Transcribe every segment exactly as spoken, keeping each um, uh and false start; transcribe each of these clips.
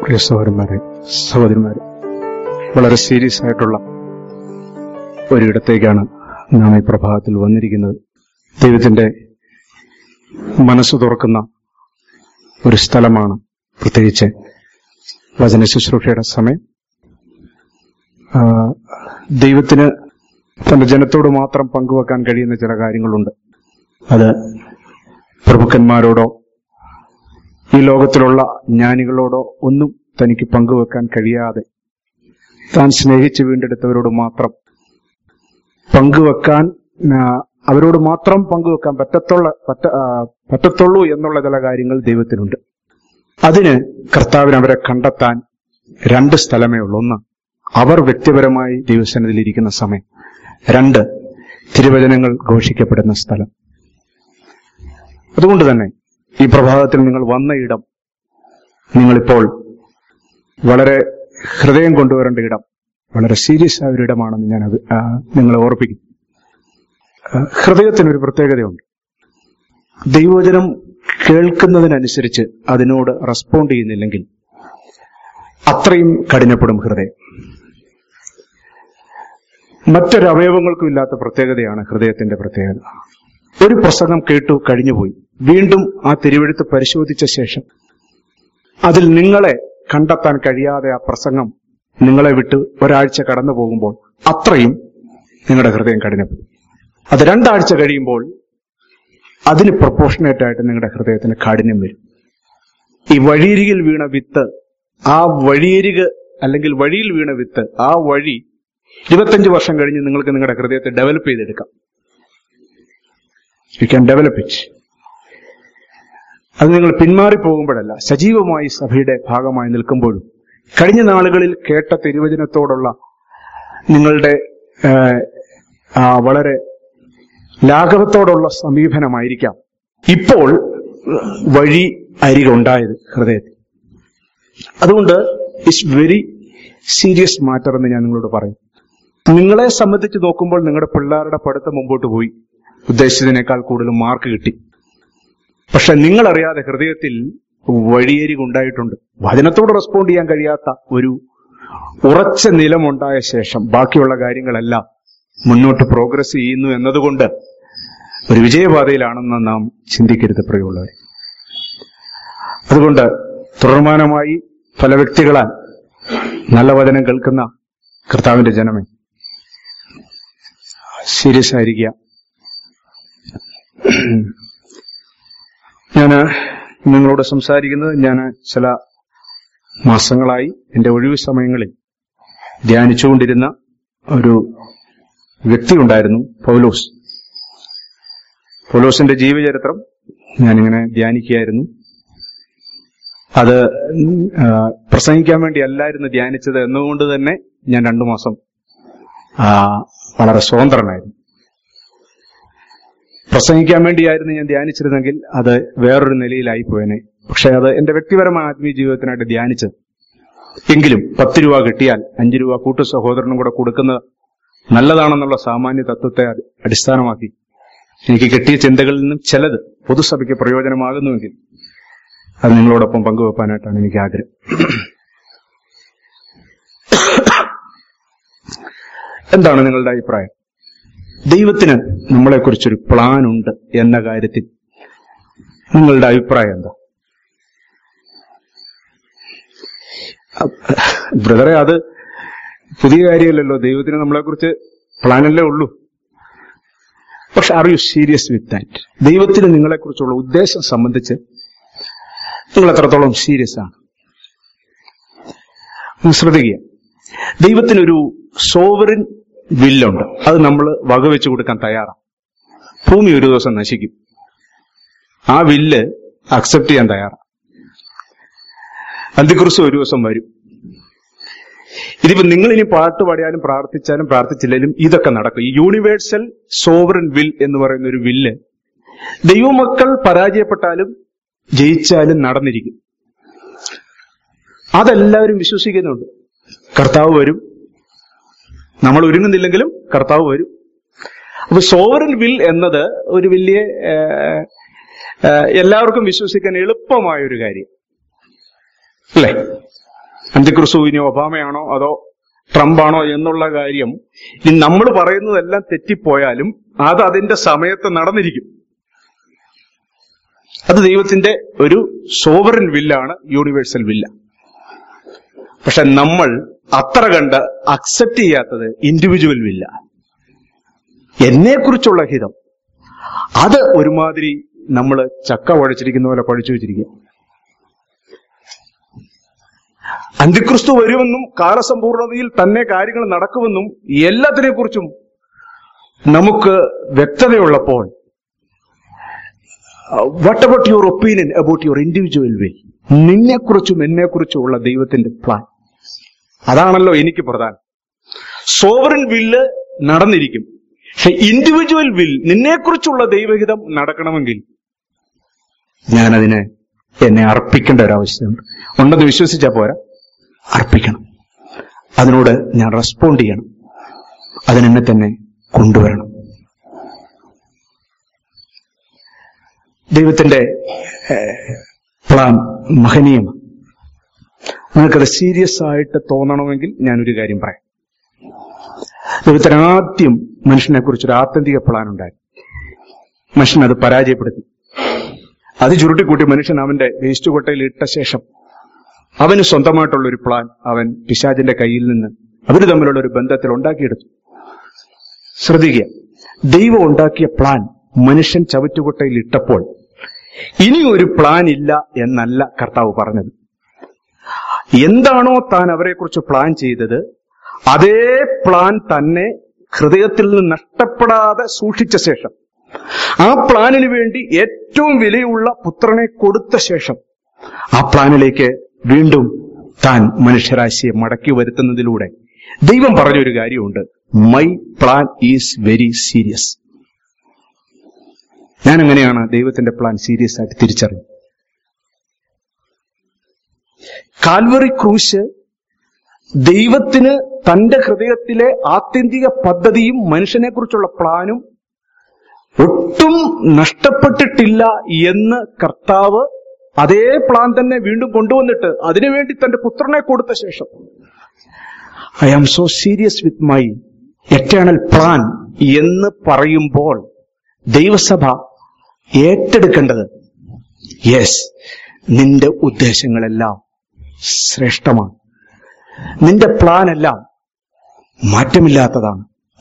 പ്രിയ സഹോദരന്മാരെ, സഹോദരിമാരെ, വളരെ സീരിയസ് ആയിട്ടുള്ള ഒരിടത്തേക്കാണ് നാം ഈ പ്രഭാതത്തിൽ വന്നിരിക്കുന്നത്. ദൈവത്തിന്റെ മനസ്സ് തുറക്കുന്ന ഒരു സ്ഥലമാണ്, പ്രത്യേകിച്ച് വചന ശുശ്രൂഷയുടെ സമയം. ദൈവത്തിന് തന്റെ ജനത്തോട് മാത്രം പങ്കുവെക്കാൻ കഴിയുന്ന ചില കാര്യങ്ങളുണ്ട്. അത് പ്രഭുക്കന്മാരോടോ ഈ ലോകത്തിലുള്ള ജ്ഞാനികളോടോ ഒന്നും തനിക്ക് പങ്കുവെക്കാൻ കഴിയാതെ താൻ സ്നേഹിച്ച് വീണ്ടെടുത്തവരോട് മാത്രം പങ്കുവെക്കാൻ അവരോട് മാത്രം പങ്കുവെക്കാൻ പറ്റത്തുള്ള പറ്റ പറ്റത്തുള്ളൂ എന്നുള്ള ചില കാര്യങ്ങൾ ദൈവത്തിനുണ്ട്. അതിന് കർത്താവിന് അവരെ കണ്ടെത്താൻ രണ്ട് സ്ഥലമേ ഉള്ളൂ. ഒന്ന്, അവർ വ്യക്തിപരമായി ദൈവസന്നിധിയിലിരിക്കുന്ന സമയം. രണ്ട്, തിരുവചനങ്ങൾ ഘോഷിക്കപ്പെടുന്ന സ്ഥലം. അതുകൊണ്ട് തന്നെ ഈ പ്രഭാതത്തിൽ നിങ്ങൾ വന്ന ഇടം, നിങ്ങളിപ്പോൾ വളരെ ഹൃദയം കൊണ്ടുവരേണ്ട ഇടം, വളരെ സീരിയസ് ആയ ഒരിടമാണെന്ന് ഞാൻ അത് നിങ്ങളെ ഓർപ്പിക്കും. ഹൃദയത്തിനൊരു പ്രത്യേകതയുണ്ട്. ദൈവവചനം കേൾക്കുന്നതിനനുസരിച്ച് അതിനോട് റെസ്പോണ്ട് ചെയ്യുന്നില്ലെങ്കിൽ അത്രയും കഠിനപ്പെടും ഹൃദയം. മറ്റൊരു അവയവങ്ങൾക്കും ഇല്ലാത്ത പ്രത്യേകതയാണ് ഹൃദയത്തിന്റെ പ്രത്യേകത. ഒരു പ്രസംഗം കേട്ടു കഴിഞ്ഞുപോയി, വീണ്ടും ആ തിരുവെഴുത്ത് പരിശോധിച്ച ശേഷം അതിൽ നിങ്ങളെ കണ്ടെത്താൻ കഴിയാതെ ആ പ്രസംഗം നിങ്ങളെ വിട്ട് ഒരാഴ്ച കടന്നു പോകുമ്പോൾ അത്രയും നിങ്ങളുടെ ഹൃദയം കഠിനപ്പെടും. അത് രണ്ടാഴ്ച കഴിയുമ്പോൾ അതിന് പ്രൊപ്പോർഷനേറ്റ് ആയിട്ട് നിങ്ങളുടെ ഹൃദയത്തിന് കാഠിന്യം വരും. ഈ വഴിയരികിൽ വീണ വിത്ത്, ആ വഴിയരിക് അല്ലെങ്കിൽ വഴിയിൽ വീണ വിത്ത്, ആ വഴി ഇരുപത്തഞ്ച് വർഷം കഴിഞ്ഞ് നിങ്ങൾക്ക് നിങ്ങളുടെ ഹൃദയത്തെ ഡെവലപ്പ് ചെയ്തെടുക്കാം. You can develop it. അത് നിങ്ങൾ പിന്മാറി പോകുമ്പോഴല്ല, സജീവമായി സഭയുടെ ഭാഗമായി നിൽക്കുമ്പോഴും കഴിഞ്ഞ നാളുകളിൽ കേട്ട തിരുവചനത്തോടുള്ള നിങ്ങളുടെ വളരെ ലാഘവത്തോടുള്ള സമീപനമായിരിക്കാം ഇപ്പോൾ വഴി അരികുണ്ടായത് ഹൃദയത്തിൽ. അതുകൊണ്ട് ഇറ്റ്സ് വെരി സീരിയസ് മാറ്റർ എന്ന് ഞാൻ നിങ്ങളോട് പറയും. നിങ്ങളെ സംബന്ധിച്ച് നോക്കുമ്പോൾ നിങ്ങളുടെ പിള്ളേരുടെ പഠിത്തം മുമ്പോട്ട് പോയി, ഉദ്ദേശിച്ചതിനേക്കാൾ കൂടുതൽ മാർക്ക് കിട്ടി. പക്ഷെ നിങ്ങളറിയാതെ ഹൃദയത്തിൽ വഴിയരികുണ്ടായിട്ടുണ്ട്. വചനത്തോട് റെസ്പോണ്ട് ചെയ്യാൻ കഴിയാത്ത ഒരു ഉറച്ച നിലമുണ്ടായ ശേഷം ബാക്കിയുള്ള കാര്യങ്ങളെല്ലാം മുന്നോട്ട് പ്രോഗ്രസ് ചെയ്യുന്നു എന്നതുകൊണ്ട് ഒരു വിജയപാതയിലാണെന്ന് നാം ചിന്തിക്കരുത് പ്രിയമുള്ളവർ. അതുകൊണ്ട് തുടർമാനമായി പല വ്യക്തികളാൽ നല്ല വചനം കേൾക്കുന്ന കർത്താവിന്റെ ജനമേ, സീരിയസ് ആയിരിക്കുക. ഞാൻ നിങ്ങളോട് സംസാരിക്കുന്നത്, ഞാൻ ചില മാസങ്ങളായി എൻ്റെ ഒഴിവ് സമയങ്ങളിൽ ധ്യാനിച്ചുകൊണ്ടിരുന്ന ഒരു വ്യക്തി ഉണ്ടായിരുന്നു, പൗലോസ്. പൗലോസിന്റെ ജീവചരിത്രം ഞാനിങ്ങനെ ധ്യാനിക്കുകയായിരുന്നു. അത് പ്രസംഗിക്കാൻ വേണ്ടി അല്ലായിരുന്നു ധ്യാനിച്ചത് എന്നുകൊണ്ട് തന്നെ ഞാൻ രണ്ടു മാസം വളരെ സ്വതന്ത്രനായിരുന്നു. പ്രസംഗിക്കാൻ വേണ്ടിയായിരുന്നു ഞാൻ ധ്യാനിച്ചിരുന്നെങ്കിൽ അത് വേറൊരു നിലയിലായി പോയനെ. പക്ഷെ അത് എന്റെ വ്യക്തിപരമായ ആത്മീയ ജീവിതത്തിനായിട്ട് ധ്യാനിച്ചത്. എങ്കിലും പത്ത് രൂപ കിട്ടിയാൽ അഞ്ചു രൂപ കൂട്ടു സഹോദരനും കൂടെ കൊടുക്കുന്നത് നല്ലതാണെന്നുള്ള സാമാന്യ തത്വത്തെ അടിസ്ഥാനമാക്കി എനിക്ക് കിട്ടിയ ചിന്തകളിൽ നിന്നും ചിലത് പൊതുസഭയ്ക്ക് പ്രയോജനമാകുന്നുവെങ്കിൽ അത് നിങ്ങളോടൊപ്പം പങ്കുവെക്കാനായിട്ടാണ് എനിക്ക് ആഗ്രഹം. എന്താണ് നിങ്ങളുടെ അഭിപ്രായം? ദൈവത്തിന് നമ്മളെക്കുറിച്ചൊരു പ്ലാൻ ഉണ്ട് എന്ന കാര്യത്തിൽ നിങ്ങളുടെ അഭിപ്രായം എന്താ? ബ്രദറെ, അത് പുതിയ കാര്യമല്ലല്ലോ. ദൈവത്തിന് നമ്മളെക്കുറിച്ച് പ്ലാനല്ലേ ഉള്ളൂ. പക്ഷെ are you serious with that? ദൈവത്തിന് നിങ്ങളെക്കുറിച്ചുള്ള ഉദ്ദേശം സംബന്ധിച്ച് നിങ്ങൾ എത്രത്തോളം സീരിയസ് ആണ്? ശ്രദ്ധിക്കുക, ദൈവത്തിനൊരു സോവറിൻ വില്ലുണ്ട്. അത് നമ്മൾ വകവെച്ചു കൊടുക്കാൻ തയ്യാറാണ്. ഭൂമി ഒരു ദിവസം നശിക്കും, ആ വില്ല് അക്സെപ്റ്റ് ചെയ്യാൻ തയ്യാറാണ്. അന്തിക്രിസ്തു ഒരു ദിവസം വരും. ഇതിപ്പോ നിങ്ങളിനി പാട്ട് പാടിയാലും പ്രാർത്ഥിച്ചാലും പ്രാർത്ഥിച്ചില്ലെങ്കിലും ഇതൊക്കെ നടക്കും. ഈ യൂണിവേഴ്സൽ സോവറിൻ വിൽ എന്ന് പറയുന്ന ഒരു വില്ല് ദൈവമക്കൾ പരാജയപ്പെട്ടാലും ജയിച്ചാലും നടന്നിരിക്കും. അതെല്ലാവരും വിശ്വസിക്കുന്നുണ്ട്. കർത്താവ് വരും, നമ്മൾ ഒരുങ്ങുന്നില്ലെങ്കിലും കർത്താവ് വരും. അപ്പൊ സോവറിൻ വിൽ എന്നത് ഒരു വലിയ എല്ലാവർക്കും വിശ്വസിക്കാൻ എളുപ്പമായ ഒരു കാര്യം അല്ലേ? അന്തിക്രിസ്തു ഇനി ഒബാമയാണോ അതോ ട്രംപാണോ എന്നുള്ള കാര്യം ഇനി നമ്മൾ പറയുന്നതെല്ലാം തെറ്റിപ്പോയാലും അത് അതിന്റെ സമയത്ത് നടന്നിരിക്കും. അത് ദൈവത്തിന്റെ ഒരു സോവറിൻ വില്ലാണ്, യൂണിവേഴ്സൽ വില്ല. പക്ഷെ നമ്മൾ അത്ര കണ്ട് അക്സെപ്റ്റ് ചെയ്യാത്തത് ഇൻഡിവിജ്വൽ വില്ല. എന്നെക്കുറിച്ചുള്ള ഹിതം അത് ഒരുമാതിരി നമ്മൾ ചക്ക കുഴച്ചിരിക്കുന്ന പോലെ കുഴച്ചു വെച്ചിരിക്കുക. അന്തിക്രിസ്തു വരുമെന്നും കാലസമ്പൂർണതയിൽ തന്നെ കാര്യങ്ങൾ നടക്കുമെന്നും എല്ലാത്തിനെ കുറിച്ചും നമുക്ക് വ്യക്തതയുള്ളപ്പോൾ, what about your opinion about your individual will? നിന്നെക്കുറിച്ചും എന്നെക്കുറിച്ചുമുള്ള ദൈവത്തിന്റെ പ്ലാൻ അതാണല്ലോ എനിക്ക് പ്രധാനം. സോവറിൻ വില്ല് നടന്നിരിക്കും, പക്ഷെ ഇൻഡിവിജ്വൽ വിൽ, നിന്നെക്കുറിച്ചുള്ള ദൈവഹിതം നടക്കണമെങ്കിൽ ഞാനതിന് എന്നെ അർപ്പിക്കേണ്ട ഒരാവശ്യമുണ്ട്. ഉണ്ടെന്ന് വിശ്വസിച്ചാൽ പോരാ, അർപ്പിക്കണം. അതിനോട് ഞാൻ റെസ്പോണ്ട് ചെയ്യണം. അതിനെന്നെ തന്നെ കൊണ്ടുവരണം. ദൈവത്തിന്റെ പ്ലാൻ മഹനീയമാണ്. നിങ്ങൾക്കത് സീരിയസ് ആയിട്ട് തോന്നണമെങ്കിൽ ഞാനൊരു കാര്യം പറയാം. ദൈവത്തിന് ആദ്യം മനുഷ്യനെ കുറിച്ചൊരു ആത്യന്തിക പ്ലാൻ ഉണ്ടായി. മനുഷ്യൻ അത് പരാജയപ്പെടുത്തി. അത് ചുരുട്ടിക്കൂട്ടി മനുഷ്യൻ അവന്റെ വേസ്റ്റ് കൊട്ടയിൽ ഇട്ട ശേഷം അവന് സ്വന്തമായിട്ടുള്ള ഒരു പ്ലാൻ അവൻ പിശാചിന്റെ കയ്യിൽ നിന്ന് അവര് തമ്മിലുള്ള ഒരു ബന്ധത്തിൽ ഉണ്ടാക്കിയെടുത്തു. ശ്രദ്ധിക്കുക, ദൈവം ഉണ്ടാക്കിയ പ്ലാൻ മനുഷ്യൻ ചവറ്റുകൊട്ടയിൽ ഇട്ടപ്പോൾ ഇനി ഒരു പ്ലാൻ ഇല്ല എന്നല്ല കർത്താവ് പറഞ്ഞത്. എന്താണോ താൻ അവരെക്കുറിച്ച് പ്ലാൻ ചെയ്തത് അതേ പ്ലാൻ തന്നെ ഹൃദയത്തിൽ നിന്ന് നഷ്ടപ്പെടാതെ സൂക്ഷിച്ച ശേഷം, ആ പ്ലാനിന് വേണ്ടി ഏറ്റവും വിലയുള്ള പുത്രനെ കൊടുത്ത ശേഷം, ആ പ്ലാനിലേക്ക് വീണ്ടും താൻ മനുഷ്യരാശിയെ മടക്കി വരുത്തുന്നതിലൂടെ ദൈവം പറഞ്ഞൊരു കാര്യമുണ്ട്: my plan is very serious. ഞാൻ എങ്ങനെയാണ് ദൈവത്തിന്റെ പ്ലാൻ സീരിയസ് ആയിട്ട് തിരിച്ചറിഞ്ഞത്? കാൽവറി ക്രൂശ് ദൈവത്തിന് തന്റെ ഹൃദയത്തിലെ ആത്യന്തിക പദ്ധതിയും മനുഷ്യനെ കുറിച്ചുള്ള പ്ലാനും ഒട്ടും നഷ്ടപ്പെട്ടിട്ടില്ല എന്ന് കർത്താവ് അതേ പ്ലാൻ തന്നെ വീണ്ടും കൊണ്ടുവന്നിട്ട് അതിനുവേണ്ടി തന്റെ പുത്രനെ കൊടുത്ത ശേഷം, I am so serious with my eternal plan എന്ന് പറയുമ്പോൾ ദൈവസഭ ഏറ്റെടുക്കേണ്ടത്, യെസ്, നിന്റെ ഉദ്ദേശങ്ങളെല്ലാം ശ്രേഷ്ഠമാണ്, നിന്റെ പ്ലാൻ എല്ലാം മാറ്റമില്ലാത്തതാണ്.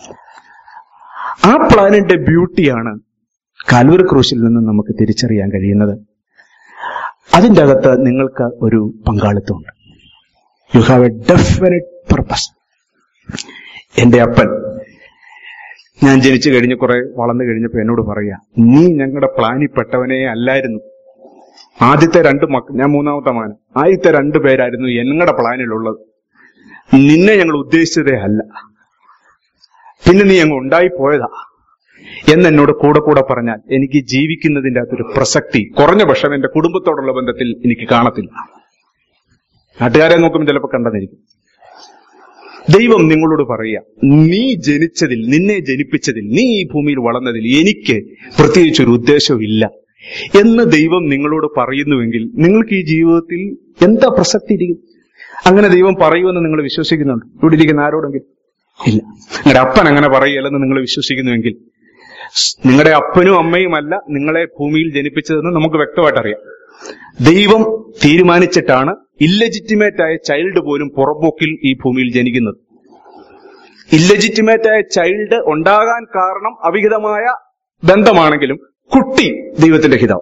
ആ പ്ലാനിന്റെ ബ്യൂട്ടിയാണ് കാൽവറി ക്രൂശിൽ നിന്ന് നമുക്ക് തിരിച്ചറിയാൻ കഴിയുന്നത്. അതിൻ്റെ അകത്ത് നിങ്ങൾക്ക് ഒരു പങ്കാളിത്തമുണ്ട്. You have a definite purpose. എന്റെ അപ്പൻ ഞാൻ ജനിച്ചു കഴിഞ്ഞ് കുറെ വളർന്നു കഴിഞ്ഞപ്പോ എന്നോട് പറയാ, നീ ഞങ്ങളുടെ പ്ലാനിൽ പെട്ടവനേ അല്ലായിരുന്നു. ആദ്യത്തെ രണ്ട് മക്കൾ, ഞാൻ മൂന്നാമത്തെ മകൻ, ആദ്യത്തെ രണ്ടു പേരായിരുന്നു ഞങ്ങളുടെ പ്ലാനിലുള്ളത്. നിന്നെ ഞങ്ങൾ ഉദ്ദേശിച്ചതേ അല്ല, പിന്നെ നീ അങ്ങ് ഉണ്ടായിപ്പോയതാ എന്നെന്നോട് കൂടെ കൂടെ പറഞ്ഞാൽ എനിക്ക് ജീവിക്കുന്നതിൻ്റെ അകത്തൊരു പ്രസക്തി കുറഞ്ഞ പക്ഷം എന്റെ കുടുംബത്തോടുള്ള ബന്ധത്തിൽ എനിക്ക് കാണത്തില്ല. നാട്ടുകാരെ നോക്കുമ്പോൾ ചിലപ്പോൾ കണ്ടെന്നിരിക്കും. ദൈവം നിങ്ങളോട് പറയുക, നീ ജനിച്ചതിൽ, നിന്നെ ജനിപ്പിച്ചതിൽ, നീ ഈ ഭൂമിയിൽ വളർന്നതിൽ എനിക്ക് പ്രത്യേകിച്ചൊരു ഉദ്ദേശമില്ല എന്ന് ദൈവം നിങ്ങളോട് പറയുന്നുവെങ്കിൽ നിങ്ങൾക്ക് ഈ ജീവിതത്തിൽ എന്താ പ്രസക്തി ഇരിക്കും? അങ്ങനെ ദൈവം പറയുമെന്ന് നിങ്ങൾ വിശ്വസിക്കുന്നുണ്ട്? ഇവിടെ ഇരിക്കുന്ന ആരോടെങ്കിലും ഇല്ല. നിങ്ങളുടെ അപ്പൻ അങ്ങനെ പറയുകയല്ലെന്ന് നിങ്ങൾ വിശ്വസിക്കുന്നുവെങ്കിൽ നിങ്ങളുടെ അപ്പനും അമ്മയുമല്ല നിങ്ങളെ ഭൂമിയിൽ ജനിപ്പിച്ചതെന്ന് നമുക്ക് വ്യക്തമായിട്ട് അറിയാം. ദൈവം തീരുമാനിച്ചിട്ടാണ് ഇല്ലെജിറ്റിമേറ്റ് ആയ ചൈൽഡ് പോലും പുറമ്പോക്കിൽ ഈ ഭൂമിയിൽ ജനിക്കുന്നത്. ഇല്ലെജിറ്റിമേറ്റ് ആയ ചൈൽഡ് ഉണ്ടാകാൻ കാരണം അവിഹിതമായ ബന്ധമാണെങ്കിലും കുട്ടി ദൈവത്തിന്റെ ഹിതം.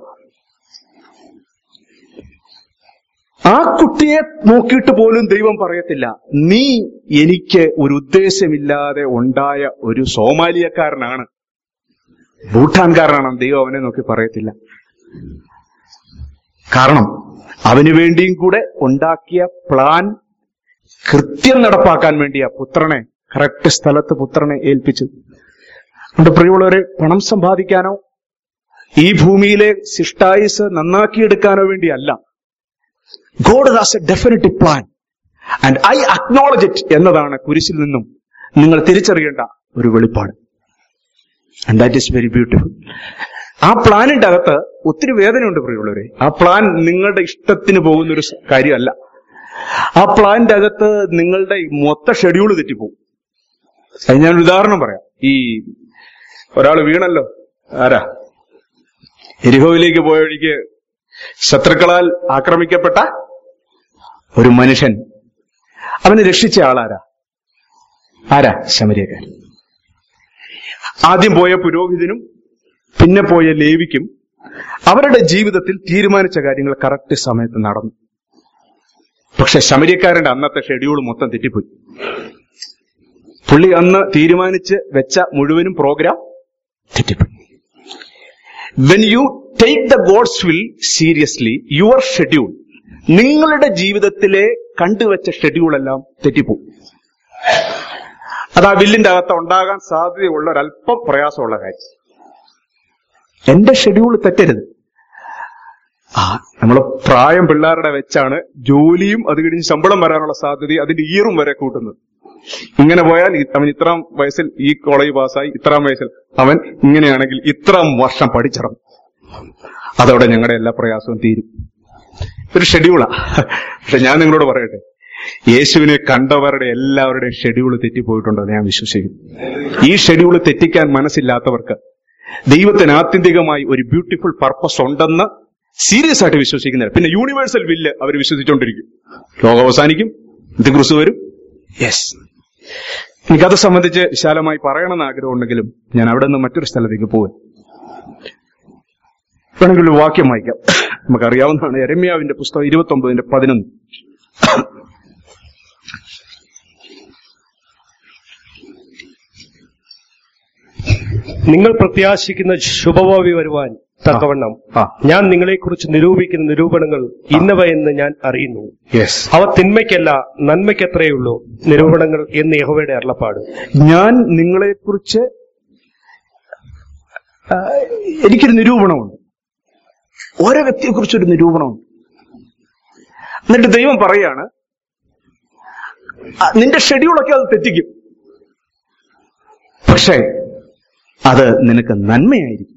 ആ കുട്ടിയെ നോക്കിയിട്ട് പോലും ദൈവം പറയത്തില്ല, നീ എനിക്ക് ഒരു ഉദ്ദേശമില്ലാതെ ഉണ്ടായ ഒരു സോമാലിയക്കാരനാണ്, ഭൂട്ടാൻകാരനാണ്. ദൈവം അവനെ നോക്കി പറയത്തില്ല. കാരണം അവന് വേണ്ടിയും കൂടെ ഉണ്ടാക്കിയ പ്ലാൻ കൃത്യം നടപ്പാക്കാൻ വേണ്ടിയാ പുത്രനെ കറക്റ്റ് സ്ഥലത്ത് പുത്രനെ ഏൽപ്പിച്ചത്. അതുകൊണ്ട് പ്രിയമുള്ളവരെ, പണം സമ്പാദിക്കാനോ ഈ ഭൂമിയിലെ ശിഷ്ടായുസ് നന്നാക്കിയെടുക്കാനോ വേണ്ടിയല്ല. God has a definitive plan and I acknowledge it എന്നതാണ് കുരിശിൽ നിന്നും നിങ്ങൾ തിരിച്ചറിയേണ്ട ഒരു വെളിപ്പാട്. And that is very beautiful. ആ പ്ലാനിന്റെ അകത്ത് ഒത്തിരി വേദനയുണ്ട് പ്രിയമുള്ളവരെ. ആ പ്ലാൻ നിങ്ങളുടെ ഇഷ്ടത്തിന് പോകുന്നൊരു കാര്യമല്ല. ആ പ്ലാനിന്റെ അകത്ത് നിങ്ങളുടെ മൊത്ത ഷെഡ്യൂൾ തെറ്റിപ്പോകും. അത് ഞാൻ ഉദാഹരണം പറയാം. ഈ ഒരാൾ വീണല്ലോ, ആരാ? എരിഹോവിലേക്ക് പോയ വഴിക്ക് ശത്രുക്കളാൽ ആക്രമിക്കപ്പെട്ട ഒരു മനുഷ്യൻ. അവനെ രക്ഷിച്ച ആളാരാ? ആരാ? ശമര്യക്കാരൻ. ആദ്യം പോയ പുരോഹിതനും പിന്നെ പോയ ലേവിക്കും അവരുടെ ജീവിതത്തിൽ തീരുമാനിച്ച കാര്യങ്ങൾ കറക്റ്റ് സമയത്ത് നടന്നു. പക്ഷെ ശമര്യക്കാരന്റെ അന്നത്തെ ഷെഡ്യൂൾ മൊത്തം തെറ്റിപ്പോയി. പുള്ളി അന്ന് തീരുമാനിച്ച് വെച്ച മുഴുവനും പ്രോഗ്രാം തെറ്റിപ്പോയി. When you take the God's will seriously, your schedule, നിങ്ങളുടെ ജീവിതത്തിലെ കണ്ടുവച്ച ഷെഡ്യൂൾ എല്ലാം തെറ്റിപ്പോകും. അത് ആ വില്ലിന്റെ അകത്ത് ഉണ്ടാകാൻ സാധ്യതയുള്ള ഒരല്പം പ്രയാസമുള്ള കാര്യം. എന്റെ ഷെഡ്യൂൾ തെറ്റരുത്. ആ നമ്മൾ പ്രായം പിള്ളേരുടെ വെച്ചാണ് ജോലിയും അത് കഴിഞ്ഞ് ശമ്പളം വരാനുള്ള സാധ്യത അതിന്റെ ഇയറും വരെ കൂട്ടുന്നത്. ഇങ്ങനെ പോയാൽ അവൻ ഇത്രാം വയസ്സിൽ ഈ കോളേജ് പാസ്സായി, ഇത്രാം വയസ്സിൽ അവൻ ഇങ്ങനെയാണെങ്കിൽ ഇത്രാം വർഷം പഠിച്ചിറങ്ങും. അതോടെ ഞങ്ങളുടെ എല്ലാ പ്രയാസവും തീരും. ഒരു ഷെഡ്യൂളാ. പക്ഷെ ഞാൻ നിങ്ങളോട് പറയട്ടെ, യേശുവിനെ കണ്ടവരുടെ എല്ലാവരുടെയും ഷെഡ്യൂൾ തെറ്റിപ്പോയിട്ടുണ്ടെന്ന് ഞാൻ വിശ്വസിക്കുന്നു. ഈ ഷെഡ്യൂൾ തെറ്റിക്കാൻ മനസ്സില്ലാത്തവർക്ക് ദൈവത്തിന് ആത്യന്തികമായി ഒരു ബ്യൂട്ടിഫുൾ പർപ്പസ് ഉണ്ടെന്ന് സീരിയസ് ആയിട്ട് വിശ്വസിക്കുന്നില്ല. പിന്നെ യൂണിവേഴ്സൽ വില്ല് അവർ വിശ്വസിച്ചുകൊണ്ടിരിക്കും. ലോകം അവസാനിക്കും, ക്രിസ്തു വരും. യെസ്, എനിക്കത് സംബന്ധിച്ച് വിശാലമായി പറയണമെന്ന് ആഗ്രഹമുണ്ടെങ്കിലും ഞാൻ അവിടെ നിന്ന് മറ്റൊരു സ്ഥലത്തേക്ക് പോകാൻ വേണമെങ്കിൽ ഒരു വാക്യം വായിക്കാം. നമുക്കറിയാവുന്നതാണ്. യെരമ്യാവിന്റെ പുസ്തകം ഇരുപത്തി ഒമ്പതിന്റെ പതിനൊന്ന്. നിങ്ങൾ പ്രത്യാശിക്കുന്ന ശുഭഭാവി വരുവാൻ തക്കവണ്ണം ഞാൻ നിങ്ങളെക്കുറിച്ച് നിരൂപിക്കുന്ന നിരൂപണങ്ങൾ ഇന്നവ എന്ന് ഞാൻ അറിയുന്നു. അവ തിന്മയ്ക്കല്ല നന്മയ്ക്കത്രയുള്ളൂ നിരൂപണങ്ങൾ എന്ന് യഹോവയുടെ അരുളപ്പാട്. ഞാൻ നിങ്ങളെക്കുറിച്ച് എനിക്കൊരു നിരൂപണമുണ്ട്. ഓരോ വ്യക്തിയെക്കുറിച്ചൊരു നിരൂപണമുണ്ട്. എന്നിട്ട് ദൈവം പറയാണ്, നിന്റെ ഷെഡ്യൂളൊക്കെ അത് തെറ്റിക്കും, പക്ഷേ അത് നിനക്ക് നന്മയായിരിക്കും.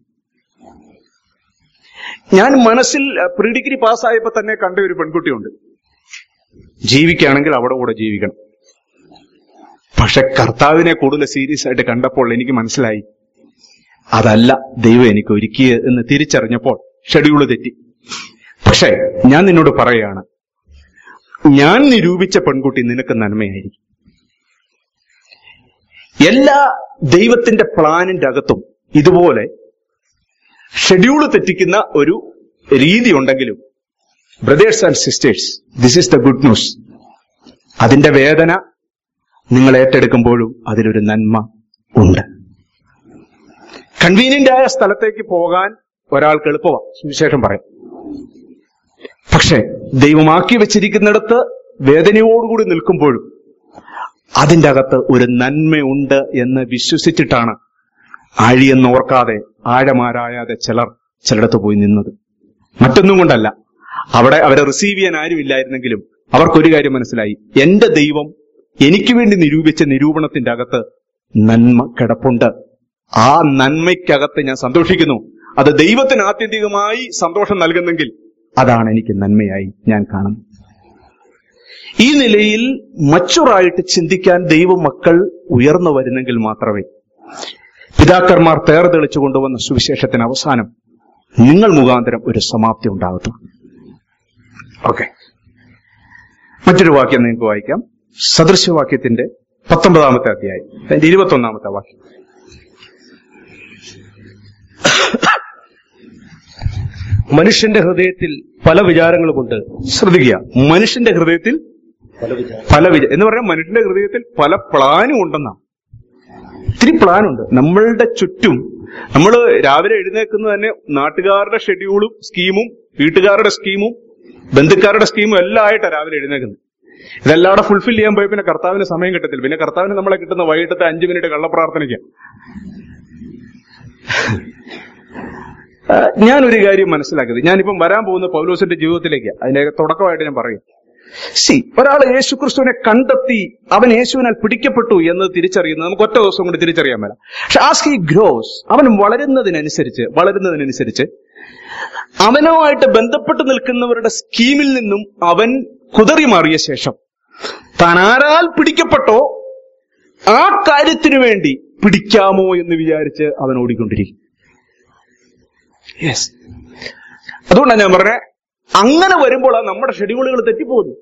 ഞാൻ മനസ്സിൽ പ്രീ ഡിഗ്രി പാസ്സായപ്പോ തന്നെ കണ്ട ഒരു പെൺകുട്ടിയുണ്ട്. ജീവിക്കുകയാണെങ്കിൽ അവിടെ കൂടെ ജീവിക്കണം. പക്ഷെ കർത്താവിനെ കൂടുതൽ സീരിയസ് ആയിട്ട് കണ്ടപ്പോൾ എനിക്ക് മനസ്സിലായി അതല്ല ദൈവം എനിക്ക് ഒരുക്കിയത് എന്ന് തിരിച്ചറിഞ്ഞപ്പോൾ ഷെഡ്യൂള് തെറ്റി. പക്ഷെ ഞാൻ നിന്നോട് പറയുകയാണ്, ഞാൻ നിരൂപിച്ച പെൺകുട്ടി നിനക്ക് നന്മയായിരിക്കും. എല്ലാ ദൈവത്തിന്റെ പ്ലാനിന്റെ അകത്തും ഇതുപോലെ ഷെഡ്യൂള് തെറ്റിക്കുന്ന ഒരു രീതി ഉണ്ടെങ്കിലും brothers and sisters, this is the good news. അതിന്റെ വേദന നിങ്ങൾ ഏറ്റെടുക്കുമ്പോഴും അതിലൊരു നന്മ ഉണ്ട്. കൺവീനിയന്റ് ആയ സ്ഥലത്തേക്ക് പോകാൻ ഒരാൾക്ക് എളുപ്പമാണ്, സുവിശേഷം പറയാം. പക്ഷെ ദൈവമാക്കി വെച്ചിരിക്കുന്നിടത്ത് വേദനയോടുകൂടി നിൽക്കുമ്പോഴും അതിന്റെ അകത്ത് ഒരു നന്മയുണ്ട് എന്ന് വിശ്വസിച്ചിട്ടാണ് ആഴിയെന്ന് ഓർക്കാതെ ആഴമാരായാതെ ചിലർ ചിലയിടത്ത് പോയി നിന്നത്. മറ്റൊന്നും കൊണ്ടല്ല, അവിടെ അവരെ റിസീവ് ചെയ്യാൻ ആരുമില്ലായിരുന്നെങ്കിലും അവർക്കൊരു കാര്യം മനസ്സിലായി, എന്റെ ദൈവം എനിക്ക് വേണ്ടി നിരൂപിച്ച നിരൂപണത്തിന്റെ അകത്ത് നന്മ കിടപ്പുണ്ട്. ആ നന്മയ്ക്കകത്ത് ഞാൻ സന്തോഷിക്കുന്നു. അത് ദൈവത്തിന് ആത്യന്തികമായി സന്തോഷം നൽകുന്നെങ്കിൽ അതാണ് എനിക്ക് നന്മയായി ഞാൻ കാണുന്നത്. ഈ നിലയിൽ മച്ചുറായിട്ട് ചിന്തിക്കാൻ ദൈവമക്കൾ ഉയർന്നു വരുന്നെങ്കിൽ മാത്രമേ പിതാക്കന്മാർ തേർതെളിച്ചു കൊണ്ടുവന്ന സുവിശേഷത്തിന് അവസാനം നിങ്ങൾ മുഖാന്തരം ഒരു സമാപ്തി ഉണ്ടാകത്തുള്ളൂ. ഓക്കെ, മറ്റൊരു വാക്യം നിങ്ങൾക്ക് വായിക്കാം. സദൃശവാക്യത്തിന്റെ പത്തൊമ്പതാമത്തെ അധ്യായം അതിന്റെ ഇരുപത്തി ഒന്നാമത്തെ വാക്യം. മനുഷ്യന്റെ ഹൃദയത്തിൽ പല വിചാരങ്ങളുമുണ്ട്. ശ്രദ്ധിക്കുക, മനുഷ്യന്റെ ഹൃദയത്തിൽ പല വിചാരം എന്ന് പറഞ്ഞാൽ മനുഷ്യന്റെ ഹൃദയത്തിൽ പല പ്ലാനും ഉണ്ടെന്നാണ്. ഒത്തിരി പ്ലാനുണ്ട് നമ്മളുടെ ചുറ്റും. നമ്മൾ രാവിലെ എഴുന്നേക്കുന്നത് തന്നെ നാട്ടുകാരുടെ ഷെഡ്യൂളും സ്കീമും വീട്ടുകാരുടെ സ്കീമും ബന്ധുക്കാരുടെ സ്കീമും എല്ലാം ആയിട്ടാണ് രാവിലെ എഴുന്നേക്കുന്നത്. ഇതെല്ലാം ഫുൾഫിൽ ചെയ്യാൻ പോയി പിന്നെ കർത്താവിന് സമയം കിട്ടത്തില്ല. പിന്നെ കർത്താവിന് നമ്മളെ കിട്ടുന്ന വൈകിട്ടത്തെ അഞ്ചു മിനിറ്റ് കള്ളപ്രാർത്ഥനയ്ക്ക്. ഞാനൊരു കാര്യം മനസ്സിലാക്കിയത്, ഞാനിപ്പം വരാൻ പോകുന്ന പൗലോസിന്റെ ജീവിതത്തിലേക്ക് അതിന്റെ തുടക്കമായിട്ട് ഞാൻ പറയും. സി, ഒരാൾ യേശുക്രിസ്തുവിനെ കണ്ടെത്തി അവൻ യേശുവിനാൽ പിടിക്കപ്പെട്ടു എന്ന് തിരിച്ചറിയുന്നത് നമുക്ക് ഒറ്റ ദിവസം കൊണ്ട് തിരിച്ചറിയാൻ മേല. പക്ഷെ ആസ് ഹി ഗ്രോസ്, അവൻ വളരുന്നതിനനുസരിച്ച് വളരുന്നതിനനുസരിച്ച് അവനുമായിട്ട് ബന്ധപ്പെട്ട് നിൽക്കുന്നവരുടെ സ്കീമിൽ നിന്നും അവൻ കുതറി മാറിയ ശേഷം താൻ ആരാൽ പിടിക്കപ്പെട്ടോ ആ കാര്യത്തിനു വേണ്ടി പിടിക്കാമോ എന്ന് വിചാരിച്ച് അവൻ ഓടിക്കൊണ്ടിരിക്കും. യെസ്, അതുകൊണ്ടാണ് ഞാൻ പറഞ്ഞത്, അങ്ങനെ വരുമ്പോൾ നമ്മുടെ ഷെഡ്യൂളുകൾ തെറ്റിപ്പോകുന്നു.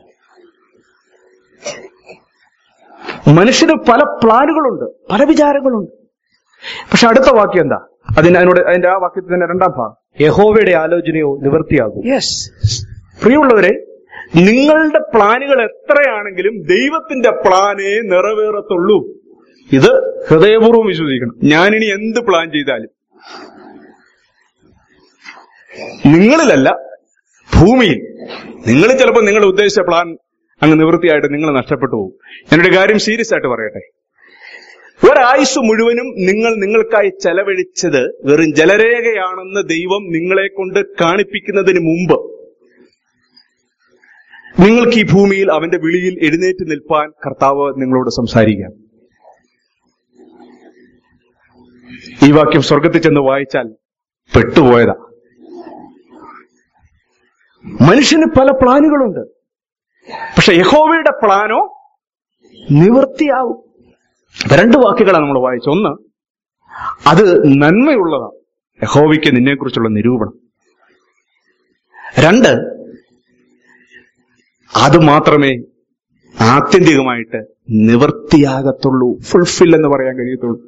മനുഷ്യന് പല പ്ലാനുകളുണ്ട്, പല വിചാരങ്ങളുണ്ട്. പക്ഷെ അടുത്ത വാക്യം എന്താ? അതിന് അതിനോട് അതിന്റെ ആ വാക്യത്തിന്റെ രണ്ടാം ഭാഗം, യഹോവയുടെ ആലോചനയോ നിവൃത്തിയാകും. യെസ്, പ്രിയമുള്ളവരെ, നിങ്ങളുടെ പ്ലാനുകൾ എത്രയാണെങ്കിലും ദൈവത്തിന്റെ പ്ലാനേ നിറവേറത്തുള്ളൂ. ഇത് ഹൃദയപൂർവ്വം വിശ്വസിക്കണം. ഞാനിനി എന്ത് പ്ലാൻ ചെയ്താലും നിങ്ങളിലല്ല, ഭൂമിയിൽ നിങ്ങൾ ചിലപ്പോൾ നിങ്ങൾ ഉദ്ദേശിച്ച പ്ലാൻ അങ്ങ് നിവൃത്തിയായിട്ട് നിങ്ങൾ നഷ്ടപ്പെട്ടു പോകും. ഞാനൊരു കാര്യം സീരിയസ് ആയിട്ട് പറയട്ടെ. ഒരായുസ് മുഴുവനും നിങ്ങൾ നിങ്ങൾക്കായി ചെലവഴിച്ചത് വെറും ജലരേഖയാണെന്ന് ദൈവം നിങ്ങളെ കൊണ്ട് കാണിപ്പിക്കുന്നതിന് മുമ്പ് നിങ്ങൾക്ക് ഈ ഭൂമിയിൽ അവന്റെ വിളിയിൽ എഴുന്നേറ്റ് നിൽപ്പാൻ കർത്താവ് നിങ്ങളോട് സംസാരിക്കാം. ഈ വാക്യം സ്വർഗത്തിൽ ചെന്ന് വായിച്ചാൽ പെട്ടുപോയതാ. മനുഷ്യന് പല പ്ലാനുകളുണ്ട്, പക്ഷെ യഹോവയുടെ പ്ലാനോ നിവൃത്തിയാവും. രണ്ട് വാക്കുകളാണ് നമ്മൾ വായിച്ചത്. ഒന്ന്, അത് നന്മയുള്ളതാണ്, യഹോവയ്ക്ക് നിന്നെക്കുറിച്ചുള്ള നിരൂപണം. രണ്ട്, അത് മാത്രമേ ആത്യന്തികമായിട്ട് നിവൃത്തിയാകത്തുള്ളൂ, ഫുൾഫിൽ എന്ന് പറയാൻ കഴിയത്തുള്ളൂ.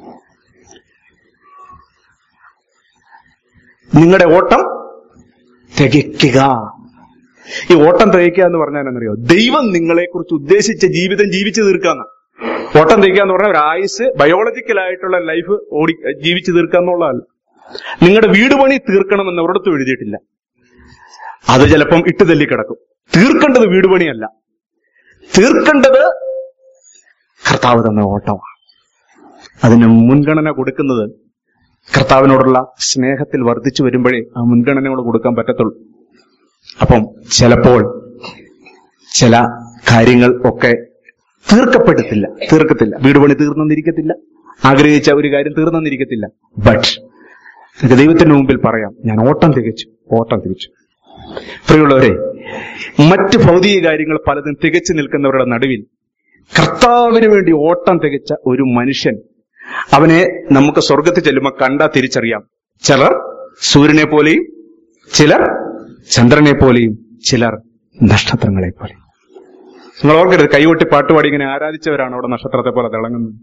നിങ്ങളുടെ ഓട്ടം തികയ്ക്കുക. ഈ ഓട്ടം തികയ്ക്കുക എന്ന് പറഞ്ഞാൽ എന്നറിയോ? ദൈവം നിങ്ങളെ കുറിച്ച് ഉദ്ദേശിച്ച ജീവിതം ജീവിച്ചു തീർക്കാന്ന്. ഓട്ടം തികയ്ക്കുക എന്ന് പറഞ്ഞാൽ ഒരു ആയുസ് ബയോളജിക്കലായിട്ടുള്ള ലൈഫ് ഓടി ജീവിച്ചു തീർക്കുക എന്നുള്ളതല്ല. നിങ്ങളുടെ വീട് പണി തീർക്കണമെന്ന് ഒരിടത്തും എഴുതിയിട്ടില്ല. അത് ചിലപ്പം ഇട്ട് തല്ലി കിടക്കും. തീർക്കേണ്ടത് വീട് പണിയല്ല, തീർക്കേണ്ടത് കർത്താവ് തന്ന ഓട്ടമാണ്. അതിന് മുൻഗണന കൊടുക്കുന്നത് കർത്താവിനോടുള്ള സ്നേഹത്തിൽ വർദ്ധിച്ചു വരുമ്പോഴേ ആ മുൻഗണനയോട് കൊടുക്കാൻ പറ്റത്തുള്ളൂ. അപ്പം ചിലപ്പോൾ ചില കാര്യങ്ങൾ ഒക്കെ തീർക്കപ്പെടത്തില്ല, തീർക്കത്തില്ല. വീട് പണി തീർന്നെന്നിരിക്കത്തില്ല, ആഗ്രഹിച്ച ഒരു കാര്യം തീർന്നെന്നിരിക്കത്തില്ല. ബട്ട് ദൈവത്തിന്റെ മുമ്പിൽ പറയാം, ഞാൻ ഓട്ടം തികച്ചു, ഓട്ടം തികച്ചു. പ്രിയമുള്ളവരെ, മറ്റ് ഭൗതിക കാര്യങ്ങൾ പലതും തികച്ചു നിൽക്കുന്നവരുടെ നടുവിൽ കർത്താവിന് വേണ്ടി ഓട്ടം തികച്ച ഒരു മനുഷ്യൻ, അവനെ നമുക്ക് സ്വർഗത്തിൽ ചെല്ലുമ്പോൾ കണ്ടാ തിരിച്ചറിയാം. ചിലർ സൂര്യനെ പോലെയും, ചിലർ ചന്ദ്രനെ പോലെയും, ചിലർ നക്ഷത്രങ്ങളെ പോലെയും. നിങ്ങൾ ഓർക്കരുത്, കൈകൊട്ടി പാട്ടുപാടി ഇങ്ങനെ ആരാധിച്ചവരാണ് അവിടെ നക്ഷത്രത്തെ പോലെ തിളങ്ങുന്നത്.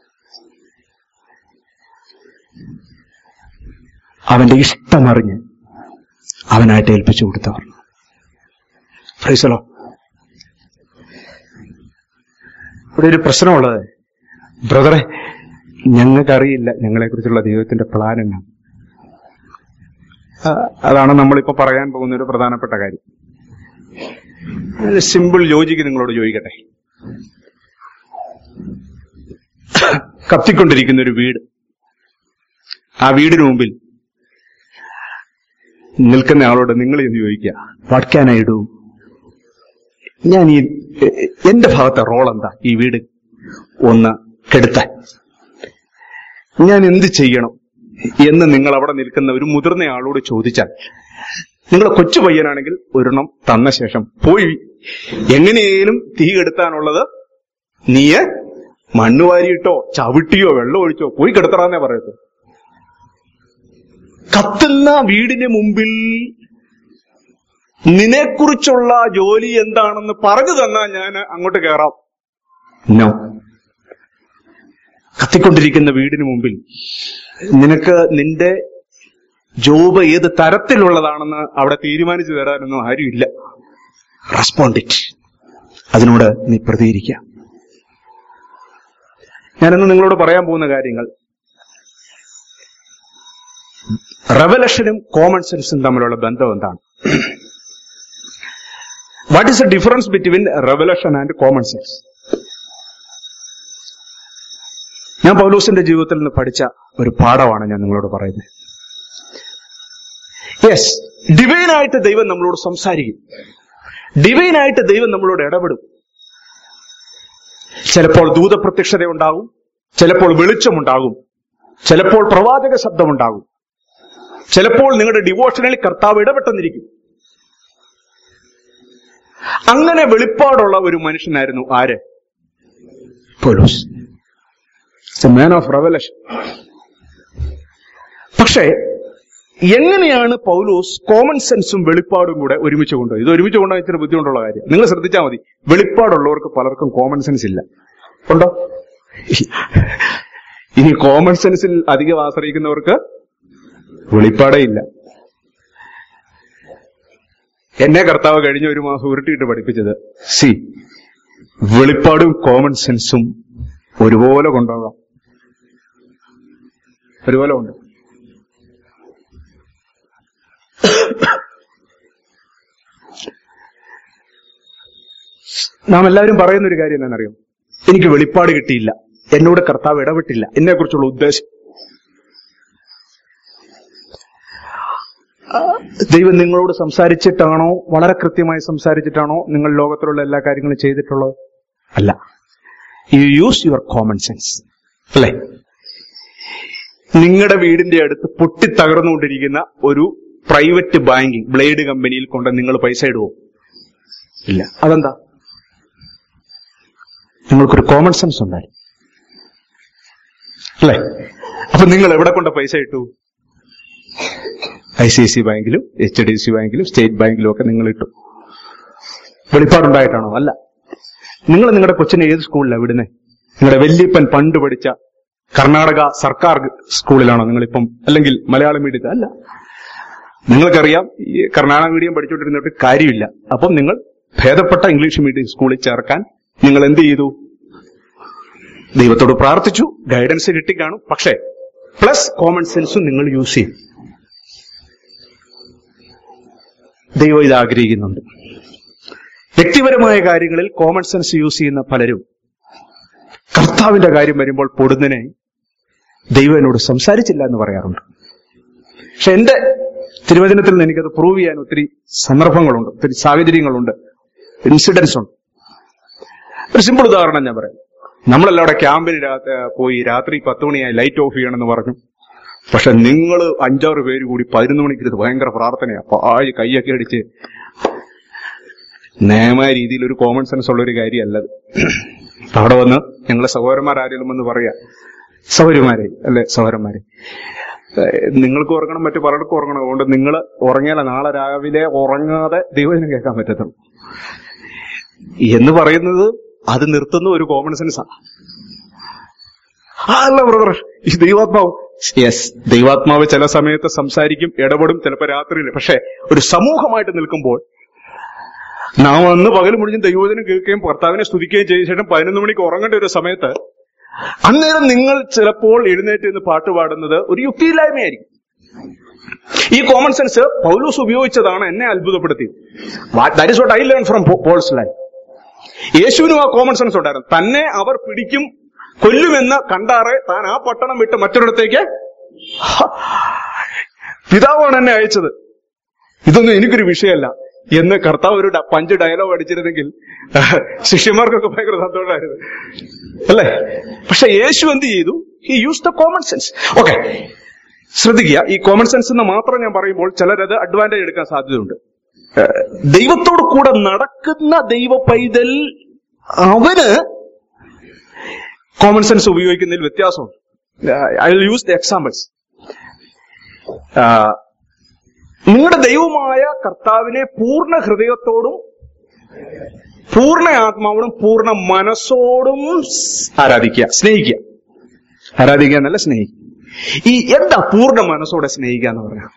അവന്റെ ഇഷ്ടമറിഞ്ഞ് അവനായിട്ട് ഏൽപ്പിച്ചു കൊടുത്തവർ. Price the Lord. ഇവിടെ ഒരു പ്രശ്നമുള്ളത്, ബ്രദറെ, ഞങ്ങൾക്കറിയില്ല ഞങ്ങളെക്കുറിച്ചുള്ള ദൈവത്തിന്റെ പ്ലാൻ എന്നാണ്. അതാണ് നമ്മളിപ്പോ പറയാൻ പോകുന്ന ഒരു പ്രധാനപ്പെട്ട കാര്യം. സിമ്പിൾ ലോജിക്ക് നിങ്ങളോട് ചോദിക്കട്ടെ. കത്തിക്കൊണ്ടിരിക്കുന്ന ഒരു വീട്, ആ വീടിന് മുമ്പിൽ നിൽക്കുന്ന ആളോട് നിങ്ങൾ എന്ന് ചോദിക്കുക, വാട്ട് ക്യാൻ ഐ ഡു? ഞാൻ ഈ എന്റെ ഭാഗത്തെ റോൾ എന്താ ഈ വീട് ഒന്ന് കെടുത്താൻ? ഞാൻ എന്ത് ചെയ്യണം എന്ന് നിങ്ങൾ അവിടെ നിൽക്കുന്ന ഒരു മുതിർന്ന ആളോട് ചോദിച്ചാൽ, നിങ്ങൾ കൊച്ചു പയ്യനാണെങ്കിൽ ഒരെണ്ണം തന്ന ശേഷം പോയി എങ്ങനെയും തീ കെടുത്താനുള്ളത് നീയെ മണ്ണ് വാരിയിട്ടോ ചവിട്ടിയോ വെള്ളം ഒഴിച്ചോ പോയി കെടുത്തറാന്നേ പറയത്തു. കത്തുന്ന വീടിന് മുമ്പിൽ നിന്നെക്കുറിച്ചുള്ള ജോലി എന്താണെന്ന് പറഞ്ഞു തന്നാ ഞാൻ അങ്ങോട്ട് കയറാം. നോ. കത്തിക്കൊണ്ടിരിക്കുന്ന വീടിന് മുമ്പിൽ നിനക്ക് നിന്റെ ജോബ് ഏത് തരത്തിലുള്ളതാണെന്ന് അവിടെ തീരുമാനിച്ചു തരാനൊന്നും ആരുമില്ല. Respond it. അതിനോട് നീ പ്രതികരിക്കുക. ഞാനിന്ന് നിങ്ങളോട് പറയാൻ പോകുന്ന കാര്യങ്ങൾ റെവലേഷനും കോമൺ സെൻസും തമ്മിലുള്ള ബന്ധം എന്താണ്? What is the difference between revelation and common sense? ഞാൻ പൗലോസിന്റെ ജീവിതത്തിൽ നിന്ന് പഠിച്ച ഒരു പാഠമാണ് ഞാൻ നിങ്ങളോട് പറയുന്നത്. യെസ്, ഡിവൈനായിട്ട് ദൈവം നമ്മളോട് സംസാരിക്കും, ഡിവൈനായിട്ട് ദൈവം നമ്മളോട് ഇടപെടും. ചിലപ്പോൾ ദൂതപ്രത്യക്ഷത ഉണ്ടാകും, ചിലപ്പോൾ വെളിച്ചമുണ്ടാകും, ചിലപ്പോൾ പ്രവാചക ശബ്ദമുണ്ടാകും, ചിലപ്പോൾ നിങ്ങളുടെ ഡിവോഷനിൽ കർത്താവ് ഇടപെട്ടെന്നിരിക്കും. അങ്ങനെ വെളിപ്പാടുള്ള ഒരു മനുഷ്യനായിരുന്നു ആര്? Paulos, man of revelation. പക്ഷേ എങ്ങനെയാണ് പൗലോസ് കോമൺ സെൻസും വെളിപ്പാടും കൂടെ ഒരുമിച്ച് കൊണ്ടുപോയി? ഇത് ഒരുമിച്ച് കൊണ്ടുപോയി ഇച്ചിരി ബുദ്ധിമുട്ടുള്ള കാര്യം. നിങ്ങൾ ശ്രദ്ധിച്ചാൽ മതി, വെളിപ്പാടുള്ളവർക്ക് പലർക്കും കോമൺ സെൻസ് ഇല്ല. ഉണ്ടോ? ഇനി കോമൺ സെൻസിൽ അധികം ആശ്രയിക്കുന്നവർക്ക് വെളിപ്പാടേ ഇല്ല. എന്നെ കർത്താവ് കഴിഞ്ഞ ഒരു മാസം ഉരുട്ടിയിട്ട് പഠിപ്പിച്ചത്, സി വെളിപ്പാടും കോമൺ സെൻസും ഒരുപോലെ കൊണ്ടുപോകാം, ഒരുപോലെ ഉണ്ട്. നാം എല്ലാവരും പറയുന്ന ഒരു കാര്യം എന്താണെന്നറിയോ? എനിക്ക് വെളിപ്പാട് കിട്ടിയില്ല, എന്നോട് കർത്താവ് ഇടപെട്ടില്ല, എന്നെ കുറിച്ചുള്ള ഉദ്ദേശം. ദൈവം നിങ്ങളോട് സംസാരിച്ചിട്ടാണോ, വളരെ കൃത്യമായി സംസാരിച്ചിട്ടാണോ നിങ്ങൾ ലോകത്തിലുള്ള എല്ലാ കാര്യങ്ങളും ചെയ്തിട്ടുള്ളത്? അല്ല. You use your common sense, അല്ലേ? നിങ്ങളുടെ വീടിന്റെ അടുത്ത് പൊട്ടിത്തകർന്നുകൊണ്ടിരിക്കുന്ന ഒരു പ്രൈവറ്റ് ബാങ്കിങ് ബ്ലേഡ് കമ്പനിയിൽ കൊണ്ട് നിങ്ങൾ പൈസ ഇടുവോ? ഇല്ല. അതെന്താ? നിങ്ങൾക്കൊരു കോമൺ സെൻസ് ഉണ്ടായി, അല്ലേ? അപ്പൊ നിങ്ങൾ എവിടെ കൊണ്ട് പൈസ ഇട്ടു? ഐ സി ഐ സി ബാങ്കിലും എച്ച് ഡി സി ബാങ്കിലും സ്റ്റേറ്റ് ബാങ്കിലും ഒക്കെ നിങ്ങൾ ഇട്ടു. വെളിപ്പാടുണ്ടായിട്ടാണോ? അല്ല. നിങ്ങൾ നിങ്ങളുടെ കൊച്ചിനെ ഏത് സ്കൂളിലാണ് വിടുന്നേ? നിങ്ങളുടെ വല്യപ്പൻ പണ്ട് പഠിച്ച കർണാടക സർക്കാർ സ്കൂളിലാണോ നിങ്ങളിപ്പം, അല്ലെങ്കിൽ മലയാളം മീഡിയത്തിൽ? അല്ല. നിങ്ങൾക്കറിയാം, ഈ കർണാടക മീഡിയം പഠിച്ചുകൊണ്ടിരുന്നിട്ട് കാര്യമില്ല. അപ്പം നിങ്ങൾ ഭേദപ്പെട്ട ഇംഗ്ലീഷ് മീഡിയം സ്കൂളിൽ ചേർക്കാൻ നിങ്ങൾ എന്ത് ചെയ്തു? ദൈവത്തോട് പ്രാർത്ഥിച്ചു, ഗൈഡൻസ് കിട്ടിക്കാണും. പക്ഷേ പ്ലസ് കോമൺ സെൻസും നിങ്ങൾ യൂസ് ചെയ്യും. ദൈവം ഇത് ആഗ്രഹിക്കുന്നുണ്ട്. വ്യക്തിപരമായ കാര്യങ്ങളിൽ കോമൺ സെൻസ് യൂസ് ചെയ്യുന്ന പലരും കർത്താവിന്റെ കാര്യം വരുമ്പോൾ പൊടുന്നനെ ദൈവം എന്നോട് സംസാരിച്ചില്ല എന്ന് പറയാറുണ്ട്. പക്ഷെ എന്റെ തിരുവചനത്തിൽ നിന്ന് എനിക്കത് പ്രൂവ് ചെയ്യാൻ ഒത്തിരി സന്ദർഭങ്ങളുണ്ട്, ഒത്തിരി സാഹചര്യങ്ങളുണ്ട്, ഇൻസിഡൻസ് ഉണ്ട്. ഒരു സിമ്പിൾ ഉദാഹരണം ഞാൻ പറയാം. നമ്മളെല്ലാം അവിടെ ക്യാമ്പിന് പോയി രാത്രി പത്ത് മണിയായി ലൈറ്റ് ഓഫ് ചെയ്യണമെന്ന് പറഞ്ഞു. പക്ഷെ നിങ്ങൾ അഞ്ചാറ് പേര് കൂടി പതിനൊന്ന് മണിക്ക് ഇത് ഭയങ്കര പ്രാർത്ഥനയാ, പാഴ് കൈയൊക്കെ അടിച്ച്. നിയമ രീതിയിൽ ഒരു കോമൺ സെൻസ് ഉള്ള ഒരു കാര്യമല്ലത്. അവിടെ വന്ന് ഞങ്ങളെ സഹോദരന്മാരാരെങ്കിലും വന്ന് പറയാ, സഹോദരിമാരെ അല്ലെ സഹോദരന്മാരെ, നിങ്ങൾക്ക് ഉറങ്ങണം, മറ്റു പലർക്കും ഉറങ്ങണം, അതുകൊണ്ട് നിങ്ങൾ ഉറങ്ങിയാലേ നാളെ രാവിലെ ഉറങ്ങാതെ ദൈവത്തിനെ കേൾക്കാൻ പറ്റത്തുള്ളൂ എന്ന് പറയുന്നത്, അത് നിർത്തുന്ന ഒരു കോമൺ സെൻസാണ്. അല്ല ബ്രദർ, ഈ ദൈവാത്മാവ്, യെസ്, ദൈവാത്മാവ് ചില സമയത്ത് സംസാരിക്കും, ഇടപെടും, ചിലപ്പോൾ രാത്രിയിൽ. പക്ഷെ ഒരു സമൂഹമായിട്ട് നിൽക്കുമ്പോൾ നാം വന്ന് പകൽ മുഴുവൻ ദൈവവചനം കേൾക്കുകയും കർത്താവിനെ സ്തുതിക്കുകയും ചെയ്ത ശേഷം പതിനൊന്ന് മണിക്ക് ഉറങ്ങേണ്ട ഒരു സമയത്ത് അന്നേരം നിങ്ങൾ ചിലപ്പോൾ എഴുന്നേറ്റ് നിന്ന് പാട്ട് പാടുന്നത് ഒരു യുക്തിയില്ലായ്മയായിരിക്കും. ഈ കോമൺ സെൻസ് പൗലോസ് ഉപയോഗിച്ചതാണ് എന്നെ അത്ഭുതപ്പെടുത്തിയത്. That is what I learn from Paul's life. യേശുവിനും ആ കോമൺ സെൻസ് ഉണ്ടായിരുന്നു. തന്നെ അവർ പിടിക്കും, കൊല്ലുമെന്ന് കണ്ടാറെ താൻ ആ പട്ടണം വിട്ട് മറ്റൊരിടത്തേക്ക്, പിതാവാണ് എന്നെ അയച്ചത്, ഇതൊന്നും എനിക്കൊരു വിഷയമല്ല എന്ന് കർത്താവ് ഒരു പഞ്ച് ഡയലോഗ് അടിച്ചിരുന്നെങ്കിൽ ശിഷ്യന്മാർക്കൊക്കെ ഭയങ്കര സന്തോഷമായിരുന്നു, അല്ലേ? പക്ഷെ യേശു എന്ത് ചെയ്തു? He use the common sense. Okay, ശ്രദ്ധിക്കുക, ഈ കോമൺ സെൻസ് എന്ന് മാത്രം ഞാൻ പറയുമ്പോൾ ചിലരത് അഡ്വാൻറ്റേജ് എടുക്കാൻ സാധ്യതയുണ്ട്. ദൈവത്തോട് കൂടെ നടക്കുന്ന ദൈവ പൈതൽ അവന് കോമൺ സെൻസ് ഉപയോഗിക്കുന്നതിൽ വ്യത്യാസമുണ്ട്. I will use the examples. നിങ്ങളുടെ ദൈവമായ കർത്താവിനെ പൂർണ്ണ ഹൃദയത്തോടും പൂർണ്ണ ആത്മാവോടും പൂർണ്ണ മനസ്സോടും ആരാധിക്കുക, സ്നേഹിക്കുക. ആരാധിക്കുക എന്നല്ല, സ്നേഹിക്കുക. ഈ എന്താ പൂർണ്ണ മനസ്സോടെ സ്നേഹിക്കുക എന്ന് പറഞ്ഞാൽ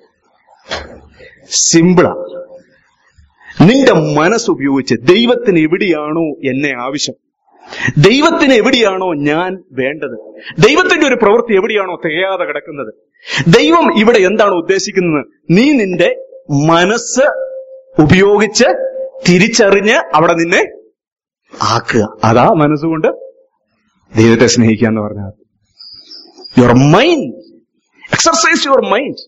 സിമ്പിളാ. നിന്റെ മനസ്സുപയോഗിച്ച് ദൈവത്തിന് എവിടെയാണോ എന്നെ ആവശ്യം, ദൈവത്തിന് എവിടെയാണോ ഞാൻ വേണ്ടത്, ദൈവത്തിന്റെ ഒരു പ്രവൃത്തി എവിടെയാണോ തികയാതെ കിടക്കുന്നത്, ദൈവം ഇവിടെ എന്താണ് ഉദ്ദേശിക്കുന്നത്, നീ നിന്റെ മനസ്സ് ഉപയോഗിച്ച് തിരിച്ചറിഞ്ഞ് അവിടെ നിന്നെ ആക്കുക. അതാ മനസ്സുകൊണ്ട് ദൈവത്തെ സ്നേഹിക്കുക എന്ന് പറഞ്ഞാൽ. Your mind, exercise your mind.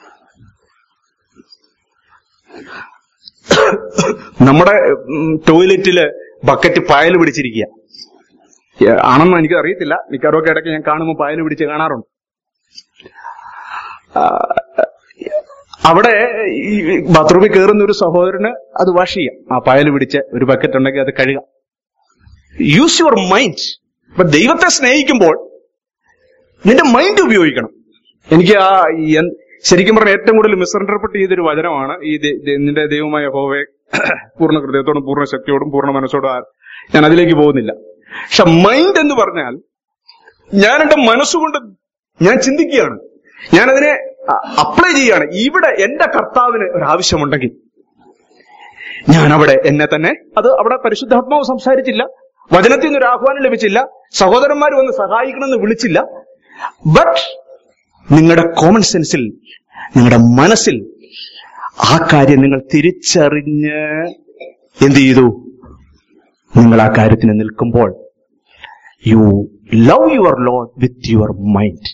നമ്മുടെ ടോയ്ലറ്റില് ബക്കറ്റ് പായൽ പിടിച്ചിരിക്കുക ആണെന്ന് എനിക്ക് അറിയത്തില്ല. മിക്കവാറും ഇടയ്ക്ക് ഞാൻ കാണുമ്പോൾ പായൽ പിടിച്ച് കാണാറുണ്ട്. അവിടെ ഈ ബാത്റൂമിൽ കയറുന്ന ഒരു സഹോദരന് അത് വാഷ് ചെയ്യാം. ആ പായൽ പിടിച്ച് ഒരു ബക്കറ്റ് ഉണ്ടെങ്കിൽ അത് കഴുകാം. Use your mind. അപ്പൊ ദൈവത്തെ സ്നേഹിക്കുമ്പോൾ നിന്റെ മൈൻഡ് ഉപയോഗിക്കണം. എനിക്ക് ആ ഈ- ശരിക്കും പറഞ്ഞാൽ ഏറ്റവും കൂടുതൽ മിസ്ഇന്റർപ്രറ്റ് ചെയ്തൊരു വചനമാണ് ഈ ദ- ദ- നിന്റെ ദൈവമായ യഹോവയെ പൂർണ്ണ ഹൃദയത്തോടും പൂർണ്ണ ശക്തിയോടും പൂർണ്ണ മനസ്സോടും ആ- ഞാൻ അതിലേക്ക് പോകുന്നില്ല. പക്ഷെ മൈൻഡ് എന്ന് പറഞ്ഞാൽ ഞാൻ എന്റെ മനസ്സുകൊണ്ട് ഞാൻ ചിന്തിക്കുകയാണ്, ഞാനതിനെ അപ്ലൈ ചെയ്യാണ്. ഇവിടെ എന്റെ കർത്താവിന് ഒരു ആവശ്യമുണ്ടെങ്കിൽ ഞാൻ അവിടെ എന്നെ തന്നെ, അത് അവിടെ പരിശുദ്ധാത്മാവ് സംസാരിച്ചില്ല, വചനത്തിൽ നിന്ന് ഒരു ആഹ്വാനം ലഭിച്ചില്ല, സഹോദരന്മാർ വന്ന് സഹായിക്കണമെന്ന് വിളിച്ചില്ല. ബട്ട് നിങ്ങളുടെ കോമൺ സെൻസിൽ, നിങ്ങളുടെ മനസ്സിൽ ആ കാര്യം നിങ്ങൾ തിരിച്ചറിഞ്ഞ് എന്ത് ചെയ്തു? നിങ്ങൾ ആ കാര്യത്തിന് നിൽക്കുമ്പോൾ you love your lord with your mind.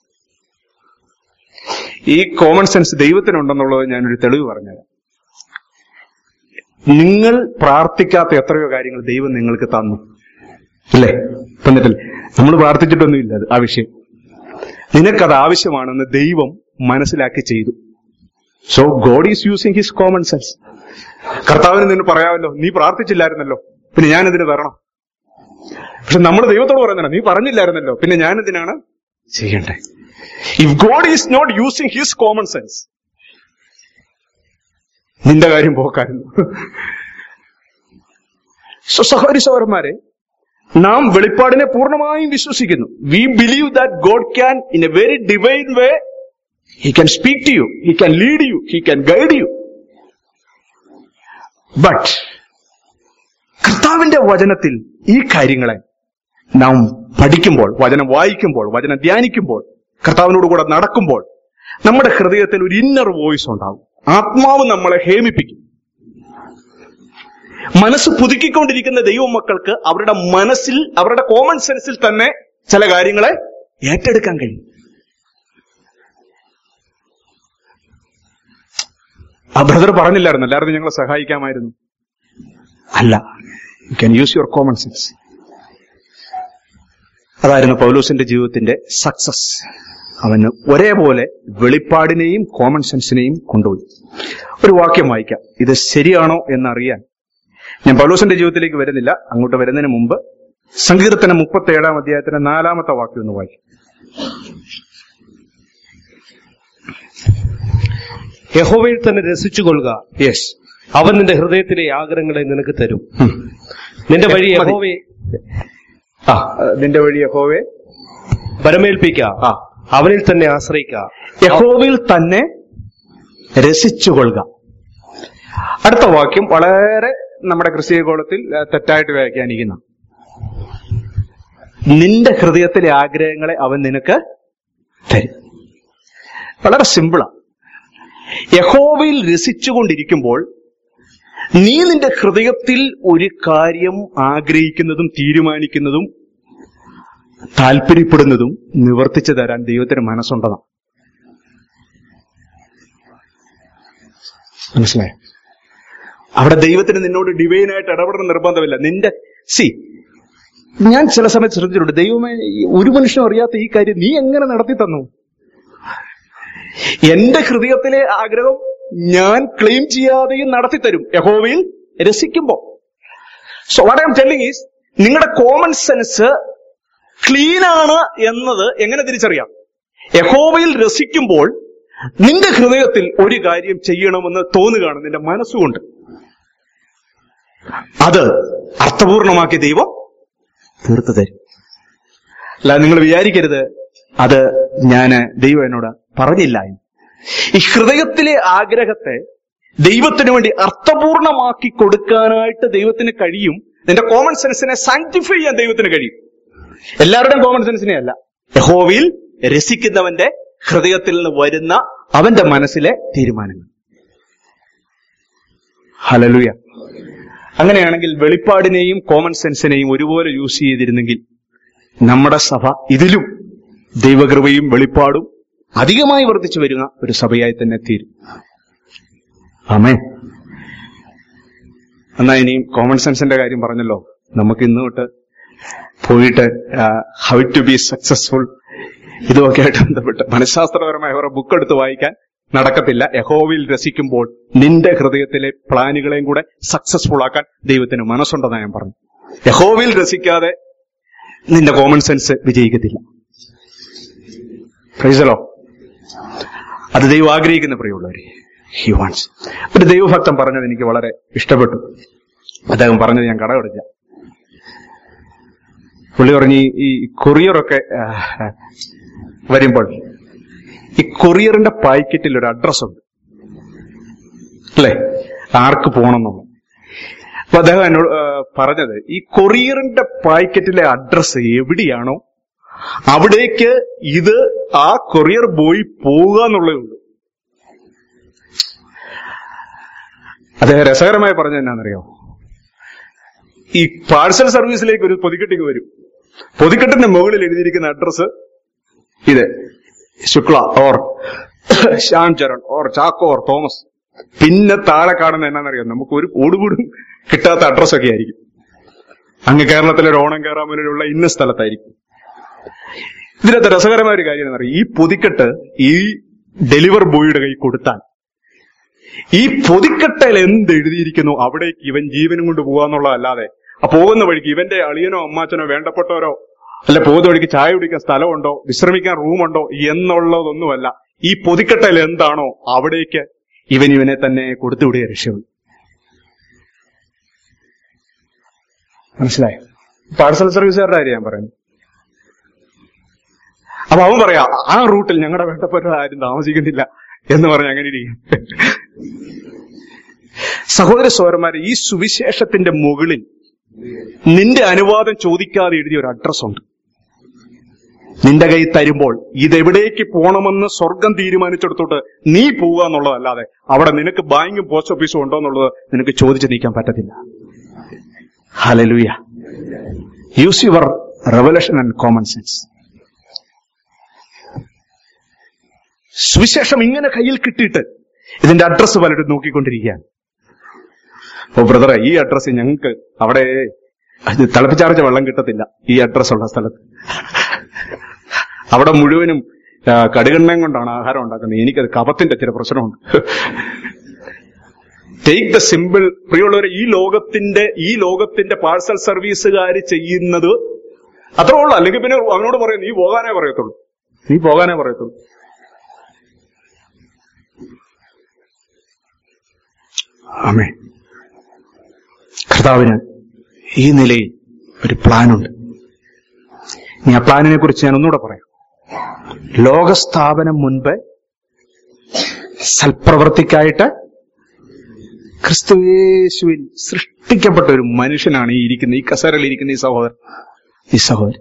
ഈ കോമൺ സെൻസ് ദൈവത്തിനുണ്ടെന്നുള്ളത് ഞാനൊരു തെളിവ് പറഞ്ഞുതരാം. നിങ്ങൾ പ്രാർത്ഥിക്കാത്ത എത്രയോ കാര്യങ്ങൾ ദൈവം നിങ്ങൾക്ക് തന്നു, അല്ലേ? എന്നിട്ടില്ലേ, നമ്മൾ പ്രാർത്ഥിച്ചിട്ടൊന്നുമില്ല അത് ആ വിഷയം. നിനക്കത് ആവശ്യമാണെന്ന് ദൈവം മനസ്സിലാക്കി ചെയ്തു. So God is using his common sense. കർത്താവിന് നിന്നെ പറയാമല്ലോ, നീ പ്രാർത്ഥിച്ചില്ലായിരുന്നല്ലോ, പിന്നെ ഞാനിതിന് തരണം. പക്ഷെ നമ്മൾ ദൈവത്തോട് പറയുന്നില്ല, നീ പറഞ്ഞില്ലായിരുന്നല്ലോ, പിന്നെ ഞാനിതിനാണ് ചെയ്യണ്ടേ. If God is not using his common sense, നിന്റെ കാര്യം പോക്കായിരുന്നു. സോ സഹോദരി സഹോദരന്മാരെ, നാം വെളിപ്പാടിനെ പൂർണ്ണമായും വിശ്വസിക്കുന്നു. We believe that God can in a very divine way, he can speak to you, he can lead you, he can guide you. But കർത്താവിന്റെ വചനത്തിൽ ഈ കാര്യങ്ങളെ നാം പഠിക്കുമ്പോൾ, വചനം വായിക്കുമ്പോൾ, വചനം ധ്യാനിക്കുമ്പോൾ, കർത്താവിനോട് കൂടെ നടക്കുമ്പോൾ നമ്മുടെ ഹൃദയത്തിൽ ഒരു ഇന്നർ വോയിസ് ഉണ്ടാവും. ആത്മാവ് നമ്മളെ ഹേമിപ്പിക്കും. മനസ്സ് പുതുക്കിക്കൊണ്ടിരിക്കുന്ന ദൈവമക്കൾക്ക് അവരുടെ മനസ്സിൽ, അവരുടെ കോമൺ സെൻസിൽ തന്നെ ചില കാര്യങ്ങളെ ഏറ്റെടുക്കാൻ കഴിയും. ആ ബ്രദർ പറഞ്ഞില്ലായിരുന്നു, എല്ലാവരും ഞങ്ങളെ സഹായിക്കാമായിരുന്നു. അല്ല, you can use your common sense. അതായിരുന്നു പൗലോസിന്റെ ജീവിതത്തിന്റെ സക്സസ്. അവന് ഒരേപോലെ വെളിപ്പാടിനെയും കോമൺ സെൻസിനെയും കൊണ്ടുപോയി. ഒരു വാക്യം വായിക്കാം, ഇത് ശരിയാണോ എന്നറിയാൻ. ഞാൻ പൗലോസിന്റെ ജീവിതത്തിലേക്ക് വരുന്നില്ല, അങ്ങോട്ട് വരുന്നതിന് മുമ്പ് സങ്കീർത്തനം മുപ്പത്തി ഏഴാം അധ്യായത്തിന്റെ നാലാമത്തെ വാക്യം ഒന്ന് വായിക്കും. യഹോവയിൽ തന്നെ രസിച്ചുകൊള്ളുക, യെസ്, അവൻ നിന്റെ ഹൃദയത്തിലെ ആഗ്രഹങ്ങളെ നിനക്ക് തരും. നിന്റെ വഴി യഹോവയെ ആ നിന്റെ വഴി യഹോവയെ പരമേൽപ്പിക്ക, ആ അവനിൽ തന്നെ ആശ്രയിക്ക. യഹോവയിൽ തന്നെ രസിച്ചുകൊള്ളുക. അടുത്ത വാക്യം വളരെ നമ്മുടെ ക്രിസ്തീയ കോളത്തിൽ തെറ്റായിട്ട് വ്യാഖ്യാനിക്കുന്ന, നിന്റെ ഹൃദയത്തിലെ ആഗ്രഹങ്ങളെ അവൻ നിനക്ക് തരും. വളരെ സിമ്പിളാ. യഹോവയിൽ രസിച്ചുകൊണ്ടിരിക്കുമ്പോൾ നീ നിന്റെ ഹൃദയത്തിൽ ഒരു കാര്യം ആഗ്രഹിക്കുന്നതും തീരുമാനിക്കുന്നതും താല്പര്യപ്പെടുന്നതും നിവർത്തിച്ചു തരാൻ ദൈവത്തിന് മനസ്സുണ്ടതാണ്. മനസ്സിലായോ? അവിടെ ദൈവത്തിന് നിന്നോട് ഡിവൈനായിട്ട് ഇടപെടുന്ന നിർബന്ധമില്ല. നിന്റെ സി ഞാൻ ചില സമയത്ത് ശ്രദ്ധിച്ചിട്ടുണ്ട്, ദൈവമേ, ഒരു മനുഷ്യനും അറിയാത്ത ഈ കാര്യം നീ എങ്ങനെ നടത്തി തന്നു? എന്റെ ഹൃദയത്തിലെ ആഗ്രഹം ഞാൻ ക്ലെയിം ചെയ്യാതെയും നടത്തി തരും യഹോവയിൽ രസിക്കുമ്പോ. So what I am telling is, നിങ്ങളുടെ കോമൺ സെൻസ് ക്ലീൻ ആണ് എന്നത് എങ്ങനെ തിരിച്ചറിയാം? യഹോവയിൽ രസിക്കുമ്പോൾ നിന്റെ ഹൃദയത്തിൽ ഒരു കാര്യം ചെയ്യണമെന്ന് തോന്നുകയാണ് നിന്റെ മനസ്സുകൊണ്ട്. അത് അർത്ഥപൂർണമാക്കി ദൈവം തീർത്തു തരും. അല്ല, നിങ്ങൾ വിചാരിക്കരുത് അത് ഞാന് ദൈവം എന്നോട് പറഞ്ഞില്ല. ഈ ഹൃദയത്തിലെ ആഗ്രഹത്തെ ദൈവത്തിന് വേണ്ടി അർത്ഥപൂർണമാക്കി കൊടുക്കാനായിട്ട് ദൈവത്തിന് കഴിയും. നിന്റെ കോമൺ സെൻസിനെ സാങ്ക്ടിഫൈ ചെയ്യാൻ ദൈവത്തിന് കഴിയും. എല്ലാവരുടെയും കോമൺ സെൻസിനെ അല്ല, യഹോവയിൽ രസിക്കുന്നവന്റെ ഹൃദയത്തിൽ നിന്ന് വരുന്ന അവന്റെ മനസ്സിലെ തീരുമാനങ്ങൾ. ഹല്ലേലൂയ. അങ്ങനെയാണെങ്കിൽ വെളിപ്പാടിനെയും കോമൺ സെൻസിനെയും ഒരുപോലെ യൂസ് ചെയ്തിരുന്നെങ്കിൽ നമ്മുടെ സഭ ഇതിലും ദൈവകൃപയും വെളിപ്പാടും അധികമായി വർദ്ധിച്ചു വരുന്ന ഒരു സഭയായി തന്നെ തീരും. ആമേൻ. എന്നാ ഇനിയും കോമൺ സെൻസിന്റെ കാര്യം പറഞ്ഞല്ലോ, നമുക്ക് ഇന്ന് തൊട്ട് പോയിട്ട് ഹൗ ടു ബി സക്സസ്ഫുൾ ഇതുമൊക്കെ ആയിട്ട് ബന്ധപ്പെട്ട് മനഃശാസ്ത്രപരമായ ഓരോ ബുക്ക് എടുത്ത് വായിക്കാൻ നടക്കത്തില്ല. യഹോവയിൽ രസിക്കുമ്പോൾ നിന്റെ ഹൃദയത്തിലെ പ്ലാനുകളെയും കൂടെ സക്സസ്ഫുൾ ആക്കാൻ ദൈവത്തിന് മനസ്സുണ്ടെന്നാണ് ഞാൻ പറഞ്ഞു. യഹോവയിൽ രസിക്കാതെ നിന്റെ കോമൺ സെൻസ് വിജയിക്കത്തില്ല. Praise the lord. അത് ദൈവം ആഗ്രഹിക്കുന്ന പ്രിയമുള്ളവരെ. He wants. ഒരു ദൈവഭക്തൻ പറഞ്ഞത് എനിക്ക് വളരെ ഇഷ്ടപ്പെട്ടു. അദ്ദേഹം പറഞ്ഞത് ഞാൻ കടമെടുക്കാം. പുള്ളി പറഞ്ഞ് ഈ കൊറിയറൊക്കെ വരുമ്പോൾ ഈ കൊറിയറിന്റെ പാക്കറ്റിൽ ഒരു അഡ്രസ് ഉണ്ട് അല്ലെ, ആർക്ക് പോകണമെന്നുള്ള. അപ്പൊ അദ്ദേഹം എന്നോട് പറഞ്ഞത് ഈ കൊറിയറിന്റെ പാക്കറ്റിലെ അഡ്രസ് എവിടെയാണോ അവിടേക്ക് ഇത് ആ കൊറിയർ ബോയ് പോവുക എന്നുള്ളതേ ഉള്ളൂ. അദ്ദേഹം രസകരമായി പറഞ്ഞത് എന്നാണെന്നറിയോ, ഈ പാഴ്സൽ സർവീസിലേക്ക് ഒരു പൊതിക്കെട്ടിങ് വരും. പൊതിക്കെട്ടിന്റെ മുകളിൽ എഴുതിയിരിക്കുന്ന അഡ്രസ് ഇത് Shukla or Shyam Charan or Chacko or Thomas. പിന്നെ താഴെ കാണുന്ന എന്നാന്നറിയാം, നമുക്ക് ഒരു ഓടുകൂടും കിട്ടാത്ത അഡ്രസ്സൊക്കെ ആയിരിക്കും. അങ്ങ് കേരളത്തിലെ ഒരു ഓണം കേറാമൂലുള്ള ഇന്ന സ്ഥലത്തായിരിക്കും. ഇതിനകത്ത് രസകരമായ ഒരു കാര്യം എന്നറിയാം, ഈ പൊതിക്കെട്ട് ഈ ഡെലിവർ ബോയുടെ കൈ കൊടുത്താൽ ഈ പൊതിക്കെട്ടയിൽ എന്ത് എഴുതിയിരിക്കുന്നു അവിടേക്ക് ഇവൻ ജീവനും കൊണ്ട് പോകാന്നുള്ളതല്ലാതെ ആ പോകുന്ന വഴിക്ക് ഇവന്റെ അളിയനോ അമ്മാച്ചനോ വേണ്ടപ്പെട്ടവരോ അല്ല പോകുന്ന വഴിക്ക് ചായ കുടിക്കാൻ സ്ഥലമുണ്ടോ വിശ്രമിക്കാൻ റൂമുണ്ടോ എന്നുള്ളതൊന്നുമല്ല. ഈ പൊതിക്കെട്ടയിൽ എന്താണോ അവിടേക്ക് ഇവൻ ഇവനെ തന്നെ കൊടുത്തുവിടുക രക്ഷയുള്ളൂ. മനസ്സിലായോ? പാഴ്സൽ സർവീസുകാരുടെ കാര്യം ഞാൻ പറയുന്നു. അപ്പൊ അവൻ പറയാ ആ റൂട്ടിൽ ഞങ്ങളുടെ വേണ്ടപ്പെട്ട ആരും താമസിക്കുന്നില്ല എന്ന് പറഞ്ഞ് അങ്ങനെ ഇരിക്കും. സഹോദര സഹോദരന്മാരെ, ഈ സുവിശേഷത്തിന്റെ മുകളിൽ നിന്റെ അനുവാദം ചോദിക്കാതെ എഴുതിയ ഒരു അഡ്രസ് ഉണ്ട്. നിന്റെ കൈ തരുമ്പോൾ ഇതെവിടേക്ക് പോകണമെന്ന് സ്വർഗം തീരുമാനിച്ചെടുത്തോട്ട് നീ പോവുക എന്നുള്ളതല്ലാതെ അവിടെ നിനക്ക് ബാങ്കും പോസ്റ്റ് ഓഫീസും ഉണ്ടോ എന്നുള്ളത് നിനക്ക് ചോദിച്ചു നീക്കാൻ പറ്റത്തില്ല. Hallelujah. Use your revelation and common sense. സുവിശേഷം ഇങ്ങനെ കയ്യിൽ കിട്ടിയിട്ട് ഇതിന്റെ അഡ്രസ്സ് പലരും നോക്കിക്കൊണ്ടിരിക്കുകയാണ്. അപ്പൊ ബ്രദറെ, ഈ അഡ്രസ്സ് ഞങ്ങൾക്ക് അവിടെ തിളപ്പിച്ചാർച്ച വെള്ളം കിട്ടത്തില്ല ഈ അഡ്രസ് ഉള്ള സ്ഥലത്ത്. അവിടെ മുഴുവനും കടുകെണ്ണയും കൊണ്ടാണ് ആഹാരം ഉണ്ടാക്കുന്നത്. എനിക്കത് കഫത്തിന്റെ ചില പ്രശ്നമുണ്ട്. Take the simple. പ്രിയമുള്ളവരെ, ഈ ലോകത്തിന്റെ ഈ ലോകത്തിന്റെ പാഴ്സൽ സർവീസുകാർ ചെയ്യുന്നത് അത്രേ ഉള്ളൂ. അല്ലെങ്കിൽ പിന്നെ അവനോട് പറയും നീ പോകാനേ പറയത്തുള്ളൂ, നീ പോകാനേ പറയത്തുള്ളൂ. ആമേൻ. കർത്താവിന് ഈ നിലയിൽ ഒരു പ്ലാനുണ്ട്. ഇനി ആ പ്ലാനിനെ കുറിച്ച് ഞാൻ ഒന്നുകൂടെ പറയാം. ലോകസ്ഥാപനം മുൻപ് സൽപ്രവൃത്തിക്കായിട്ട് ക്രിസ്തുയേശുവിൽ സൃഷ്ടിക്കപ്പെട്ട ഒരു മനുഷ്യനാണ് ഈ ഇരിക്കുന്ന ഈ കസേരയിൽ ഇരിക്കുന്ന ഈ സഹോദരൻ ഈ സഹോദരൻ.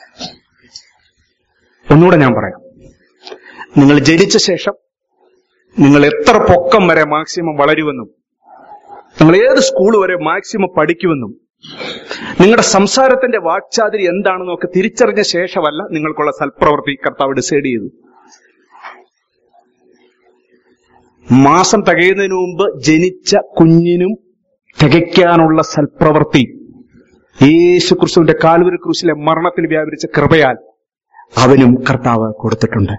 ഒന്നുകൂടെ ഞാൻ പറയാം. നിങ്ങൾ ജനിച്ച ശേഷം നിങ്ങൾ എത്ര പൊക്കം വരെ മാക്സിമം വളരുമെന്നും നിങ്ങൾ ഏത് സ്കൂൾ വരെ മാക്സിമം പഠിക്കുമെന്നും നിങ്ങളുടെ സംസാരത്തിന്റെ വാക്ചാതുരി എന്താണെന്നൊക്കെ തിരിച്ചറിഞ്ഞ ശേഷമല്ല നിങ്ങൾക്കുള്ള സൽപ്രവൃത്തി കർത്താവ് ഡിസൈഡ് ചെയ്തു. മാസം തികയുന്നതിന് മുമ്പ് ജനിച്ച കുഞ്ഞിനും തികയ്ക്കാനുള്ള സൽപ്രവൃത്തി യേശു ക്രിസ്തുവിന്റെ കാൽവരി ക്രൂശിലെ മരണത്തിൽ വ്യാപരിച്ച കൃപയാൽ അവനും കർത്താവ് കൊടുത്തിട്ടുണ്ട്.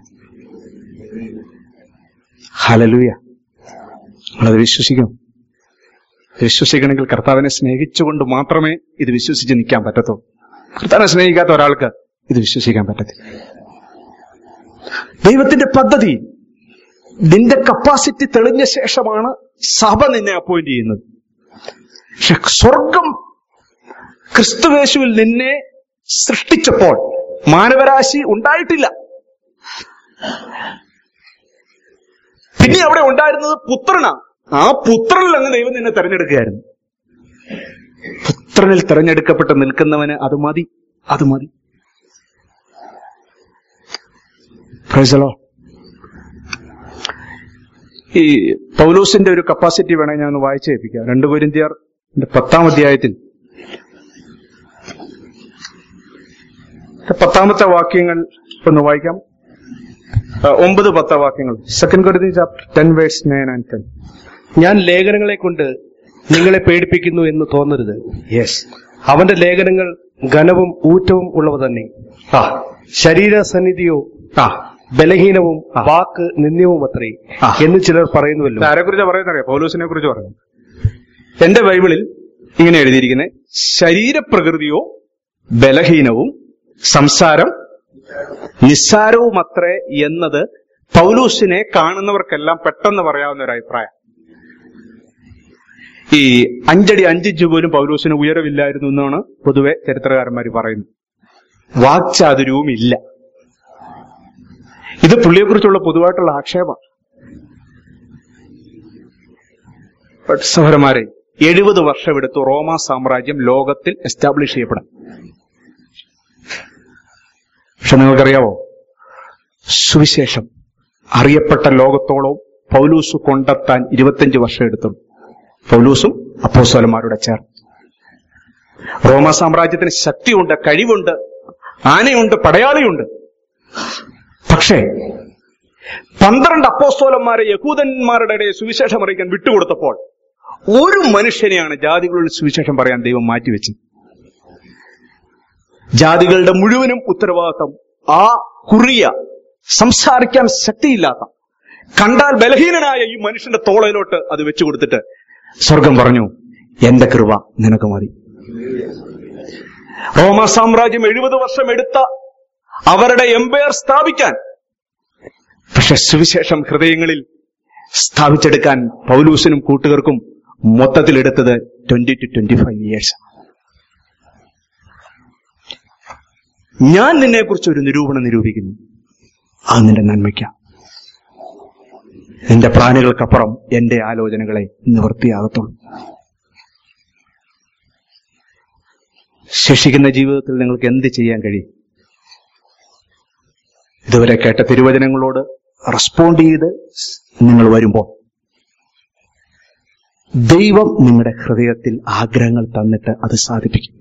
ഹല്ലേലൂയ. നിങ്ങളത് വിശ്വസിക്കും. വിശ്വസിക്കണമെങ്കിൽ കർത്താവിനെ സ്നേഹിച്ചുകൊണ്ട് മാത്രമേ ഇത് വിശ്വസിച്ച് നിൽക്കാൻ പറ്റത്തുള്ളൂ. കർത്താവിനെ സ്നേഹിക്കാത്ത ഒരാൾക്ക് ഇത് വിശ്വസിക്കാൻ പറ്റത്തില്ല. ദൈവത്തിന്റെ പദ്ധതി നിന്റെ കപ്പാസിറ്റി തെളിഞ്ഞ ശേഷമാണ് സഭ നിന്നെ അപ്പോയിന്റ് ചെയ്യുന്നത്. പക്ഷെ സ്വർഗം ക്രിസ്തുവേശുവിൽ നിന്നെ സൃഷ്ടിച്ചപ്പോൾ മാനവരാശി ഉണ്ടായിട്ടില്ല. പിന്നെ അവിടെ ഉണ്ടായിരുന്നത് പുത്രനാണ്. ആ പുത്രനിൽ അങ്ങ് ദൈവം നിന്നെ തെരഞ്ഞെടുക്കുകയായിരുന്നു. പുത്രനിൽ തെരഞ്ഞെടുക്കപ്പെട്ട് നിൽക്കുന്നവന് അത് മതി, അത് മതി. Praise the lord. ഈ പൗലോസിന്റെ ഒരു കപ്പാസിറ്റി വേണേ ഞാൻ ഒന്ന് വായിച്ചു കേൾപ്പിക്കാം. രണ്ട് കൊരിന്ത്യർ പത്താം അധ്യായത്തിൽ പത്താമത്തെ വാക്യങ്ങൾ ഒന്ന് വായിക്കാം. ഒമ്പത് പത്ത വാക്യങ്ങൾ. Second Corinthians chapter ten verse nine and ten. ഞാൻ ലേഖനങ്ങളെ കൊണ്ട് നിങ്ങളെ പേടിപ്പിക്കുന്നു എന്ന് തോന്നരുത്. യെസ്, അവന്റെ ലേഖനങ്ങൾ ഘനവും ഊറ്റവും ഉള്ളവ തന്നെ. ആ ശരീരസന്നിധിയോ ആ ബലഹീനവും ആ. വാക്ക് നിന്ദ്യവും അത്രേ ആ. എന്ന് ചിലർ പറയുന്നുവല്ലോ. ആരെക്കുറിച്ച് പറയുന്നറിയാം? പൗലോസിനെ കുറിച്ച് പറയുന്നു. എന്റെ ബൈബിളിൽ ഇങ്ങനെ എഴുതിയിരിക്കുന്നത്, ശരീരപ്രകൃതിയോ ബലഹീനവും സംസാരം നിസ്സാരവുമത്രേ എന്നത് പൗലോസിനെ കാണുന്നവർക്കെല്ലാം പെട്ടെന്ന് പറയാവുന്ന ഒരു അഭിപ്രായം. ഈ അഞ്ചടി അഞ്ചിഞ്ച് പോലും പൗലോസിന് ഉയരമില്ലായിരുന്നു എന്നാണ് പൊതുവെ ചരിത്രകാരന്മാർ പറയുന്നത്. വാക്ചാതുര്യവും ഇല്ല. ഇത് പുള്ളിയെക്കുറിച്ചുള്ള പൊതുവായിട്ടുള്ള ആക്ഷേപം. സഹോദരന്മാരെ, എഴുപത് വർഷമെടുത്തു റോമാ സാമ്രാജ്യം ലോകത്തിൽ എസ്റ്റാബ്ലിഷ് ചെയ്യപ്പെടാം. പക്ഷെ നിങ്ങൾക്കറിയാവോ, സുവിശേഷം അറിയപ്പെട്ട ലോകത്തോളം പൗലൂസ് കൊണ്ടെത്താൻ ഇരുപത്തിയഞ്ച് വർഷം എടുത്തു. പൗലൂസും അപ്പോസ്തലന്മാരുടെ ചേർന്ന്. റോമാ സാമ്രാജ്യത്തിന് ശക്തിയുണ്ട്, കഴിവുണ്ട്, ആനയുണ്ട്, പടയാളിയുണ്ട്. പക്ഷേ പന്ത്രണ്ട് അപ്പോസ്തലന്മാരെ യഹൂദന്മാരുടെ ഇടയിൽ സുവിശേഷം അറിയിക്കാൻ വിട്ടുകൊടുത്തപ്പോൾ ഒരു മനുഷ്യനെയാണ് ജാതികളിൽ സുവിശേഷം പറയാൻ ദൈവം മാറ്റിവെച്ചത്. ജാതികളുടെ മുഴുവനും ഉത്തരവാദിത്വം ആ കുറിയ സംസാരിക്കാൻ ശക്തിയില്ലാത്ത, കണ്ടാൽ ബലഹീനനായ ഈ മനുഷ്യന്റെ തോളയിലോട്ട് അത് വെച്ചു കൊടുത്തിട്ട് സ്വർഗം പറഞ്ഞു, എന്റെ കൃപ നിനക്ക് മതി. റോമാ സാമ്രാജ്യം എഴുപത് വർഷം എടുത്ത അവരുടെ എംപയർ സ്ഥാപിക്കാൻ, പക്ഷെ സുവിശേഷം ഹൃദയങ്ങളിൽ സ്ഥാപിച്ചെടുക്കാൻ പൗലൂസിനും കൂട്ടുകാർക്കും മൊത്തത്തിൽ എടുത്തത് twenty two twenty five years. ഞാൻ നിന്നെക്കുറിച്ച് ഒരു നിരൂപണം നിരൂപിക്കുന്നു, അത് നിന്റെ നന്മയ്ക്ക. നിന്റെ പ്ലാനുകൾക്കപ്പുറം എന്റെ ആലോചനകളെ നിവൃത്തിയാകത്തുള്ളൂ. ശേഷിക്കുന്ന ജീവിതത്തിൽ നിങ്ങൾക്ക് എന്ത് ചെയ്യാൻ കഴിയും? ഇതുവരെ കേട്ട തിരുവചനങ്ങളോട് റെസ്പോണ്ട് ചെയ്ത് നിങ്ങൾ വരുമ്പോൾ ദൈവം നിങ്ങളുടെ ഹൃദയത്തിൽ ആഗ്രഹങ്ങൾ തന്നിട്ട് അത് സാധിപ്പിക്കും.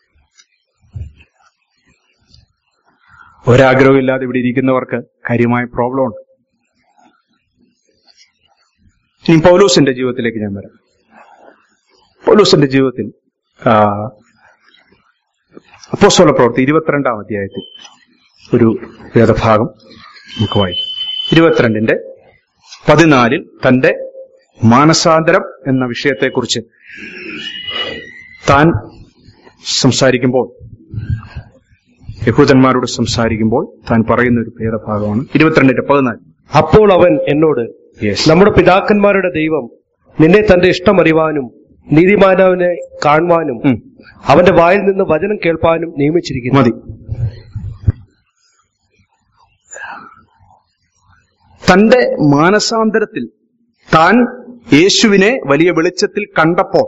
ഒരാഗ്രഹമില്ലാതെ ഇവിടെ ഇരിക്കുന്നവർക്ക് കാര്യമായ പ്രോബ്ലം ഉണ്ട്. ഇനി പൗലോസിന്റെ ജീവിതത്തിലേക്ക് ഞാൻ വരാം. പൗലോസിന്റെ ജീവിതത്തിൽ അപ്പോസ്തല പ്രവൃത്തി ഇരുപത്തിരണ്ടാം അധ്യായത്തിൽ ഒരു വേദഭാഗം നമുക്ക് വായിക്കും. ഇരുപത്തിരണ്ടിന്റെ പതിനാലിൽ തന്റെ മാനസാന്തരം എന്ന വിഷയത്തെക്കുറിച്ച് താൻ സംസാരിക്കുമ്പോൾ, യഹൂദന്മാരോട് സംസാരിക്കുമ്പോൾ താൻ പറയുന്ന ഒരു വേദഭാഗമാണ് ഇരുപത്തിരണ്ടിന്റെ പതിനാല്. അപ്പോൾ അവൻ എന്നോട്, നമ്മുടെ പിതാക്കന്മാരുടെ ദൈവം നിന്നെ തന്റെ ഇഷ്ടം അറിവാനും നീതിമാനവനെ കാണുവാനും അവന്റെ വായിൽ നിന്ന് വചനം കേൾപ്പാനും നിയമിച്ചിരിക്കുന്നു. മതി. തന്റെ മാനസാന്തരത്തിൽ താൻ യേശുവിനെ വലിയ വെളിച്ചത്തിൽ കണ്ടപ്പോൾ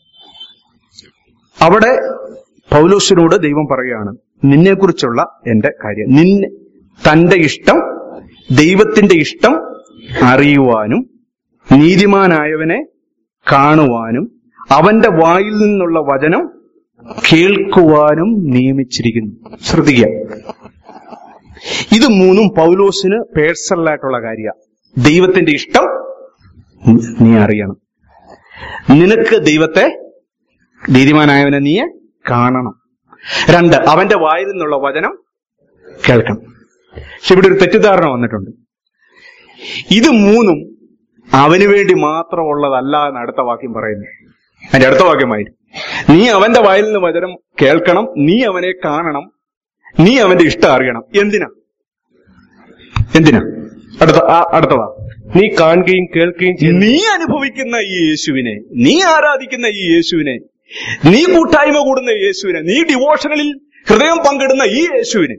അവിടെ പൗലോസിനോട് ദൈവം പറയുകയാണ്, നിന്നെക്കുറിച്ചുള്ള എന്റെ കാര്യം, നിന്നെ തന്റെ ഇഷ്ടം, ദൈവത്തിന്റെ ഇഷ്ടം അറിയുവാനും നീതിമാനായവനെ കാണുവാനും അവന്റെ വായിൽ നിന്നുള്ള വചനം കേൾക്കുവാനും നിയമിച്ചിരിക്കുന്നു. ശ്രദ്ധിക്കുക, ഇത് മൂന്നും പൗലോസിന് പേഴ്സണലായിട്ടുള്ള കാര്യമാണ്. ദൈവത്തിന്റെ ഇഷ്ടം നീ അറിയണം, നിനക്ക് ദൈവത്തെ, നീതിമാനായവനെ നീ കാണണം. രണ്ട്, അവന്റെ വായിൽ നിന്നുള്ള വചനം കേൾക്കണം. പക്ഷെ ഇവിടെ ഒരു തെറ്റിദ്ധാരണ വന്നിട്ടുണ്ട്. ഇത് മൂന്നും അവന് വേണ്ടി മാത്രമുള്ളതല്ല എന്ന് അടുത്ത വാക്യം പറയുന്നു. അതിന്റെ അടുത്ത വാക്യമായിരുന്നു, നീ അവന്റെ വായിൽ നിന്ന് വചനം കേൾക്കണം, നീ അവനെ കാണണം, നീ അവന്റെ ഇഷ്ടം അറിയണം. എന്തിനാ എന്തിനാ അടുത്ത അടുത്ത വാ നീ കാണുകയും കേൾക്കുകയും ചെയ്യും. നീ അനുഭവിക്കുന്ന ഈ യേശുവിനെ, നീ ആരാധിക്കുന്ന ഈ യേശുവിനെ, നീ കൂട്ടായ്മ കൂടുന്ന യേശുവിനെ, നീ ഡിവോഷണലിൽ ഹൃദയം പങ്കിടുന്ന ഈ യേശുവിനെ.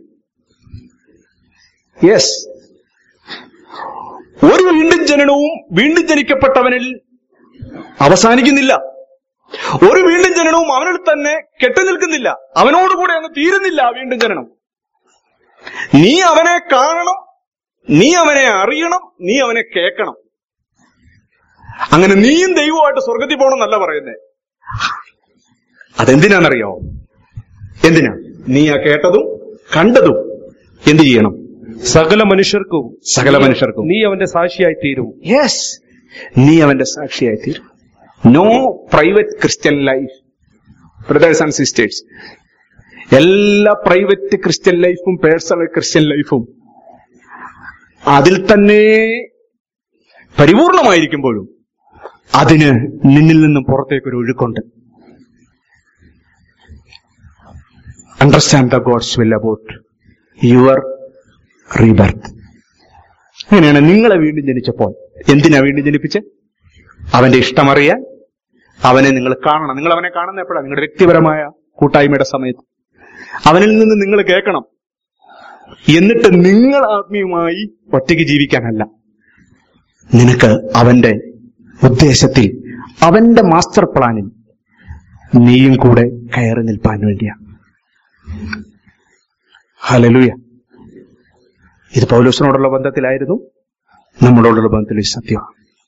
യെസ്, ഒരു വീണ്ടും ജനനവും വീണ്ടും ജനിക്കപ്പെട്ടവനിൽ അവസാനിക്കുന്നില്ല. ഒരു വീണ്ടും ജനനവും അവനിൽ തന്നെ കെട്ടുനിൽക്കുന്നില്ല, അവനോടുകൂടെ അങ്ങ് തീരുന്നില്ല വീണ്ടും ജനനം. നീ അവനെ കാണണം, നീ അവനെ അറിയണം, നീ അവനെ കേൾക്കണം. അങ്ങനെ നീയും ദൈവമായിട്ട് സ്വർഗത്തിൽ പോകണമെന്നല്ല പറയുന്നേ. അതെന്തിനാണെന്നറിയോ? എന്തിനാ? നീ ആ കേട്ടതും കണ്ടതും എന്ത് ചെയ്യണം? സകല മനുഷ്യർക്കും സകല മനുഷ്യർക്കും നീ അവന്റെ സാക്ഷിയായി തീരും. യെസ്, നീ അവന്റെ സാക്ഷിയായി തീരും. No private Christian life, brothers and sisters. എല്ലാ പ്രൈവറ്റ് ക്രിസ്ത്യൻ ലൈഫും പേഴ്സണൽ ക്രിസ്ത്യൻ ലൈഫും അതിൽ തന്നെ പരിപൂർണമായിരിക്കുമ്പോഴും അതിന് നിന്നിൽ നിന്നും പുറത്തേക്കൊരു ഒഴുക്കുണ്ട്. Understand the God's will about your rebirth. അങ്ങനെയാണ് നിങ്ങളെ വീണ്ടും ജനിച്ചപ്പോൾ. എന്തിനാ വീണ്ടും ജനിപ്പിച്ച്? അവന്റെ ഇഷ്ടമറിയാൻ, അവനെ നിങ്ങൾ കാണണം. നിങ്ങൾ അവനെ കാണുന്ന എപ്പോഴാണ്? നിങ്ങളുടെ വ്യക്തിപരമായ കൂട്ടായ്മയുടെ സമയത്ത്. അവനിൽ നിന്ന് നിങ്ങൾ കേൾക്കണം. എന്നിട്ട് നിങ്ങൾ ആത്മീയമായി ഒറ്റയ്ക്ക് ജീവിക്കാനല്ല, നിനക്ക് അവന്റെ ഉദ്ദേശത്തിൽ, അവന്റെ മാസ്റ്റർ പ്ലാനിൽ നീയും കൂടെ കയറി നിൽപ്പാൻ വേണ്ടിയാ. ഹല്ലേലൂയ. ഇത് പൗലോസിനോടുള്ള ബന്ധത്തിലായിരുന്നു, നമ്മളോടുള്ള ബന്ധത്തിൽ സത്യമാണ്.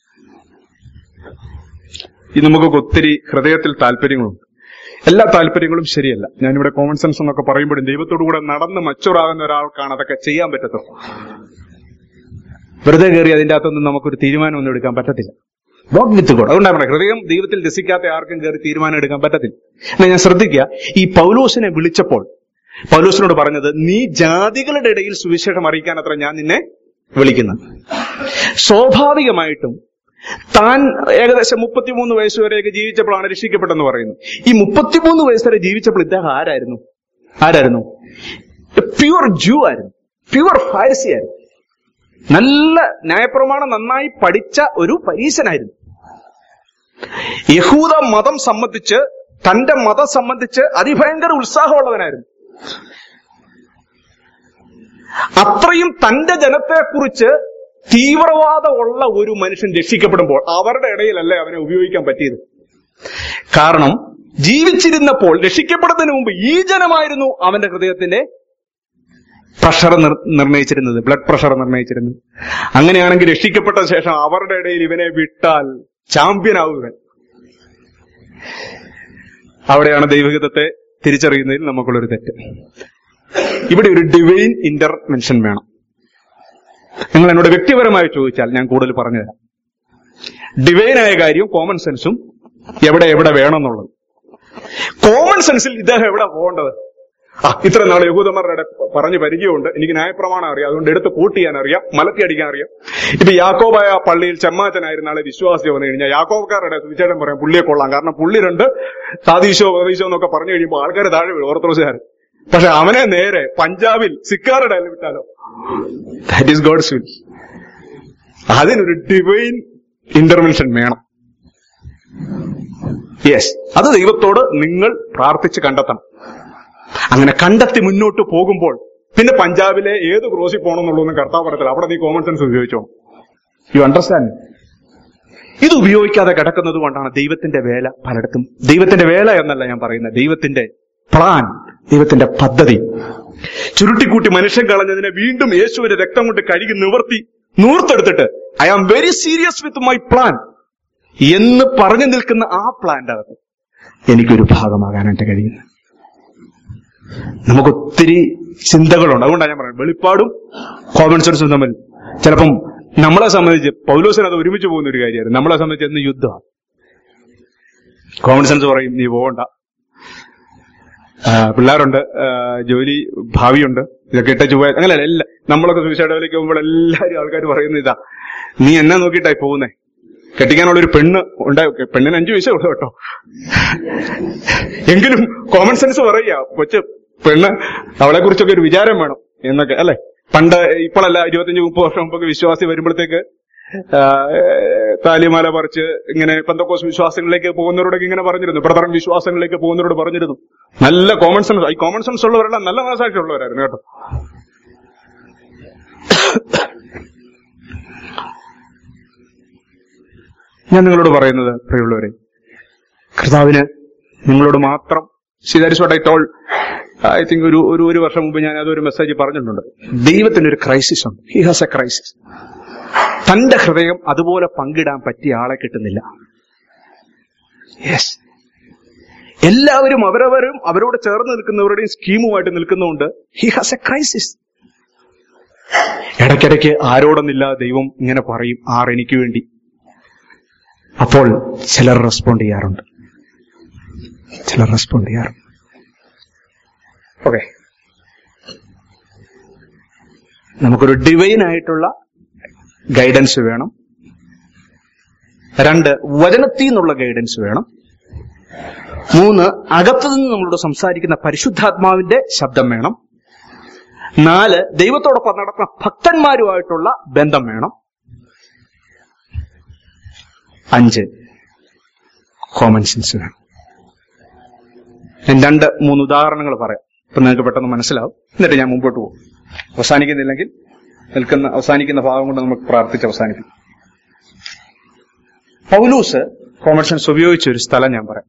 ഇത് നമുക്കൊക്കെ ഒത്തിരി ഹൃദയത്തിൽ താല്പര്യങ്ങളുണ്ട്. എല്ലാ താല്പര്യങ്ങളും ശരിയല്ല. ഞാനിവിടെ കോമൺ സെൻസ് എന്നൊക്കെ പറയുമ്പോഴും ദൈവത്തോടു കൂടെ നടന്ന് മച്ചുറാകുന്ന ഒരാൾക്കാണ് അതൊക്കെ ചെയ്യാൻ പറ്റത്തുള്ളൂ. വെറുതെ കയറി അതിന്റെ അകത്തൊന്നും നമുക്കൊരു തീരുമാനമൊന്നും എടുക്കാൻ പറ്റത്തില്ല. Walk with God. അതുകൊണ്ടാണ് പറയുന്നത്, ഹൃദയം ദൈവത്തിൽ രസിക്കാത്ത ആർക്കും കയറി തീരുമാനം എടുക്കാൻ പറ്റത്തില്ല. എന്നാൽ ഞാൻ ശ്രദ്ധിക്കുക, ഈ പൗലോസിനെ വിളിച്ചപ്പോൾ പൗലോസിനോട് പറഞ്ഞത്, നീ ജാതികളുടെ ഇടയിൽ സുവിശേഷം അറിയിക്കാൻ അത്ര ഞാൻ നിന്നെ വിളിക്കുന്നത്. സ്വാഭാവികമായിട്ടും താൻ ഏകദേശം മുപ്പത്തിമൂന്ന് വയസ്സ് വരെയൊക്കെ ജീവിച്ചപ്പോഴാണ് രക്ഷിക്കപ്പെട്ടെന്ന് പറയുന്നു. ഈ മുപ്പത്തിമൂന്ന് വയസ്സ് വരെ ജീവിച്ചപ്പോൾ ഇദ്ദേഹം ആരായിരുന്നു? ആരായിരുന്നു? പ്യുവർ ജൂ ആയിരുന്നു, പ്യുവർ ഫാരിസി ആയിരുന്നു, നല്ല ന്യായപ്രമാണം നന്നായി പഠിച്ച ഒരു പരീശനായിരുന്നു. യഹൂദ മതം സംബന്ധിച്ച്, തന്റെ മതം സംബന്ധിച്ച് അതിഭയങ്കര ഉത്സാഹമുള്ളവനായിരുന്നു. അത്രയും തന്റെ ജനത്തെക്കുറിച്ച് തീവ്രവാദമുള്ള ഒരു മനുഷ്യൻ രക്ഷിക്കപ്പെടുമ്പോൾ അവരുടെ ഇടയിലല്ലേ അവനെ ഉപയോഗിക്കാൻ പറ്റിയത്. കാരണം ജീവിച്ചിരുന്നപ്പോൾ, രക്ഷിക്കപ്പെടുന്നതിന് മുമ്പ് ഈ ജനമായിരുന്നു അവന്റെ ഹൃദയത്തിന്റെ പ്രഷർ നിർണയിച്ചിരുന്നത്, ബ്ലഡ് പ്രഷർ നിർണയിച്ചിരുന്നത്. അങ്ങനെയാണെങ്കിൽ രക്ഷിക്കപ്പെട്ട ശേഷം അവരുടെ ഇടയിൽ ഇവനെ വിട്ടാൽ ചാമ്പ്യനാവുക. അവിടെയാണ് ദൈവഹിതത്തെ തിരിച്ചറിയുന്നതിൽ നമുക്കുള്ളൊരു തെറ്റ്. ഇവിടെ ഒരു ഡിവൈൻ ഇന്റർവെൻഷൻ വേണം. നിങ്ങൾ എന്നോട് വ്യക്തിപരമായി ചോദിച്ചാൽ ഞാൻ കൂടുതൽ പറഞ്ഞുതരാം. ഡിവൈനായ കാര്യം കോമൺ സെൻസും എവിടെ എവിടെ വേണമെന്നുള്ളത്. കോമൺ സെൻസിൽ ഇദ്ദേഹം എവിടെ പോകേണ്ടത്? ആ ഇത്ര നാൾ യഹൂദന്മാരുടെ പറഞ്ഞ് പരിചയമുണ്ട്, എനിക്ക് ന്യായപ്രമാണം അറിയാം, അതുകൊണ്ട് എടുത്ത് കൂട്ട് ചെയ്യാൻ അറിയാം, മലത്തി അടിക്കാൻ അറിയാം. ഇപ്പൊ യാക്കോബായ പള്ളിയിൽ ചെമ്മാച്ചനായിരുന്ന ആളെ വിശ്വാസി വന്നു കഴിഞ്ഞാൽ യാക്കോബക്കാരുടെ സുവിശേഷം പറയാം, പുള്ളിയെ കൊള്ളാം. കാരണം പുള്ളി രണ്ട് താതീശോ പതീശോ എന്നൊക്കെ പറഞ്ഞു കഴിയുമ്പോൾ ആൾക്കാർ താഴെ വീഴും, ഓർത്തഡോക്സുകാർ. പക്ഷെ അവനെ നേരെ പഞ്ചാബിൽ സിക്കാരുടെ അല്ല വിട്ടാലോ? That is God's will. അതിനൊരു ഡിവൈൻ ഇന്റർവെൻഷൻ വേണം. യെസ്, അത് ദൈവത്തോട് നിങ്ങൾ പ്രാർത്ഥിച്ച് കണ്ടെത്തണം. അങ്ങനെ കണ്ടെത്തി മുന്നോട്ട് പോകുമ്പോൾ പിന്നെ പഞ്ചാബിലെ ഏത് ക്രോസിൽ പോകണമെന്നുള്ളതൊന്നും കർത്താവ് പറയത്തില്ല. അവിടെ നീ കോമൺ സെൻസ് ഉപയോഗിച്ചോ. You understand? ഇത് ഉപയോഗിക്കാതെ കിടക്കുന്നത് കൊണ്ടാണ് ദൈവത്തിന്റെ വേല പലയിടത്തും, ദൈവത്തിന്റെ വേല എന്നല്ല ഞാൻ പറയുന്നത്, ദൈവത്തിന്റെ പ്ലാൻ, ദൈവത്തിന്റെ പദ്ധതി ചുരുട്ടിക്കൂട്ടി മനുഷ്യൻ കളഞ്ഞതിനെ വീണ്ടും യേശുവിന്റെ രക്തം കൊണ്ട് കഴുകി നിവർത്തി നൂർത്തെടുത്തിട്ട് I am very serious with my plan എന്ന് പറഞ്ഞു നിൽക്കുന്ന ആ പ്ലാന്റെ അകത്ത് എനിക്കൊരു ഭാഗമാകാനായിട്ട് കഴിയുന്നു. നമുക്കൊത്തിരി ചിന്തകളുണ്ട്. അതുകൊണ്ടാണ് ഞാൻ പറയുന്നത്, വെളിപ്പാടും കോമൺ സെൻസും തമ്മിൽ ചിലപ്പം നമ്മളെ സംബന്ധിച്ച്, പൗലോസിന് അത് ഒരുമിച്ച് പോകുന്ന ഒരു കാര്യമായിരുന്നു. നമ്മളെ സംബന്ധിച്ച് എന്ന് യുദ്ധമാണ്. കോമൺ സെൻസ് പറയും നീ പോകണ്ട, പിള്ളേരുണ്ട്, ജോലി, ഭാവിയുണ്ട്, ഇതൊക്കെ ഇട്ട ചുവ, അങ്ങനെയല്ല. എല്ലാ നമ്മളൊക്കെ സുവിശേഷയിലേക്ക് പോകുമ്പോൾ എല്ലാവരും ആൾക്കാർ പറയുന്ന ഇതാ, നീ എന്നെ നോക്കിയിട്ടായി പോകുന്നേ, കെട്ടിക്കാനുള്ളൊരു പെണ്ണ് ഉണ്ടായി, പെണ്ണിന് അഞ്ചു പൈസ ഉള്ളു കേട്ടോ, എങ്കിലും കോമൺ സെൻസ് പറയുക, കൊച്ച് പെണ്ണ്, അവളെ കുറിച്ചൊക്കെ ഒരു വിചാരം വേണം എന്നൊക്കെ അല്ലെ. പണ്ട് ഇപ്പോഴല്ല, ഇരുപത്തിയഞ്ച് മുപ്പത് വർഷം മുമ്പൊക്കെ വിശ്വാസി വരുമ്പോഴത്തേക്ക് താലിമാല പറിച്ച് ഇങ്ങനെ പെന്തക്കോസ് വിശ്വാസങ്ങളിലേക്ക് പോകുന്നവരോടൊക്കെ ഇങ്ങനെ പറഞ്ഞിരുന്നു, ബ്രദറൻ വിശ്വാസങ്ങളിലേക്ക് പോകുന്നവരോട് പറഞ്ഞിരുന്നു. നല്ല കോമൺ സെൻസ്, ഈ കോമൺ സെൻസ് ഉള്ളവരെല്ലാം നല്ല മനസാക്ഷി ഉള്ളവരായിരുന്നു കേട്ടോ. ഞാൻ നിങ്ങളോട് പറയുന്നത്, പ്രിയമുള്ളവരെ, കർത്താവിന് നിങ്ങളോട് മാത്രം, that is what I told, I think ഒരു ഒരു ഒരു വർഷം മുമ്പ് ഞാൻ അതൊരു മെസ്സേജ് പറഞ്ഞിട്ടുണ്ട്. ദൈവത്തിനൊരു ക്രൈസിസ് ഉണ്ട്. He has a crisis. തന്റെ ഹൃദയം അതുപോലെ പങ്കിടാൻ പറ്റിയ ആളെ കിട്ടുന്നില്ല. യെസ്, എല്ലാവരും അവരവരും അവരോട് ചേർന്ന് നിൽക്കുന്നവരുടെയും സ്കീമുമായിട്ട് നിൽക്കുന്നതുകൊണ്ട് ഹി ഹാസ് എ ക്രൈസിസ്. ഇടയ്ക്കിടയ്ക്ക് ആരോടൊന്നില്ല ദൈവം ഇങ്ങനെ പറയും, ആർ എനിക്ക് വേണ്ടി. അപ്പോൾ ചിലർ റെസ്പോണ്ട് ചെയ്യാറുണ്ട്, ചിലർ റെസ്പോണ്ട് ചെയ്യാറുണ്ട്. ഓക്കെ, നമുക്കൊരു ഡിവൈൻ ആയിട്ടുള്ള ഗൈഡൻസ് വേണം. രണ്ട്, വചനത്തിൽ നിന്നുള്ള ഗൈഡൻസ് വേണം. മൂന്ന്, അകത്തു നിന്ന് നമ്മളോട് സംസാരിക്കുന്ന പരിശുദ്ധാത്മാവിന്റെ ശബ്ദം വേണം. നാല്, ദൈവത്തോടൊപ്പം നടക്കുന്ന ഭക്തന്മാരുമായിട്ടുള്ള ബന്ധം വേണം. അഞ്ച്, കോമൺ സെൻസ് വേണം. ഞാൻ രണ്ട് മൂന്ന് ഉദാഹരണങ്ങൾ പറയാം, ഇപ്പൊ നിങ്ങൾക്ക് പെട്ടെന്ന് മനസ്സിലാവും. എന്നിട്ട് ഞാൻ മുമ്പോട്ട് പോകും. അവസാനിക്കുന്നില്ലെങ്കിൽ നിൽക്കുന്ന അവസാനിക്കുന്ന ഭാഗം കൊണ്ട് നമുക്ക് പ്രാർത്ഥിച്ച് അവസാനിപ്പിക്കും. പൗലൂസ് കോമൺ സെൻസ് ഉപയോഗിച്ച ഒരു സ്ഥലം ഞാൻ പറയാം.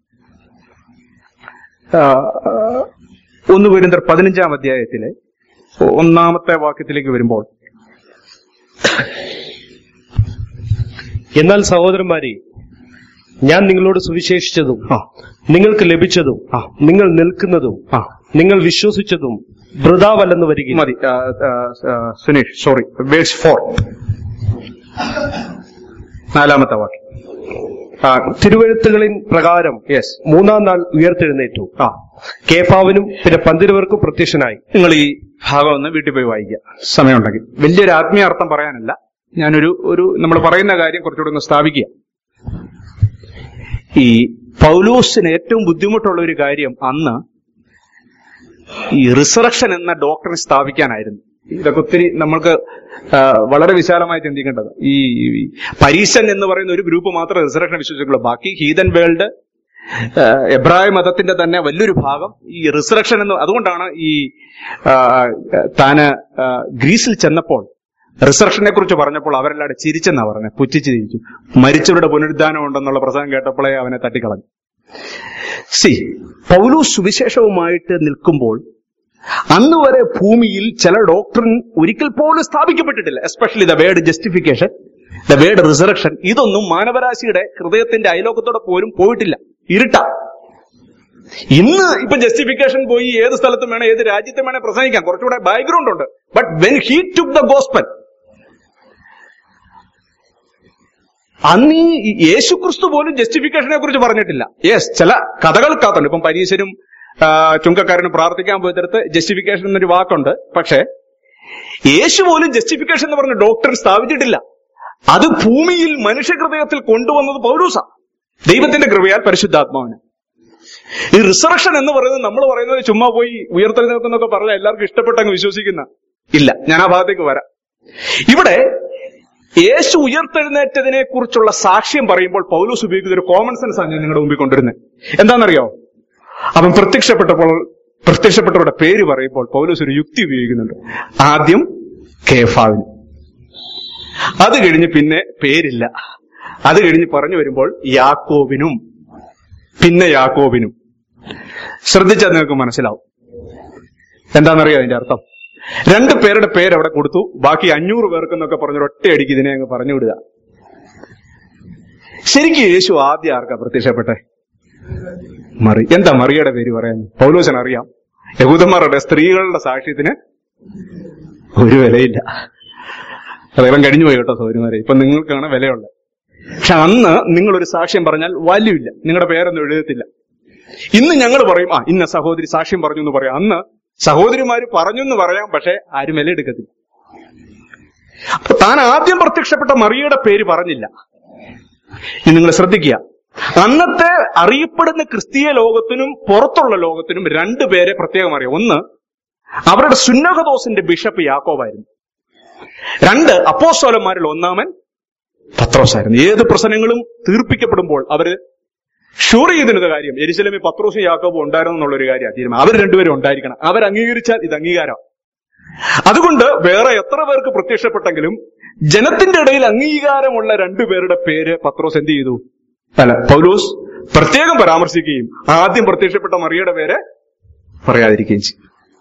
ഒന്ന് കൊരിന്ത്യർ പതിനഞ്ചാം അധ്യായത്തിലെ ഒന്നാമത്തെ വാക്യത്തിലേക്ക് വരുമ്പോൾ, എന്നാൽ സഹോദരന്മാരെ, ഞാൻ നിങ്ങളോട് സുവിശേഷിച്ചതും നിങ്ങൾക്ക് ലഭിച്ചതും നിങ്ങൾ നിൽക്കുന്നതും നിങ്ങൾ വിശ്വസിച്ചതും വൃഥാവല്ലെന്ന് വരികയും മതി. സുനീഷ്, സോറി, വേഴ്സ് ഫോർ, നാലാമത്തെ വാക്യം. തിരുവെഴുത്തുകളിൻ പ്രകാരം യെസ് മൂന്നാം നാൾ ഉയർത്തെഴുന്നേറ്റു. ആ കേഫാവിനും പിന്നെ പന്തിരുവർക്കും പ്രത്യക്ഷനായി. നിങ്ങൾ ഈ ഭാഗം ഒന്ന് വീട്ടിൽ പോയി വായിക്കുക സമയമുണ്ടെങ്കിൽ. വലിയൊരു ആത്മീയ അർത്ഥം പറയാനല്ല, ഞാനൊരു ഒരു നമ്മൾ പറയുന്ന കാര്യം കുറച്ചുകൂടെ ഒന്ന് സ്ഥാപിക്കുക. ഈ പൗലോസിന് ഏറ്റവും ബുദ്ധിമുട്ടുള്ള ഒരു കാര്യം അന്ന് ഈ റിസറക്ഷൻ എന്ന ഡോക്ടറിനെ സ്ഥാപിക്കാനായിരുന്നു. ഇതൊക്കെ ഒത്തിരി നമ്മൾക്ക് വളരെ വിശാലമായി ചിന്തിക്കേണ്ടത്. ഈ പരീശൻ എന്ന് പറയുന്ന ഒരു ഗ്രൂപ്പ് മാത്രമേ റിസറക്ഷൻ വിശ്വസിക്കുള്ളൂ. ബാക്കി ഹീതൻ വേൾഡ്, എബ്രായ മതത്തിന്റെ തന്നെ വലിയൊരു ഭാഗം ഈ റിസറക്ഷൻ എന്ന്. അതുകൊണ്ടാണ് ഈ താന് ഗ്രീസിൽ ചെന്നപ്പോൾ റിസറക്ഷനെ കുറിച്ച് പറഞ്ഞപ്പോൾ അവരെല്ലാവരും ചിരിച്ചെന്നാ പറഞ്ഞത്, പുച്ഛിച്ച് ചിരിച്ചു. മരിച്ചവരുടെ പുനരുദ്ധാനം ഉണ്ടെന്നുള്ള പ്രസംഗം കേട്ടപ്പോഴേ അവനെ തട്ടിക്കളഞ്ഞു. സി, പൗലോസ് സുവിശേഷവുമായിട്ട് നിൽക്കുമ്പോൾ അന്ന് വരെ ഭൂമിയിൽ ചില ഡോക്ടറിൻ ഒരിക്കൽ പോലും സ്ഥാപിക്കപ്പെട്ടിട്ടില്ല. Especially the word justification, the word resurrection. ഇതൊന്നും മാനവരാശിയുടെ ഹൃദയത്തിന്റെ അയലോകത്തോടെ പോലും പോയിട്ടില്ല. ഇരുട്ട. ഇന്ന് ഇപ്പൊ ജസ്റ്റിഫിക്കേഷൻ പോയി ഏത് സ്ഥലത്തും വേണം, ഏത് രാജ്യത്തും വേണേ പ്രസംഗിക്കാം, കുറച്ചുകൂടെ ബാക്ക്ഗ്രൗണ്ട് ഉണ്ട്. But when he took the gospel, അന്ന് ഈ യേശു ക്രിസ്തു പോലും ജസ്റ്റിഫിക്കേഷനെ കുറിച്ച് പറഞ്ഞിട്ടില്ല. യെസ്, ചില കഥകൾക്കകത്തുണ്ട്. ഇപ്പം പരീശനും ചുങ്കക്കാരനും പ്രാർത്ഥിക്കാൻ പോയതിടത്ത് ജസ്റ്റിഫിക്കേഷൻ എന്നൊരു വാക്കുണ്ട്. പക്ഷെ യേശു പോലും ജസ്റ്റിഫിക്കേഷൻ എന്ന് പറഞ്ഞ ഡോക്ടർ സ്ഥാപിച്ചിട്ടില്ല. അത് ഭൂമിയിൽ മനുഷ്യഹൃദയത്തിൽ കൊണ്ടുവന്നത് പൗലോസാ, ദൈവത്തിന്റെ കൃപയാൽ പരിശുദ്ധാത്മാവിന്. ഈ റിസറക്ഷൻ എന്ന് പറയുന്നത് നമ്മൾ പറയുന്നത് ചുമ്മാ പോയി ഉയർത്തെഴുന്നേൽക്കുന്നൊക്കെ പറഞ്ഞാൽ എല്ലാവർക്കും ഇഷ്ടപ്പെട്ടങ്ങ് വിശ്വസിക്കുന്ന ഇല്ല. ഞാൻ ആ ഭാഗത്തേക്ക് വരാം. ഇവിടെ യേശു ഉയർത്തെഴുന്നേറ്റതിനെ കുറിച്ചുള്ള സാക്ഷ്യം പറയുമ്പോൾ പൗലോസ് ഉപയോഗിക്കുന്ന ഒരു കോമൺ സെൻസ് ആണ് ഞാൻ നിങ്ങളുടെ മുമ്പിൽ കൊണ്ടുവരുന്നത്. എന്താണെന്നറിയോ? അവൻ പ്രത്യക്ഷപ്പെട്ടപ്പോൾ പ്രത്യക്ഷപ്പെട്ടവരുടെ പേര് പറയുമ്പോൾ പൗലോസ് ഒരു യുക്തി ഉപയോഗിക്കുന്നുണ്ട്. ആദ്യം കേഫാവിന്, അത് കഴിഞ്ഞ് പിന്നെ പേരില്ല, അത് കഴിഞ്ഞ് പറഞ്ഞു വരുമ്പോൾ യാക്കോബിനും, പിന്നെ യാക്കോബിനും. ശ്രദ്ധിച്ചാൽ നിങ്ങൾക്ക് മനസ്സിലാവും എന്താണെന്നറിയോ അതിന്റെ അർത്ഥം. രണ്ടു പേരുടെ പേരവിടെ കൊടുത്തു, ബാക്കി അഞ്ഞൂറ് പേർക്കെന്നൊക്കെ പറഞ്ഞൊരു ഒറ്റയടിക്ക് ഇതിനെ അങ്ങ് പറഞ്ഞു വിടുക. ശരിക്കും യേശു ആദ്യം ആർക്കാ പ്രത്യക്ഷപ്പെട്ടെ? മറി. എന്താ മറിയുടെ പേര് പറയാൻ? പൗലോസിന് അറിയാം. യഹൂദന്മാരുടെ സ്ത്രീകളുടെ സാക്ഷ്യത്തിന് ഒരു വിലയില്ല. അതേളം കഴിഞ്ഞു പോയി കേട്ടോ സൗകര്യമാരെ. ഇപ്പൊ നിങ്ങൾക്കാണ് വിലയുള്ളത്. പക്ഷെ അന്ന് നിങ്ങളൊരു സാക്ഷ്യം പറഞ്ഞാൽ വാല്യൂ ഇല്ല, നിങ്ങളുടെ പേരൊന്നും എഴുതത്തില്ല. ഇന്ന് ഞങ്ങൾ പറയും ആ ഇന്ന സഹോദരി സാക്ഷ്യം പറഞ്ഞു എന്ന് പറയാം. അന്ന് സഹോദരിമാര് പറഞ്ഞു എന്ന് പറയാം, പക്ഷെ ആരും വില എടുക്കത്തില്ല. അപ്പൊ താൻ ആദ്യം പ്രത്യക്ഷപ്പെട്ട മറിയയുടെ പേര് പറഞ്ഞില്ല. ഇനി നിങ്ങൾ ശ്രദ്ധിക്കുക, അന്നത്തെ അറിയപ്പെടുന്ന ക്രിസ്തീയ ലോകത്തിനും പുറത്തുള്ള ലോകത്തിനും രണ്ടുപേരെ പ്രത്യേകം അറിയാം. ഒന്ന്, അവരുടെ സുന്നഹദോസിന്റെ ബിഷപ്പ് യാക്കോബായിരുന്നു. രണ്ട്, അപ്പോസ്തലന്മാരിൽ ഒന്നാമൻ പത്രോസായിരുന്നു. ഏത് പ്രശ്നങ്ങളും തീർപ്പിക്കപ്പെടുമ്പോൾ അവര് ഷൂർ ചെയ്തിരുന്ന കാര്യം യെരുശലേമിൽ പത്രോസും യാക്കോബും ഉണ്ടായിരുന്നു എന്നുള്ളൊരു കാര്യം തീരുമാനം. അവർ രണ്ടുപേരും ഉണ്ടായിരിക്കണം. അവർ അംഗീകരിച്ചാൽ ഇത് അംഗീകാരം. അതുകൊണ്ട് വേറെ എത്ര പേർക്ക് പ്രത്യക്ഷപ്പെട്ടെങ്കിലും ജനത്തിന്റെ ഇടയിൽ അംഗീകാരമുള്ള രണ്ടുപേരുടെ പേര് പത്രോസ് എന്ത് ചെയ്തു? അല്ല, പൗലോസ് പ്രത്യേകം പരാമർശിക്കുകയും ആദ്യം പ്രത്യക്ഷപ്പെട്ട മറിയയുടെ പേര് പറയാതിരിക്കുകയും ചെയ്യും.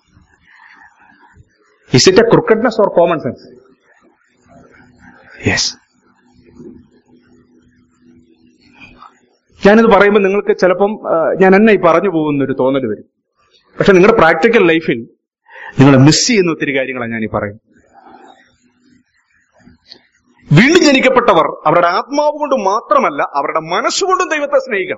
Is it a crookedness or common sense? Yes. ഞാനിത് പറയുമ്പോൾ നിങ്ങൾക്ക് ചിലപ്പം ഞാൻ എന്നെ ഈ പറഞ്ഞു പോകുന്നൊരു തോന്നൽ വരും. പക്ഷെ നിങ്ങളുടെ പ്രാക്ടിക്കൽ ലൈഫിൽ നിങ്ങൾ മിസ് ചെയ്യുന്ന ഒത്തിരി കാര്യങ്ങളാണ് ഞാൻ ഈ പറയും. വീണ്ടും ജനിക്കപ്പെട്ടവർ അവരുടെ ആത്മാവ് കൊണ്ട് മാത്രമല്ല അവരുടെ മനസ്സുകൊണ്ടും ദൈവത്തെ സ്നേഹിക്കണം.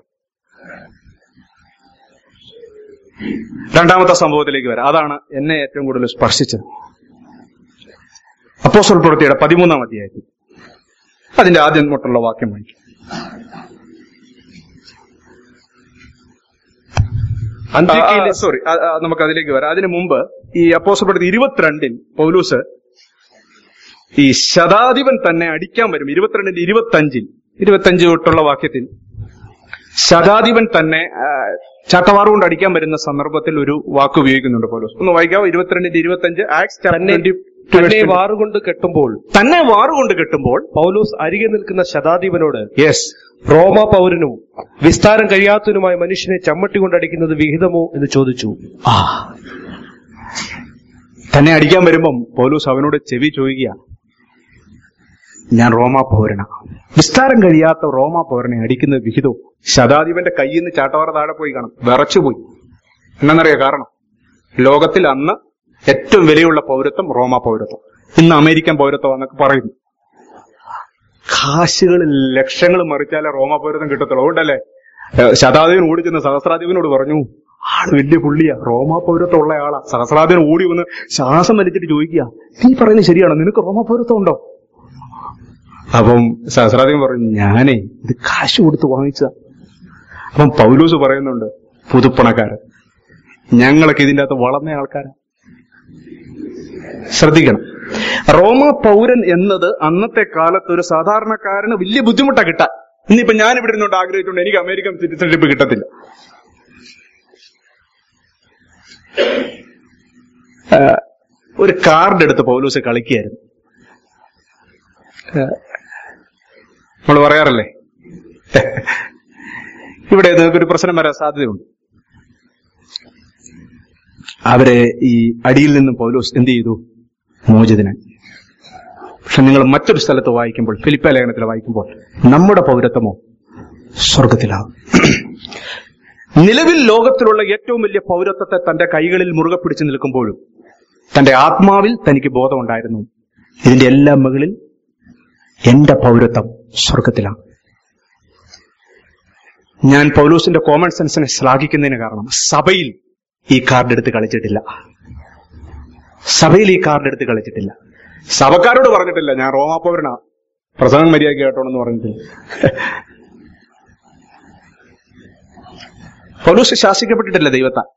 രണ്ടാമത്തെ സംഭവത്തിലേക്ക് വരാം. അതാണ് എന്നെ ഏറ്റവും കൂടുതൽ സ്പർശിച്ചത്. അപ്പോസ്തല പ്രവൃത്തിയുടെ പതിമൂന്നാം അധ്യായത്തിൽ അതിന്റെ ആദ്യം തൊട്ടുള്ള വാക്യം വായിക്കും. സോറി, നമുക്ക് അതിലേക്ക് വരാം. അതിനു മുമ്പ് ഈ അപ്പോസ്തലപ്രവൃത്തി ഇരുപത്തിരണ്ടിൽ പൗലൂസ് ഈ ശതാധിപൻ തന്നെ അടിക്കാൻ വരും. ഇരുപത്തിരണ്ടിന്റെ ഇരുപത്തഞ്ചിൽ ഇരുപത്തഞ്ച് തൊട്ടുള്ള വാക്യത്തിൽ ശതാധിപൻ തന്നെ ചാട്ടവാറ് കൊണ്ട് അടിക്കാൻ വരുന്ന സന്ദർഭത്തിൽ ഒരു വാക്ക് ഉപയോഗിക്കുന്നുണ്ട് പൗലോസ്. ഒന്ന് വായിക്കാവോ? ഇരുപത്തിരണ്ടിന്റെ ഇരുപത്തഞ്ച്. ആക്സ് തന്നെ വാറുകൊണ്ട് കെട്ടുമ്പോൾ തന്നെ വാറുകൊണ്ട് കെട്ടുമ്പോൾ പൗലോസ് അരികെ നിൽക്കുന്ന ശതാധിപനോട്, യെസ്, റോമാ പൗരനും വിസ്താരം കഴിയാത്തവനുമായ മനുഷ്യനെ ചമ്മട്ടി കൊണ്ടടിക്കുന്നത് വിഹിതമോ എന്ന് ചോദിച്ചു. ആ തന്നെ അടിക്കാൻ വരുമ്പം പൗലോസ് അവനോട് ചെവി ചോദിക്കുക, ഞാൻ റോമാ പൗരനാ, വിസ്താരം കഴിയാത്ത റോമാ പൗരനെ അടിക്കുന്നത് വിഹിതവും. ശതാധിപന്റെ കയ്യിൽ നിന്ന് ചാട്ടവാറ താഴെ പോയി കാണും, വിറച്ചുപോയി. എന്നറിയാം കാരണം? ലോകത്തിൽ അന്ന് ഏറ്റവും വിലയുള്ള പൗരത്വം റോമാ പൗരത്വം, ഇന്ന് അമേരിക്കൻ പൗരത്വം എന്നൊക്കെ പറയുന്നു. കാശുകൾ ലക്ഷങ്ങൾ മറിച്ചാലേ റോമാ പൗരത്വം കിട്ടത്തുള്ളൂ. അതുകൊണ്ടല്ലേ ശതാധിപൻ ഓടിച്ചെന്ന് സഹസ്രാധിപനോട് പറഞ്ഞു, ആള് വലിയ പുള്ളിയാ, റോമാ പൗരത്വം ഉള്ള ആളാ. സഹസ്രാധിപൻ ഓടി വന്ന് ശ്വാസം വലിച്ചിട്ട് ചോദിക്കുക, നീ പറയുന്നത് ശരിയാണോ, നിനക്ക് റോമാ പൗരത്വം ഉണ്ടോ? അപ്പം സഹസ്രാധിപൻ പറഞ്ഞു, ഞാനേ ഇത് കാശ് കൊടുത്ത് വാങ്ങിച്ചതാ. അപ്പം പൗലോസ് പറയുന്നുണ്ട്, പുതുപ്പണക്കാരൻ, ഞങ്ങളൊക്കെ ഇതിൻ്റെ അകത്ത് വളർന്ന ആൾക്കാരാ. ശ്രദ്ധിക്കണം, റോമാ പൗരൻ എന്നത് അന്നത്തെ കാലത്ത് ഒരു സാധാരണക്കാരന് വലിയ ബുദ്ധിമുട്ടാ കിട്ടാൻ. ഇന്നിപ്പോ ഞാൻ ഇവിടെ ഇരുന്നുകൊണ്ട് ആഗ്രഹിച്ചുകൊണ്ട് എനിക്ക് അമേരിക്കൻ സിറ്റിസൺഷിപ്പ് കിട്ടത്തില്ല. ഒരു കാർഡ് എടുത്ത് പൗലോസ് കളിക്കുകയായിരുന്നു. നമ്മൾ പറയാറില്ലേ, ഇവിടെ നിങ്ങൾക്കൊരു പ്രശ്നം വരാൻ സാധ്യതയുണ്ട്. അവരെ ഈ അടിയിൽ നിന്നും പൗലോസ് എന്ത് ചെയ്തു? മോചിതനായി. പക്ഷെ നിങ്ങൾ മറ്റൊരു സ്ഥലത്ത് വായിക്കുമ്പോൾ, ഫിലിപ്പ ലേഖനത്തിൽ വായിക്കുമ്പോൾ, നമ്മുടെ പൗരത്വമോ സ്വർഗത്തിലാകും. നിലവിൽ ലോകത്തിലുള്ള ഏറ്റവും വലിയ പൗരത്വത്തെ തന്റെ കൈകളിൽ മുറുകെ പിടിച്ചു നിൽക്കുമ്പോഴും തന്റെ ആത്മാവിൽ തനിക്ക് ബോധമുണ്ടായിരുന്നു, ഇതിന്റെ എല്ലാം മുകളിൽ എന്റെ പൗരത്വം സ്വർഗത്തിലാണ്. ഞാൻ പൗലോസിന്റെ കോമൺ സെൻസിനെ ശ്ലാഘിക്കുന്നതിന് കാരണം സഭയിൽ ഈ കാർഡ് എടുത്ത് കളിച്ചിട്ടില്ല. സഭയിൽ ഈ കാർഡ് എടുത്ത് കളിച്ചിട്ടില്ല. സഭക്കാരോട് പറഞ്ഞിട്ടില്ല, ഞാൻ റോമാ പൗരനാ, പ്രസംഗം മര്യാദയ്ക്ക് കേട്ടോണെന്ന് പറഞ്ഞിട്ടില്ല. പൗലോസ് ശാസിക്കപ്പെട്ടിട്ടില്ല ദൈവത്താൽ.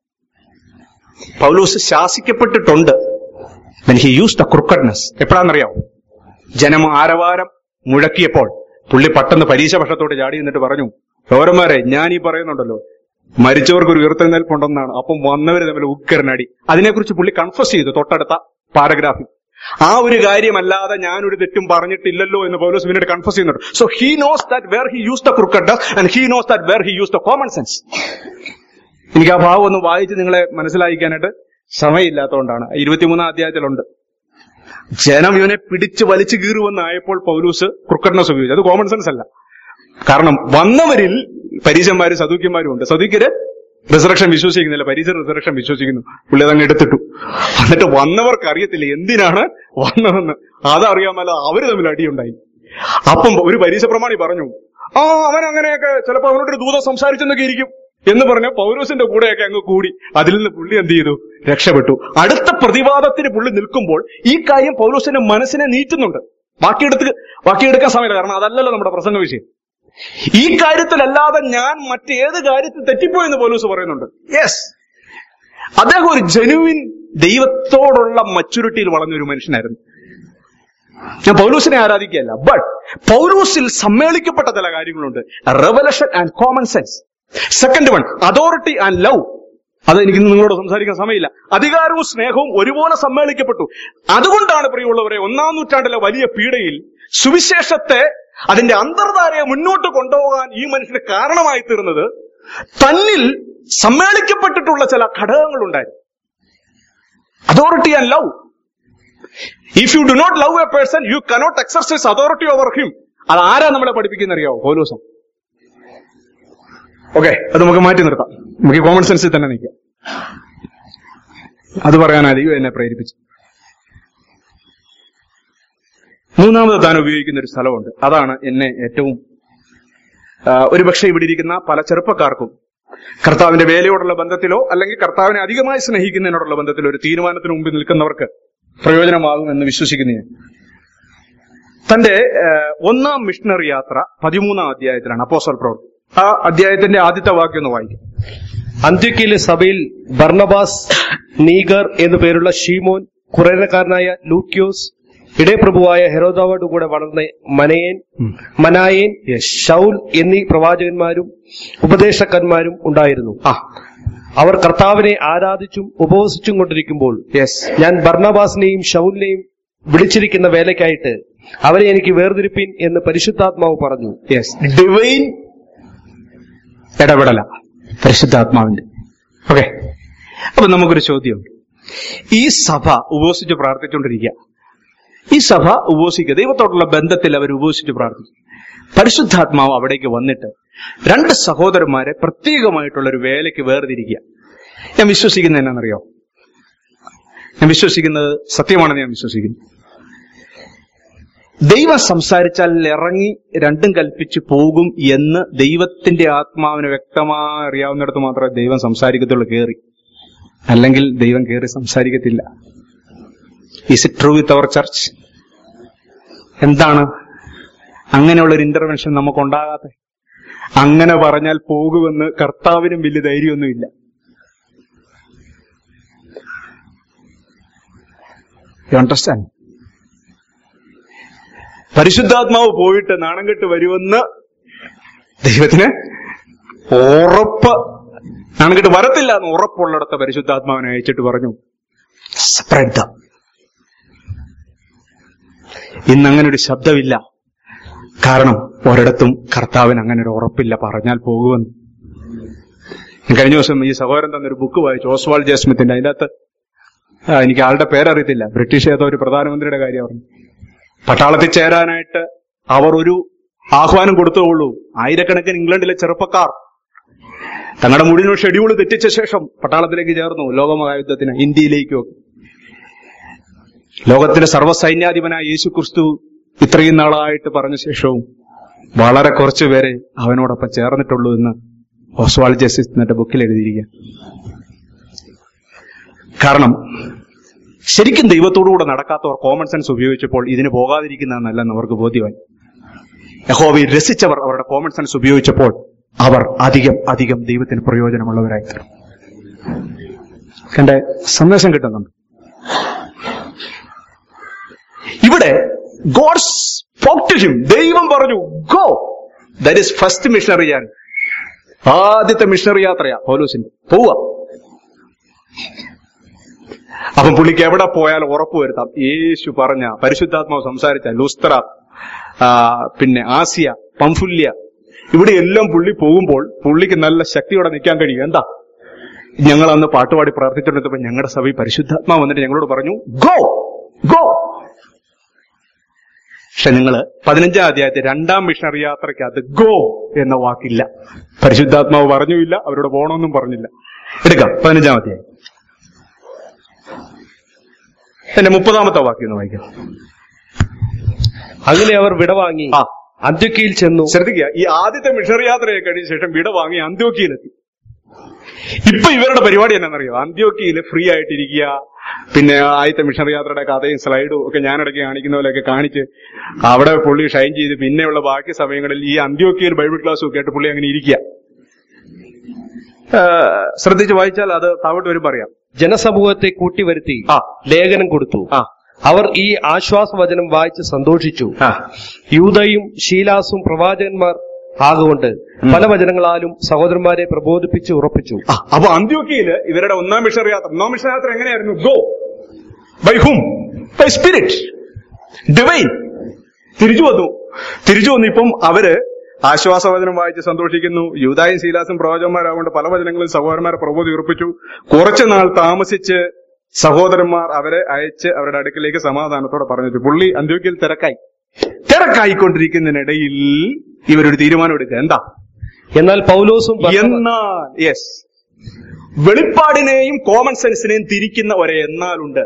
പൗലോസ് ശാസിക്കപ്പെട്ടിട്ടുണ്ട്. He use the crookedness. എപ്പോഴാണെന്നറിയാമോ? ജനം ആരവാരം മുഴക്കിയപ്പോൾ പുള്ളി പെട്ടെന്ന് പരീക്ഷ പക്ഷത്തോട് ചാടി എന്നിട്ട് പറഞ്ഞു, പൗരന്മാരെ, ഞാൻ ഈ പറയുന്നുണ്ടല്ലോ, മരിച്ചവർക്ക് ഒരു ഉയർത്തെഴുന്നേൽപ്പുണ്ടെന്നാണ്. അപ്പം വന്നവര് തമ്മിൽ ഉക്കരനടി. അതിനെക്കുറിച്ച് പുള്ളി കൺഫസ് ചെയ്തു തൊട്ടടുത്ത പാരഗ്രാഫിൽ. ആ ഒരു കാര്യമല്ലാതെ ഞാനൊരു തെറ്റും പറഞ്ഞിട്ടില്ലല്ലോ എന്ന് പൗലോസ് പിന്നീട് കൺഫസ് ചെയ്യുന്നുണ്ട്. So he knows that where he use the crookedness and he knows that where he use the common sense. എനിക്ക് ആ ഭാവം ഒന്ന് വായിച്ച് നിങ്ങളെ മനസ്സിലാക്കാനായിട്ട് സമയമില്ലാത്തതുകൊണ്ടാണ്. ഇരുപത്തിമൂന്നാം അധ്യായത്തിലുണ്ട്. ജനം ഇവനെ പിടിച്ച് വലിച്ചു കീറുവെന്നായപ്പോൾ പൗലൂസ് ക്രുക്കഡ്നെസ് ഉപയോഗിച്ചു. അത് കോമൺ സെൻസ് അല്ല. കാരണം വന്നവരിൽ പരീശന്മാരും സദൂക്യന്മാരും ഉണ്ട്. സദൂക്യര് റിസറക്ഷൻ വിശ്വസിക്കുന്നില്ല, പരീശർ റിസറക്ഷൻ വിശ്വസിക്കുന്നു. പുള്ളി അതങ്ങ് എടുത്തിട്ടു. എന്നിട്ട് വന്നവർക്ക് അറിയത്തില്ല എന്തിനാണ് വന്നതെന്ന്. അതറിയാമല്ല, അവര് തമ്മിൽ അടിയുണ്ടായി. അപ്പം ഒരു പരീശ പ്രമാണി പറഞ്ഞു, ആ അവൻ അങ്ങനെയൊക്കെ ചിലപ്പോ അവനോടൊരു ദൂതം സംസാരിച്ചെന്നൊക്കെ ഇരിക്കും എന്ന് പറഞ്ഞ പൗലോസിന്റെ കൂടെയൊക്കെ അങ്ങ് കൂടി. അതിൽ നിന്ന് പുള്ളി എന്ത് ചെയ്തു? രക്ഷപ്പെട്ടു. അടുത്ത പ്രതിവാദത്തിന് പുള്ളി നിൽക്കുമ്പോൾ ഈ കാര്യം പൗലോസിന്റെ മനസ്സിനെ നീറ്റുന്നുണ്ട്. ബാക്കിയെടുത്ത് ബാക്കിയെടുക്കാൻ സമയമില്ല, കാരണം അതല്ലല്ലോ നമ്മുടെ പ്രസംഗ വിഷയം. ഈ കാര്യത്തിലല്ലാതെ ഞാൻ മറ്റേത് കാര്യത്തിൽ തെറ്റിപ്പോയെന്ന് പൗലോസ് പറയുന്നുണ്ട്. യെസ്, അദ്ദേഹം ഒരു ജെനുവിൻ ദൈവത്തോടുള്ള മച്യൂരിറ്റിയിൽ വളർന്നൊരു മനുഷ്യനായിരുന്നു. ഞാൻ പൗലോസിനെ ആരാധിക്കുകയല്ല, ബട്ട് പൗലോസിൽ സമ്മേളിക്കപ്പെട്ട ചില കാര്യങ്ങളുണ്ട്. Revelation and common sense. Second one, authority and love. അത് എനിക്ക് നിങ്ങളോട് സംസാരിക്കാൻ സമയമില്ല. അധികാരവും സ്നേഹവും ഒരുപോലെ സമ്മേളിക്കപ്പെട്ടു. അതുകൊണ്ടാണ് പ്രിയമുള്ളവരെ, ഒന്നാം നൂറ്റാണ്ടിലെ വലിയ പീഡയിൽ സുവിശേഷത്തെ, അതിന്റെ അന്തർധാരയെ മുന്നോട്ട് കൊണ്ടുപോകാൻ ഈ മനുഷ്യന് കാരണമായി തീർന്നത് തന്നിൽ സമ്മേളിക്കപ്പെട്ടിട്ടുള്ള ചില ഘടകങ്ങളുണ്ടായിരുന്നു. Authority and love. If you do not love a person, you cannot exercise authority over him. അത് ആരാ നമ്മളെ പഠിപ്പിക്കുന്ന അറിയാവോ? പൗലോസം. ഓക്കെ, അത് നമുക്ക് മാറ്റി നിർത്താം. നമുക്ക് കോമൺ സെൻസിൽ തന്നെ നിൽക്കാം. അത് പറയാനായിരിക്കും എന്നെ പ്രേരിപ്പിച്ചു. മൂന്നാമത് താൻ ഉപയോഗിക്കുന്ന ഒരു സ്ഥലമുണ്ട്. അതാണ് എന്നെ ഏറ്റവും, ഒരുപക്ഷെ ഇവിടെ ഇരിക്കുന്ന പല ചെറുപ്പക്കാർക്കും കർത്താവിന്റെ വേലയോടുള്ള ബന്ധത്തിലോ അല്ലെങ്കിൽ കർത്താവിനെ അധികമായി സ്നേഹിക്കുന്നതിനോടുള്ള ബന്ധത്തിലോ ഒരു തീരുമാനത്തിന് മുമ്പിൽ നിൽക്കുന്നവർക്ക് പ്രയോജനമാകും എന്ന് വിശ്വസിക്കുന്നു ഞാൻ. തന്റെ ഒന്നാം മിഷണറി യാത്ര പതിമൂന്നാം അധ്യായത്തിലാണ്, അപ്പോസ്തല പ്രവൃത്തി. ആ അധ്യായത്തിന്റെ ആദ്യത്തെ വാക്യം ഒന്ന് വായിക്കും. അന്ത്യോക്യയിലെ സഭയിൽ ബർന്നബാസ്, നീഗർ എന്നു പേരുള്ള ഷീമോൻ, കുറേനക്കാരനായ ലൂക്യോസ്, ഇടയപ്രഭുവായ ഹെരോദാവോടുകൂടെ വളർന്ന മനയേൻ മനായേൻ ശൗൽ എന്നീ പ്രവാചകന്മാരും ഉപദേശകന്മാരും ഉണ്ടായിരുന്നു. അവർ കർത്താവിനെ ആരാധിച്ചും ഉപവസിച്ചും കൊണ്ടിരിക്കുമ്പോൾ ഞാൻ ബർന്നബാസിനെയും ശൗലിനെയും വിളിച്ചിരിക്കുന്ന വേലയ്ക്കായിട്ട് അവരെ എനിക്ക് വേർതിരിപ്പിൻ എന്ന് പരിശുദ്ധാത്മാവ് പറഞ്ഞു. ഡിവൈൻ ഇടപെടല പരിശുദ്ധാത്മാവിന്റെ. ഓക്കെ, അപ്പൊ നമുക്കൊരു ചോദ്യമുണ്ട്. ഈ സഭ ഉപവസിച്ച് പ്രാർത്ഥിച്ചുകൊണ്ടിരിക്കുക. ഈ സഭ ഉപവസിക്കുക, ദൈവത്തോടുള്ള ബന്ധത്തിൽ അവർ ഉപവസിച്ച് പ്രാർത്ഥിക്കും. പരിശുദ്ധാത്മാവ് അവിടേക്ക് വന്നിട്ട് രണ്ട് സഹോദരന്മാരെ പ്രത്യേകമായിട്ടുള്ള ഒരു വേലയ്ക്ക് വേർതിരിക്കുക. ഞാൻ വിശ്വസിക്കുന്നത് എന്നാണെന്നറിയോ? ഞാൻ വിശ്വസിക്കുന്നത് സത്യമാണെന്ന് ഞാൻ വിശ്വസിക്കുന്നു. ദൈവം സംസാരിച്ചാൽ ഇറങ്ങി രണ്ടും കൽപ്പിച്ച് പോകും എന്ന് ദൈവത്തിന്റെ ആത്മാവിന് വ്യക്തമായി അറിയാവുന്നിടത്ത് മാത്രമേ ദൈവം സംസാരിക്കത്തുള്ളൂ കയറി. അല്ലെങ്കിൽ ദൈവം കയറി സംസാരിക്കത്തില്ല. Is it true with our church? എന്താണ് അങ്ങനെയുള്ളൊരു ഇന്റർവെൻഷൻ നമുക്കുണ്ടാകാത്ത? അങ്ങനെ പറഞ്ഞാൽ പോകുമെന്ന് കർത്താവിനും വലിയ ധൈര്യമൊന്നുമില്ല. You understand? പരിശുദ്ധാത്മാവ് പോയിട്ട് നാണം കെട്ട് വരുമെന്ന് ദൈവത്തിന് ഉറപ്പ്. നാണം കെട്ട് വരത്തില്ല എന്ന് ഉറപ്പുള്ളിടത്ത് പരിശുദ്ധാത്മാവിനെ അയച്ചിട്ട് പറഞ്ഞു സ്പ്രെഡ് ദ. ഇന്ന് അങ്ങനെ ഒരു ശബ്ദമില്ല. കാരണം ഒരിടത്തും കർത്താവിന് അങ്ങനെ ഒരു ഉറപ്പില്ല പറഞ്ഞാൽ പോകുമെന്ന്. കഴിഞ്ഞ ദിവസം ഈ സഹോദരൻ തന്നൊരു ബുക്ക് വായിച്ചു, ഓസ്വാൾഡ് ജെ സ്മിത്തിന്റെ. അതിൻ്റെ അകത്ത് എനിക്ക് ആളുടെ പേരറിയത്തില്ല, ബ്രിട്ടീഷ് ഏതോ ഒരു പ്രധാനമന്ത്രിയുടെ കാര്യം പറഞ്ഞു. പട്ടാളത്തിൽ ചേരാനായിട്ട് അവർ ഒരു ആഹ്വാനം കൊടുത്തുള്ളൂ. ആയിരക്കണക്കിന് ഇംഗ്ലണ്ടിലെ ചെറുപ്പക്കാർ തങ്ങളുടെ മുഴുവൻ ഷെഡ്യൂൾ തെറ്റിച്ച ശേഷം പട്ടാളത്തിലേക്ക് ചേർന്നു. ലോകമഹായുദ്ധത്തിന്, ഇന്ത്യയിലേക്കും. ലോകത്തിന്റെ സർവ്വസൈന്യാധിപനായ യേശു ക്രിസ്തു ഇത്രയും നാളായിട്ട് പറഞ്ഞ ശേഷവും വളരെ കുറച്ചു പേരെ അവനോടൊപ്പം ചേർന്നിട്ടുള്ളൂ എന്ന് ഓസ്വാൾഡ് ജെ സ്മിത്തിന്റെ ബുക്കിൽ എഴുതിയിരിക്കുക. കാരണം ശരിക്കും ദൈവത്തോടുകൂടെ നടക്കാത്തവർ കോമൺ സെൻസ് ഉപയോഗിച്ചപ്പോൾ ഇതിന് പോകാതിരിക്കുന്നതെന്നല്ലെന്ന് അവർക്ക് ബോധ്യമായി. യഹോവയെ രസിച്ചവർ അവരുടെ കോമൺ സെൻസ് ഉപയോഗിച്ചപ്പോൾ അവർ അധികം അധികം ദൈവത്തിന് പ്രയോജനമുള്ളവരായി. എന്റെ സന്ദേശം കിട്ടുന്നുണ്ട്. ഇവിടെ ഗോഡ് സ്പോക്ക് ടു ഹിം. ദൈവം പറഞ്ഞു go. That is first missionary യാൻ. ആദ്യത്തെ മിഷണറി യാത്രയാ പൗലോസിന്റെ. പോവുക. അപ്പം പുള്ളിക്ക് എവിടെ പോയാൽ ഉറപ്പുവരുത്താം. യേശു പറഞ്ഞ, പരിശുദ്ധാത്മാവ് സംസാരിച്ച ലുസ്ത്ര, പിന്നെ ആസിയ, പംഫുല്യ, ഇവിടെ എല്ലാം പുള്ളി പോകുമ്പോൾ പുള്ളിക്ക് നല്ല ശക്തിയോടെ നിൽക്കാൻ കഴിയും. എന്താ? ഞങ്ങൾ അന്ന് പാട്ടുപാടി പ്രാർത്ഥിച്ചുകൊണ്ടിരുന്നപ്പോൾ ഞങ്ങളുടെ സഭയിൽ പരിശുദ്ധാത്മാവ് വന്നിട്ട് ഞങ്ങളോട് പറഞ്ഞു ഗോ ഗോ. പക്ഷെ നിങ്ങള് പതിനഞ്ചാം അധ്യായത്തിൽ രണ്ടാം മിഷണറി യാത്രയ്ക്ക് അത് ഗോ എന്ന വാക്കില്ല. പരിശുദ്ധാത്മാവ് പറഞ്ഞുമില്ല, അവരോട് പോകണമെന്നും പറഞ്ഞില്ല. എടുക്കാം പതിനഞ്ചാം അധ്യായം എന്റെ മുപ്പതാമത്തെ വാക്യം ഒന്ന് വായിക്കാം. അങ്ങനെ അവർ വിടവാങ്ങി അന്ത്യോക്യയിൽ ചെന്നു. ശ്രദ്ധിക്കുക, ഈ ആദ്യത്തെ മിഷണറി യാത്രയെ കഴിഞ്ഞ ശേഷം വിടവാങ്ങി അന്ത്യോക്യയിലെത്തി. ഇപ്പൊ ഇവരുടെ പരിപാടി എന്നാണെന്നറിയോ? അന്ത്യോക്യയിൽ ഫ്രീ ആയിട്ടിരിക്കുക. പിന്നെ ആദ്യത്തെ മിഷണറി യാത്രയുടെ കഥയും സ്ലൈഡും ഒക്കെ ഞാനിടയ്ക്ക് കാണിക്കുന്ന പോലെയൊക്കെ കാണിച്ച് അവിടെ പുള്ളി ഷൈൻ ചെയ്ത് പിന്നെയുള്ള ബാക്കി സമയങ്ങളിൽ ഈ അന്ത്യോക്യയിൽ ബൈബിൾ ക്ലാസ്സും കേട്ട് പുള്ളി അങ്ങനെ ഇരിക്കുക. ശ്രദ്ധിച്ച് വായിച്ചാൽ അത് താവട്ട് വരും പറയാം. ജനസമൂഹത്തെ കൂട്ടിവരുത്തി ലേഖനം കൊടുത്തു. അവർ ഈ ആശ്വാസവചനം വായിച്ച് സന്തോഷിച്ചു. യൂദയും ശീലാസും പ്രവാചകന്മാർ ആകൊണ്ട് പല വചനങ്ങളാലും സഹോദരന്മാരെ പ്രബോധിപ്പിച്ച് ഉറപ്പിച്ചു. അപ്പൊ അന്ത്യോക്യയില് ഇവരുടെ ഒന്നാം മിഷണറി യാത്ര ഒന്നാം മിഷണറി യാത്ര എങ്ങനെയായിരുന്നു? Go by whom? By spirit divine. തിരിച്ചു വന്നു തിരിച്ചു വന്നു ഇപ്പം അവര് ആശ്വാസവചനം വായിച്ച് സന്തോഷിക്കുന്നു. യൂദായും ശീലാസും പ്രവാചകന്മാരാകൊണ്ട് പല വചനങ്ങളും സഹോദരന്മാരെ പ്രബോധി ഉറപ്പിച്ചു. കുറച്ചു നാൾ താമസിച്ച് സഹോദരന്മാർ അവരെ അയച്ച് അവരുടെ അടുക്കിലേക്ക് സമാധാനത്തോടെ പറഞ്ഞു. പുള്ളി അന്ത്യോക്യയിൽ തിരക്കായി തിരക്കായിക്കൊണ്ടിരിക്കുന്നതിനിടയിൽ ഇവരൊരു തീരുമാനം എടുക്കുക. എന്താ? എന്നാൽ പൗലോസും എന്നാൽ യെസ് വെളിപ്പാടിനെയും കോമൺ സെൻസിനെയും തിരിക്കുന്ന ഒരേ എന്നാലുണ്ട്.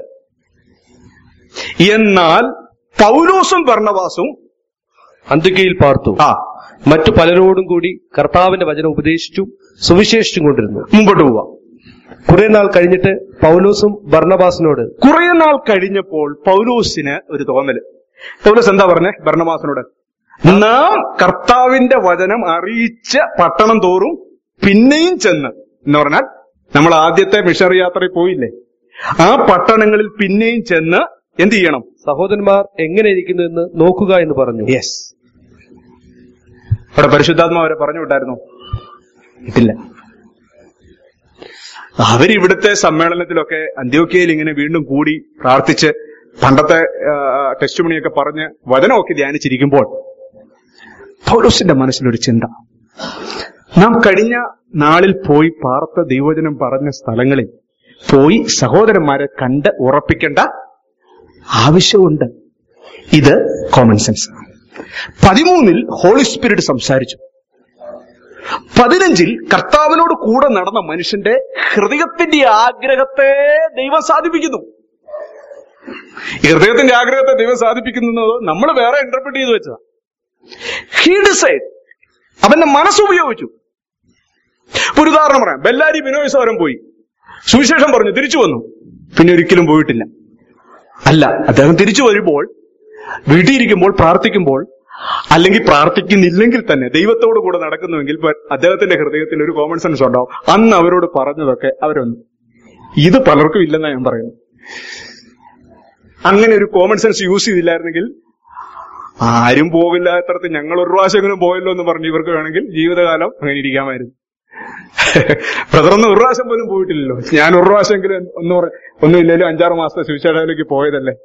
എന്നാൽ പൗലോസും ബർന്നബാസും അന്ത്യോക്യയിൽ പാർത്തു. ആ മറ്റു പലരോടും കൂടി കർത്താവിന്റെ വചനം ഉപദേശിച്ചും സുവിശേഷിച്ചും കൊണ്ടിരുന്നു. മുമ്പോട്ട് പോവാം. കുറെ നാൾ കഴിഞ്ഞിട്ട് പൗലോസും ബർന്നബാസിനോട് കുറെ നാൾ കഴിഞ്ഞപ്പോൾ പൗലോസിന് ഒരു തോന്നല്, പൗലോസ് എന്താ പറഞ്ഞേ ബർന്നബാസിനോട്? നാം കർത്താവിന്റെ വചനം അറിയിച്ച പട്ടണം തോറും പിന്നെയും ചെന്ന്, എന്ന് പറഞ്ഞാൽ നമ്മൾ ആദ്യത്തെ മിഷണറി യാത്രയിൽ പോയില്ലേ, ആ പട്ടണങ്ങളിൽ പിന്നെയും ചെന്ന് എന്ത് ചെയ്യണം? സഹോദരന്മാർ എങ്ങനെ ഇരിക്കുന്നു എന്ന് നോക്കുക എന്ന് പറഞ്ഞു. യെസ്. അവിടെ പരിശുദ്ധാത്മാവരെ പറഞ്ഞു വിട്ടായിരുന്നു? ഇല്ല. അവരിവിടുത്തെ സമ്മേളനത്തിലൊക്കെ അന്ത്യോക്യയിൽ ഇങ്ങനെ വീണ്ടും കൂടി പ്രാർത്ഥിച്ച് പണ്ടത്തെ ടെസ്റ്റ് മണിയൊക്കെ പറഞ്ഞ് വചനമൊക്കെ ധ്യാനിച്ചിരിക്കുമ്പോൾ പൗലോസിന്റെ മനസ്സിലൊരു ചിന്ത, നാം കഴിഞ്ഞ നാളിൽ പോയി പാർത്ത ദൈവവചനം പറഞ്ഞ സ്ഥലങ്ങളിൽ പോയി സഹോദരന്മാരെ കണ്ട് ഉറപ്പിക്കേണ്ട ആവശ്യമുണ്ട്. ഇത് കോമൺ സെൻസ്. പതിമൂന്നിൽ ഹോളി സ്പിരിറ്റ് സംസാരിച്ചു. പതിനഞ്ചിൽ കർത്താവിനോട് കൂടെ നടന്ന മനുഷ്യന്റെ ഹൃദയത്തിന്റെ ആഗ്രഹത്തെ ദൈവം സാധിപ്പിക്കുന്നു. ഈ ഹൃദയത്തിന്റെ ആഗ്രഹത്തെ ദൈവം സാധിപ്പിക്കുന്നത് നമ്മൾ വേറെ ഇന്റർപ്രറ്റ് ചെയ്ത് വെച്ചതാ. ഹീ ഡിസൈഡ്, അവന്റെ മനസ്സുപയോഗിച്ചു. ഒരു ഉദാഹരണം പറയാം. ബെല്ലാരി ബിനോയ് സാരം പോയി സുവിശേഷം പറഞ്ഞു, തിരിച്ചു വന്നു, പിന്നെ ഒരിക്കലും പോയിട്ടില്ല. അല്ല, അദ്ദേഹം തിരിച്ചു വരുമ്പോൾ വീട്ടിയിരിക്കുമ്പോൾ പ്രാർത്ഥിക്കുമ്പോൾ, അല്ലെങ്കിൽ പ്രാർത്ഥിക്കുന്നില്ലെങ്കിൽ തന്നെ ദൈവത്തോടു കൂടെ നടക്കുന്നുവെങ്കിൽ അദ്ദേഹത്തിന്റെ ഹൃദയത്തിൽ ഒരു കോമൺ സെൻസ് ഉണ്ടാവും. അന്ന് അവരോട് പറഞ്ഞതൊക്കെ അവരൊന്ന്, ഇത് പലർക്കും ഇല്ലെന്നാ ഞാൻ പറയുന്നു. അങ്ങനെ ഒരു കോമൺ സെൻസ് യൂസ് ചെയ്തില്ലായിരുന്നെങ്കിൽ ആരും പോകില്ല എത്രത്ത് ഞങ്ങൾ ഒരു പ്രാവശ്യമെങ്കിലും പോയല്ലോ എന്ന് പറഞ്ഞു ഇവർക്ക് വേണമെങ്കിൽ ജീവിതകാലം അങ്ങനെ ഇരിക്കാമായിരുന്നു. ബ്രദറൊന്നും ഒരു പ്രാവശ്യം പോലും പോയിട്ടില്ലല്ലോ. ഞാൻ ഒരു പ്രാവശ്യമെങ്കിലും ഒന്ന് ഒന്നും ഇല്ലെങ്കിലും അഞ്ചാറ് മാസത്തെ സുവിശേഷത്തിലേക്ക് പോയതല്ലേ.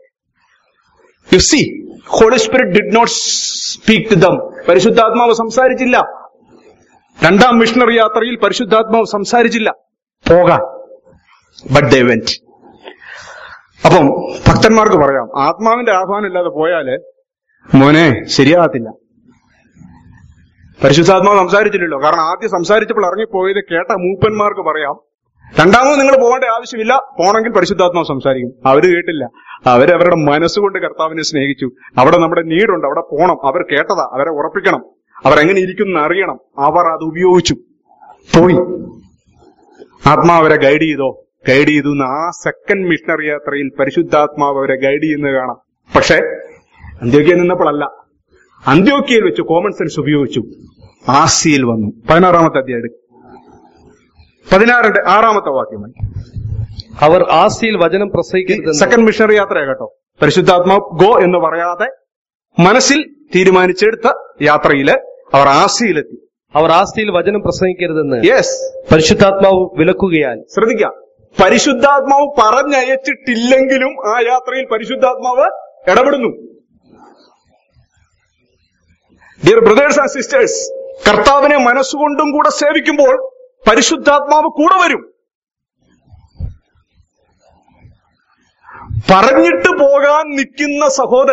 You see, holy spirit did not speak to them. പരിശുദ്ധാത്മാവ് സംസാരിച്ചില്ല. രണ്ടാം മിഷണറി യാത്രയിൽ പരിശുദ്ധാത്മാവ് സംസാരിച്ചില്ല പോകാൻ. But they went. അപ്പം ഭക്തന്മാർക്ക് പറയാം, ആത്മാവിന്റെ ആഹ്വാനം ഇല്ലാതെ പോയാല് മോനെ ശരിയാകത്തില്ല. പരിശുദ്ധാത്മാവ് സംസാരിച്ചില്ലല്ലോ. കാരണം ആദ്യം സംസാരിച്ചപ്പോൾ ഇറങ്ങിപ്പോയത് കേട്ട മൂപ്പന്മാർക്ക് പറയാം, രണ്ടാമത് നിങ്ങൾ പോകേണ്ട ആവശ്യമില്ല, പോണെങ്കിൽ പരിശുദ്ധാത്മാവ് സംസാരിക്കും. അവര് കേട്ടില്ല. അവരവരുടെ മനസ്സുകൊണ്ട് കർത്താവിനെ സ്നേഹിച്ചു. അവിടെ നമ്മുടെ നീടുണ്ട്, അവിടെ പോണം. അവർ കേട്ടതാ, അവരെ ഉറപ്പിക്കണം, അവരെങ്ങനെ ഇരിക്കുന്നു അറിയണം. അവർ അത് ഉപയോഗിച്ചു, പോയി. ആത്മാവ് അവരെ ഗൈഡ് ചെയ്തോ? ഗൈഡ് ചെയ്തു. ആ സെക്കൻഡ് മിഷണറി യാത്രയിൽ പരിശുദ്ധാത്മാവ് അവരെ ഗൈഡ് ചെയ്യുന്നത് കാണാം. പക്ഷെ അന്ത്യോക്യയിൽ നിന്നപ്പോഴല്ല, അന്ത്യോക്യയിൽ വെച്ച് കോമൺ സെൻസ് ഉപയോഗിച്ചു. ആസിയിൽ വന്നു. പതിനാറാമത്തെ അധ്യായം പതിനാറിന്റെ ആറാമത്തെ വാക്യമായി, അവർ ആസിയിൽ വചനം പ്രസംഗിക്കരുത്. സെക്കൻഡ് മിഷണറി യാത്രയാ കേട്ടോ. പരിശുദ്ധാത്മാവ് ഗോ എന്ന് പറയാതെ മനസ്സിൽ തീരുമാനിച്ചെടുത്ത യാത്രയില് അവർ ആസിയിലെത്തി. അവർ ആസിയിൽ വചനം പ്രസംഗിക്കരുതെന്ന് യെസ് പരിശുദ്ധാത്മാവ് വിലക്കുകയാൽ. ശ്രദ്ധിക്കാം, പരിശുദ്ധാത്മാവ് പറഞ്ഞയച്ചിട്ടില്ലെങ്കിലും ആ യാത്രയിൽ പരിശുദ്ധാത്മാവ് ഇടപെടുന്നു. ഡിയർ ബ്രദേഴ്സ് ആൻഡ് സിസ്റ്റേഴ്സ്, കർത്താവിനെ മനസ്സുകൊണ്ടും കൂടെ സേവിക്കുമ്പോൾ പരിശുദ്ധാത്മാവ് കൂടെ വരും. പറഞ്ഞിട്ട് പോകാൻ നിൽക്കുന്ന സഹോദര,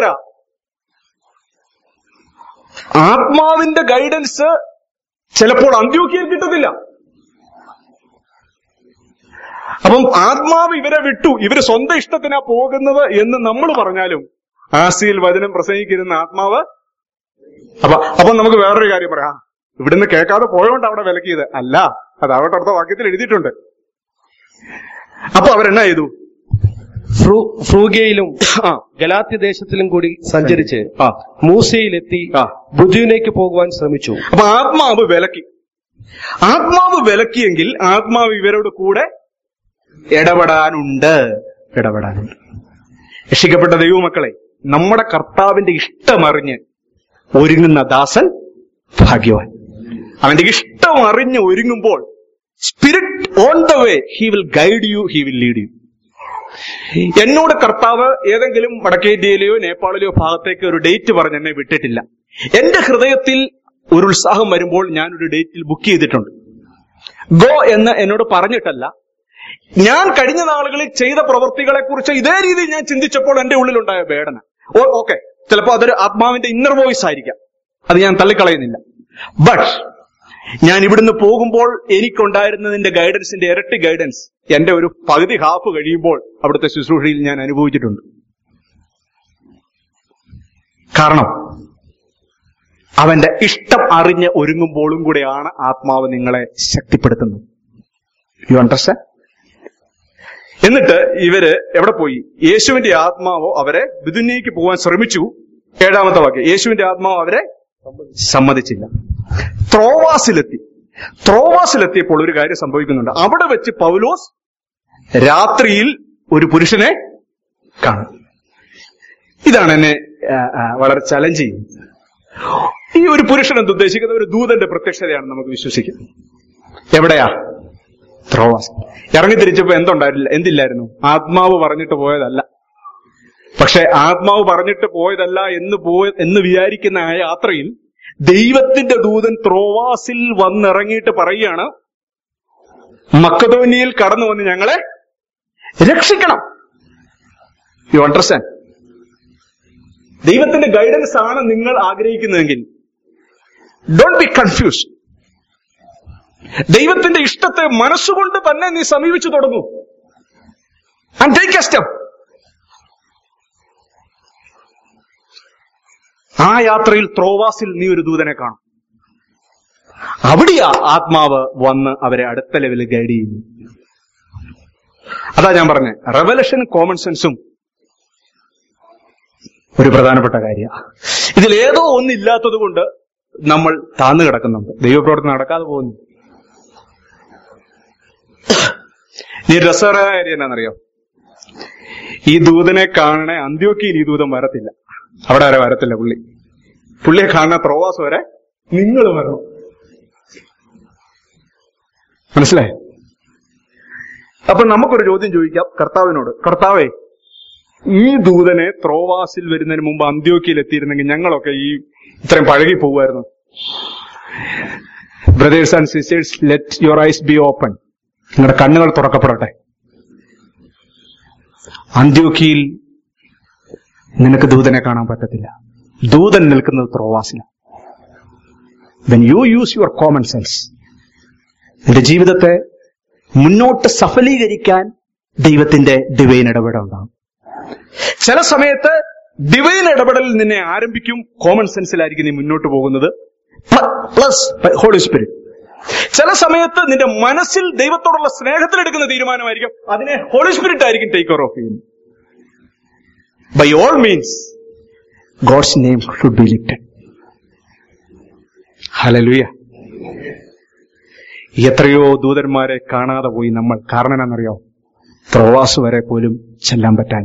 ആത്മാവിന്റെ ഗൈഡൻസ് ചിലപ്പോൾ അന്ത്യോക്യയിൽ കിട്ടത്തില്ല. അപ്പം ആത്മാവ് ഇവരെ വിട്ടു, ഇവര് സ്വന്തം ഇഷ്ടത്തിനാ പോകുന്നത് എന്ന് നമ്മൾ പറഞ്ഞാലും ആസിയിൽ വചനം പ്രസംഗിക്കുന്ന ആത്മാവ്. അപ്പൊ അപ്പൊ നമുക്ക് വേറൊരു കാര്യം പറയാം, ഇവിടുന്ന് കേൾക്കാതെ പോയോണ്ട് അവിടെ വിലക്കിയത് അല്ല, അത് അവിടെ അടുത്ത വാക്യത്തിൽ എഴുതിയിട്ടുണ്ട്. അപ്പൊ അവരെന്നാ ചെയ്തു? ഫ്രൂഗയിലും ഗലാത്യ ദേശത്തിലും കൂടി സഞ്ചരിച്ച് മൂസയിലെത്തി ബുദ്ധിയിലേക്ക് പോകുവാൻ ശ്രമിച്ചു. അപ്പൊ ആത്മാവ് വിലക്കി. ആത്മാവ് വിലക്കിയെങ്കിൽ ആത്മാവ് ഇവരോട് കൂടെ ഇടപെടാനുണ്ട് ഇടപെടാനുണ്ട് രക്ഷിക്കപ്പെട്ട ദൈവമക്കളെ, നമ്മുടെ കർത്താവിന്റെ ഇഷ്ടമറിഞ്ഞ് ഒരുങ്ങുന്ന ദാസൻ ഭാഗ്യവാൻ. അവന്റെ ഇഷ്ടം അറിഞ്ഞ് ഒരുങ്ങുമ്പോൾ spirit on the way, he will guide you, he will lead you. എന്നോട് കർത്താവ് ഏതെങ്കിലും വടക്കേ ഇന്ത്യയിലെയോ നേപ്പാളിലെയോ ഭാഗത്തേക്ക് ഒരു ഡേറ്റ് പറഞ്ഞ് എന്നെ വിട്ടിട്ടില്ല. എന്റെ ഹൃദയത്തിൽ ഒരു ഉത്സാഹം വരുമ്പോൾ ഞാനൊരു ഡേറ്റിൽ ബുക്ക് ചെയ്തിട്ടുണ്ട്. ഗോ എന്ന് എന്നോട് പറഞ്ഞിട്ടല്ല, ഞാൻ കഴിഞ്ഞ നാളുകളിൽ ചെയ്ത പ്രവൃത്തികളെ കുറിച്ച് ഇതേ രീതിയിൽ ഞാൻ ചിന്തിച്ചപ്പോൾ എന്റെ ഉള്ളിലുണ്ടായ വേദന. ഓ ഓക്കെ, ചിലപ്പോൾ അതൊരു ആത്മാവിന്റെ ഇന്നർ വോയിസ് ആയിരിക്കാം, അത് ഞാൻ തള്ളിക്കളയുന്നില്ല. ബട്ട് ഞാൻ ഇവിടുന്ന് പോകുമ്പോൾ എനിക്കുണ്ടായിരുന്നതിന്റെ ഗൈഡൻസിന്റെ ഇരട്ടി ഗൈഡൻസ് എന്റെ ഒരു പകുതി ഹാഫ് കഴിയുമ്പോൾ അവിടുത്തെ ശുശ്രൂഷയിൽ ഞാൻ അനുഭവിച്ചിട്ടുണ്ട്. കാരണം അവന്റെ ഇഷ്ടം അറിഞ്ഞ് ഒരുങ്ങുമ്പോഴും കൂടെയാണ് ആത്മാവ് നിങ്ങളെ ശക്തിപ്പെടുത്തുന്നത്. You understand? എന്നിട്ട് ഇവര് എവിടെ പോയി? യേശുവിന്റെ ആത്മാവോ അവരെ ബിദുന്യയ്ക്ക് പോകാൻ ശ്രമിച്ചു. ഏഴാമത്തെ വാക്യം, യേശുവിന്റെ ആത്മാവ് അവരെ സമ്മതിച്ചില്ല. ത്രോവാസിലെത്തി. ത്രോവാസിലെത്തിയപ്പോൾ ഒരു കാര്യം സംഭവിക്കുന്നുണ്ട്. അവിടെ വെച്ച് പൗലോസ് രാത്രിയിൽ ഒരു പുരുഷനെ കാണും. ഇതാണ് എന്നെ വളരെ ചലഞ്ച് ചെയ്യുന്നത്. ഈ ഒരു പുരുഷൻ എന്ന് ഉദ്ദേശിക്കുന്ന ഒരു ദൂതന്റെ പ്രത്യക്ഷതയാണ് നമുക്ക് വിശ്വസിക്കുന്നത്. എവിടെയാ? ത്രോവാസ്. ഇറങ്ങി തിരിച്ചപ്പോ എന്തുണ്ടായില്ല എന്തില്ലായിരുന്നു? ആത്മാവ് പറഞ്ഞിട്ട് പോയതല്ല. പക്ഷെ ആത്മാവ് പറഞ്ഞിട്ട് പോയതല്ല എന്ന് പോയ എന്ന് വിചാരിക്കുന്ന ആ യാത്രയിൽ ദൈവത്തിന്റെ ദൂതൻ ത്രോവാസിൽ വന്നിറങ്ങിയിട്ട് പറയുകയാണ്, മക്കദോനിയയിൽ കടന്നു വന്ന് ഞങ്ങളെ രക്ഷിക്കണം. You understand? ദൈവത്തിന്റെ ഗൈഡൻസ് ആണ് നിങ്ങൾ ആഗ്രഹിക്കുന്നതെങ്കിൽ ഡോണ്ട് ബി കൺഫ്യൂസ്ഡ്. ദൈവത്തിന്റെ ഇഷ്ടത്തെ മനസ്സുകൊണ്ട് തന്നെ നീ സമീപിച്ചു തുടങ്ങൂ. And take a step. ആ യാത്രയിൽ ത്രോവാസിൽ നീ ഒരു ദൂതനെ കാണും. അവിടെയാ ആത്മാവ് വന്ന് അവരെ അടുത്ത ലെവലിൽ ഗൈഡ് ചെയ്യുന്നു. അതാ ഞാൻ പറഞ്ഞത്, റെവലേഷനും കോമൺ സെൻസും ഒരു പ്രധാനപ്പെട്ട കാര്യമാണ്. ഇതിലേതോ ഒന്നില്ലാത്തത് കൊണ്ട് നമ്മൾ താന്നു കിടക്കുന്നുണ്ട്, ദൈവപ്രവർത്തനം നടക്കാതെ പോകുന്നു. ഈ രസകരമായ കാര്യം എന്നാണെന്നറിയോ? ഈ ദൂതനെ കാണണേ അന്ത്യോക്യയിൽ ഈ ദൂതൻ വരത്തില്ല. അവിടെ വരെ വരത്തില്ല പുള്ളി. പുള്ളിയെ കാണുന്ന ത്രോവാസ് വരെ നിങ്ങൾ വരണം. മനസ്സിലായി? അപ്പൊ നമുക്കൊരു ചോദ്യം ചോദിക്കാം കർത്താവിനോട്. കർത്താവേ, ഈ ദൂതനെ ത്രോവാസിൽ വരുന്നതിന് മുമ്പ് അന്ത്യോക്യയിൽ എത്തിയിരുന്നെങ്കിൽ ഞങ്ങളൊക്കെ ഈ ഇത്രയും പഴകി പോകുമായിരുന്നു. Brothers and sisters, let your eyes be open. നിങ്ങളുടെ കണ്ണുകൾ തുറക്കപ്പെടട്ടെ. അന്ത്യോക്യയിൽ നിനക്ക് ദൂതനെ കാണാൻ പറ്റത്തില്ല. ദൂതൻ നിൽക്കുന്നത് ത്രോവാസിലാണ്. When you use your common sense, നിന്റെ ജീവിതത്തെ മുന്നോട്ട് സഫലീകരിക്കാൻ ദൈവത്തിന്റെ ഡിവൈൻ ഇടപെടൽ ഉണ്ടാകും. ചില സമയത്ത് ഡിവൈൻ ഇടപെടലിൽ നിന്നെ ആരംഭിക്കും. കോമൺ സെൻസിലായിരിക്കും നീ മുന്നോട്ട് പോകുന്നത്, പ്ലസ് ഹോളി സ്പിരിറ്റ്. ചില സമയത്ത് നിന്റെ മനസ്സിൽ ദൈവത്തോടുള്ള സ്നേഹത്തിലെടുക്കുന്ന തീരുമാനമായിരിക്കും. അതിനെ ഹോളി സ്പിരിറ്റ് ആയിരിക്കും ടേക്ക് ഓവർ ഓഫ് ചെയ്യുന്നത്. By all means, God's name should be lifted. Hallelujah. എത്രയോ ദൂതന്മാരെ കാണാതെ പോയി നമ്മൾ. കാരണം എന്നറിയോ? ത്രോവാസ് വരെ പോലും ചെല്ലാൻ പറ്റാൻ.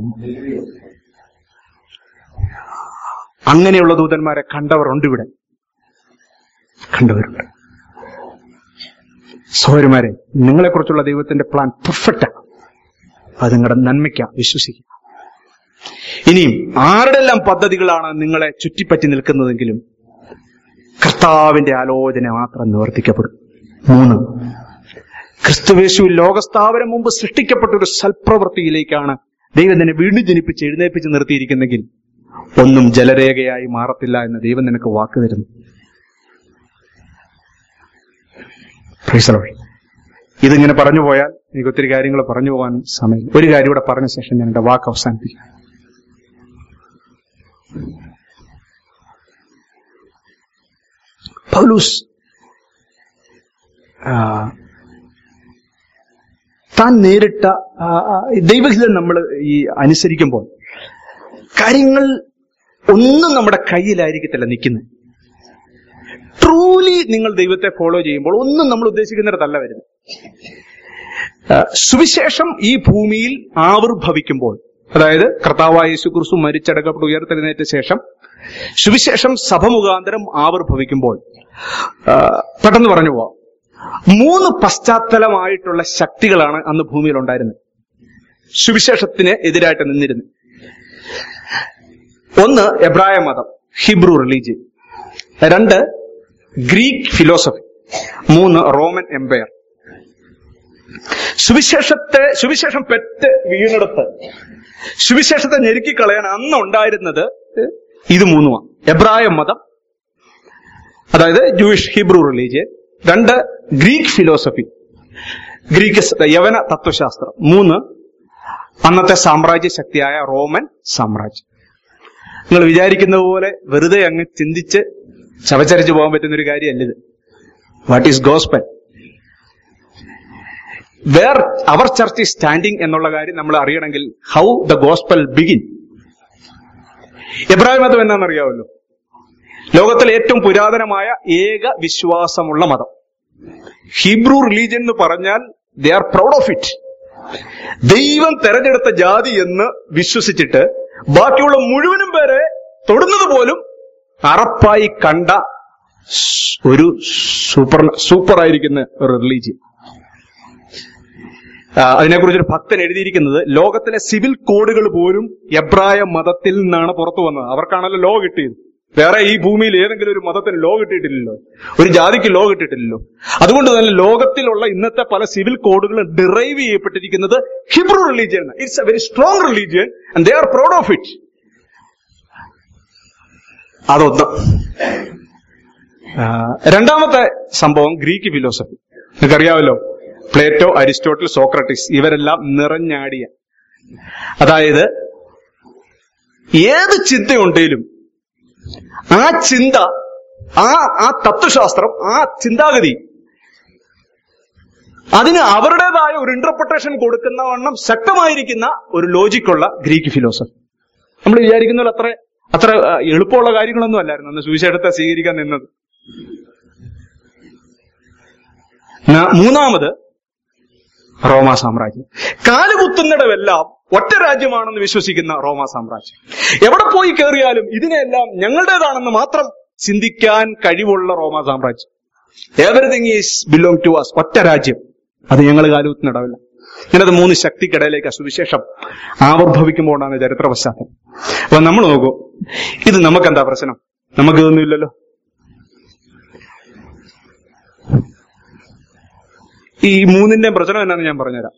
അങ്ങനെയുള്ള ദൂതന്മാരെ കണ്ടവർ ഉണ്ട് ഇവിടെ, കണ്ടവരുണ്ട്. സഹോദരന്മാരെ, നിങ്ങളെക്കുറിച്ചുള്ള ദൈവത്തിന്റെ പ്ലാൻ പെർഫെക്റ്റാണ്. അത് നിങ്ങളുടെ നന്മയ്ക്കാ, വിശ്വസിക്കുക. ഇനിയും ആരുടെ എല്ലാം പദ്ധതികളാണ് നിങ്ങളെ ചുറ്റിപ്പറ്റി നിൽക്കുന്നതെങ്കിലും കർത്താവിന്റെ ആലോചന മാത്രം നിവർത്തിക്കപ്പെടും. മൂന്ന്, ക്രിസ്തുവേശുവിൽ ലോകസ്ഥാപനം മുമ്പ് സൃഷ്ടിക്കപ്പെട്ട ഒരു സൽപ്രവൃത്തിയിലേക്കാണ് ദൈവം നിന്നെ വീണ്ടും ജനിപ്പിച്ച് എഴുന്നേൽപ്പിച്ച് നിർത്തിയിരിക്കുന്നെങ്കിൽ ഒന്നും ജലരേഖയായി മാറത്തില്ല എന്ന് ദൈവം നിനക്ക് വാക്ക് തരുന്നു. Praise the lord. ഇതിങ്ങനെ പറഞ്ഞു പോയാൽ എനിക്ക് ഒത്തിരി കാര്യങ്ങൾ പറഞ്ഞു പോകാൻ സമയം. ഒരു കാര്യം കൂടെ പറഞ്ഞ ശേഷം ഞാൻ എന്റെ വാക്ക് അവസാനിപ്പിക്കാം. പൗലോസ് താൻ നേരിട്ട ദൈവഹിതം നമ്മൾ ഈ അനുസരിക്കുമ്പോൾ കാര്യങ്ങൾ ഒന്നും നമ്മുടെ കയ്യിലായിരിക്കത്തില്ല നിൽക്കുന്നത്. ട്രൂലി നിങ്ങൾ ദൈവത്തെ ഫോളോ ചെയ്യുമ്പോൾ ഒന്നും നമ്മൾ ഉദ്ദേശിക്കുന്നിടത്തല്ല വരുന്നത്. സുവിശേഷം ഈ ഭൂമിയിൽ ആവിർഭവിക്കുമ്പോൾ, അതായത് കർത്താവായ യേശുക്രിസ്തു മരിച്ചടക്കപ്പെട്ട് ഉയർത്തെഴുന്നേറ്റ ശേഷം സുവിശേഷം സഭ മുഖാന്തരം ആവിർഭവിക്കുമ്പോൾ, പെട്ടെന്ന് പറഞ്ഞു പോവാം, മൂന്ന് പശ്ചാത്തലമായിട്ടുള്ള ശക്തികളാണ് അന്ന് ഭൂമിയിൽ ഉണ്ടായിരുന്നത്, സുവിശേഷത്തിന് എതിരായിട്ട് നിന്നിരുന്നത്. ഒന്ന് എബ്രായ മതം, ഹിബ്രു റിലീജിയൻ. രണ്ട് ഗ്രീക്ക് ഫിലോസഫി. മൂന്ന് റോമൻ എംപയർ. സുവിശേഷത്തെ സുവിശേഷം പെറ്റ് വീണെടുത്ത് സുവിശേഷത്തെ ഞെരുക്കിക്കളയാൻ അന്ന് ഉണ്ടായിരുന്നത് ഇത് മൂന്നുമാണ്. എബ്രായ മതം, അതായത് ജൂയിഷ് ഹിബ്രു റിലീജിയൻ. രണ്ട് ഗ്രീക്ക് ഫിലോസഫി, ഗ്രീക്ക് യവന തത്വശാസ്ത്രം. മൂന്ന് അന്നത്തെ സാമ്രാജ്യ ശക്തിയായ റോമൻ സാമ്രാജ്യം. നിങ്ങൾ വിചാരിക്കുന്നത് പോലെ വെറുതെ അങ്ങ് ചിന്തിച്ച് ചവച്ചരച്ചു പോകാൻ പറ്റുന്ന ഒരു കാര്യമല്ല ഇത്. What is gospel, where our church is standing എന്നുള്ള കാര്യം നമ്മൾ അറിയണമെങ്കിൽ ഹൗ ദ ഗോസ്പൽ ബിഗിൻ. എബ്രായ മതം എന്നാണെന്നറിയാമല്ലോ, ലോകത്തിലെ ഏറ്റവും പുരാതനമായ ഏക വിശ്വാസമുള്ള മതം. ഹീബ്രു റിലീജിയൻ എന്ന് പറഞ്ഞാൽ they are proud of it. ദൈവം തെരഞ്ഞെടുത്ത ജാതി എന്ന് വിശ്വസിച്ചിട്ട് ബാക്കിയുള്ള മുഴുവനും പേരെ തൊടുന്നത് പോലും അറപ്പായി കണ്ട ഒരു സൂപ്പർ സൂപ്പറായിരിക്കുന്ന ഒരു റിലീജിയൻ. അതിനെക്കുറിച്ചൊരു ഭക്തൻ എഴുതിയിരിക്കുന്നത്, ലോകത്തിലെ സിവിൽ കോഡുകൾ പോലും എബ്രായ മതത്തിൽ നിന്നാണ് പുറത്തു വന്നത്. അവർക്കാണല്ലോ ലോ കിട്ടിയത്. വേറെ ഈ ഭൂമിയിൽ ഏതെങ്കിലും ഒരു മതത്തിന് ലോ കിട്ടിയിട്ടില്ലല്ലോ, ഒരു ജാതിക്ക് ലോ കിട്ടിയിട്ടില്ലല്ലോ. അതുകൊണ്ട് തന്നെ ലോകത്തിലുള്ള ഇന്നത്തെ പല സിവിൽ കോഡുകളും ഡിറൈവ് ചെയ്യപ്പെട്ടിരിക്കുന്നത് Hebrew religion. It's a very strong religion and they are proud of it. അതൊന്ന്. രണ്ടാമത്തെ സംഭവം ഗ്രീക്ക് ഫിലോസഫി. നിങ്ങൾക്കറിയാമല്ലോ, പ്ലേറ്റോ, അരിസ്റ്റോട്ടിൽ, സോക്രട്ടീസ് ഇവരെല്ലാം നിറഞ്ഞാടിയ, അതായത് ഏത് ചിന്തയുണ്ടെങ്കിലും ആ ചിന്ത, ആ ആ തത്വശാസ്ത്രം, ആ ചിന്താഗതി അതിന് അവരുടേതായ ഒരു ഇന്റർപ്രിട്ടേഷൻ കൊടുക്കുന്ന വണ്ണം ശക്തമായിരിക്കുന്ന ഒരു ലോജിക്കുള്ള ഗ്രീക്ക് ഫിലോസഫി. നമ്മൾ വിചാരിക്കുന്ന പോലെ അത്ര അത്ര എളുപ്പമുള്ള കാര്യങ്ങളൊന്നും അല്ലായിരുന്നു അന്ന് സുവിശേഷത്തെ സ്വീകരിക്കാൻ നിന്നത്. മൂന്നാമത് റോമാ സാമ്രാജ്യം. കാലുകുത്തുന്നിടമെല്ലാം ഒറ്റ രാജ്യമാണെന്ന് വിശ്വസിക്കുന്ന റോമാ സാമ്രാജ്യം. എവിടെ പോയി കയറിയാലും ഇതിനെല്ലാം ഞങ്ങളുടേതാണെന്ന് മാത്രം ചിന്തിക്കാൻ കഴിവുള്ള റോമാ സാമ്രാജ്യം. Everything is belong to us. ഒറ്റ രാജ്യം, അത് ഞങ്ങൾ കാലുകുത്തുന്നിടമില്ല. ഇങ്ങനത് മൂന്ന് ശക്തിക്കിടയിലേക്ക് സുവിശേഷം ആവിർഭവിക്കുമ്പോഴാണ് ചരിത്ര പശ്ചാത്തലം. അപ്പൊ നമ്മൾ നോക്കൂ, ഇത് നമുക്കെന്താ പ്രശ്നം? നമുക്കിതൊന്നും ഇല്ലല്ലോ. ഈ മൂന്നിന്റെ പ്രശ്നം എന്നാന്ന് ഞാൻ പറഞ്ഞുതരാം.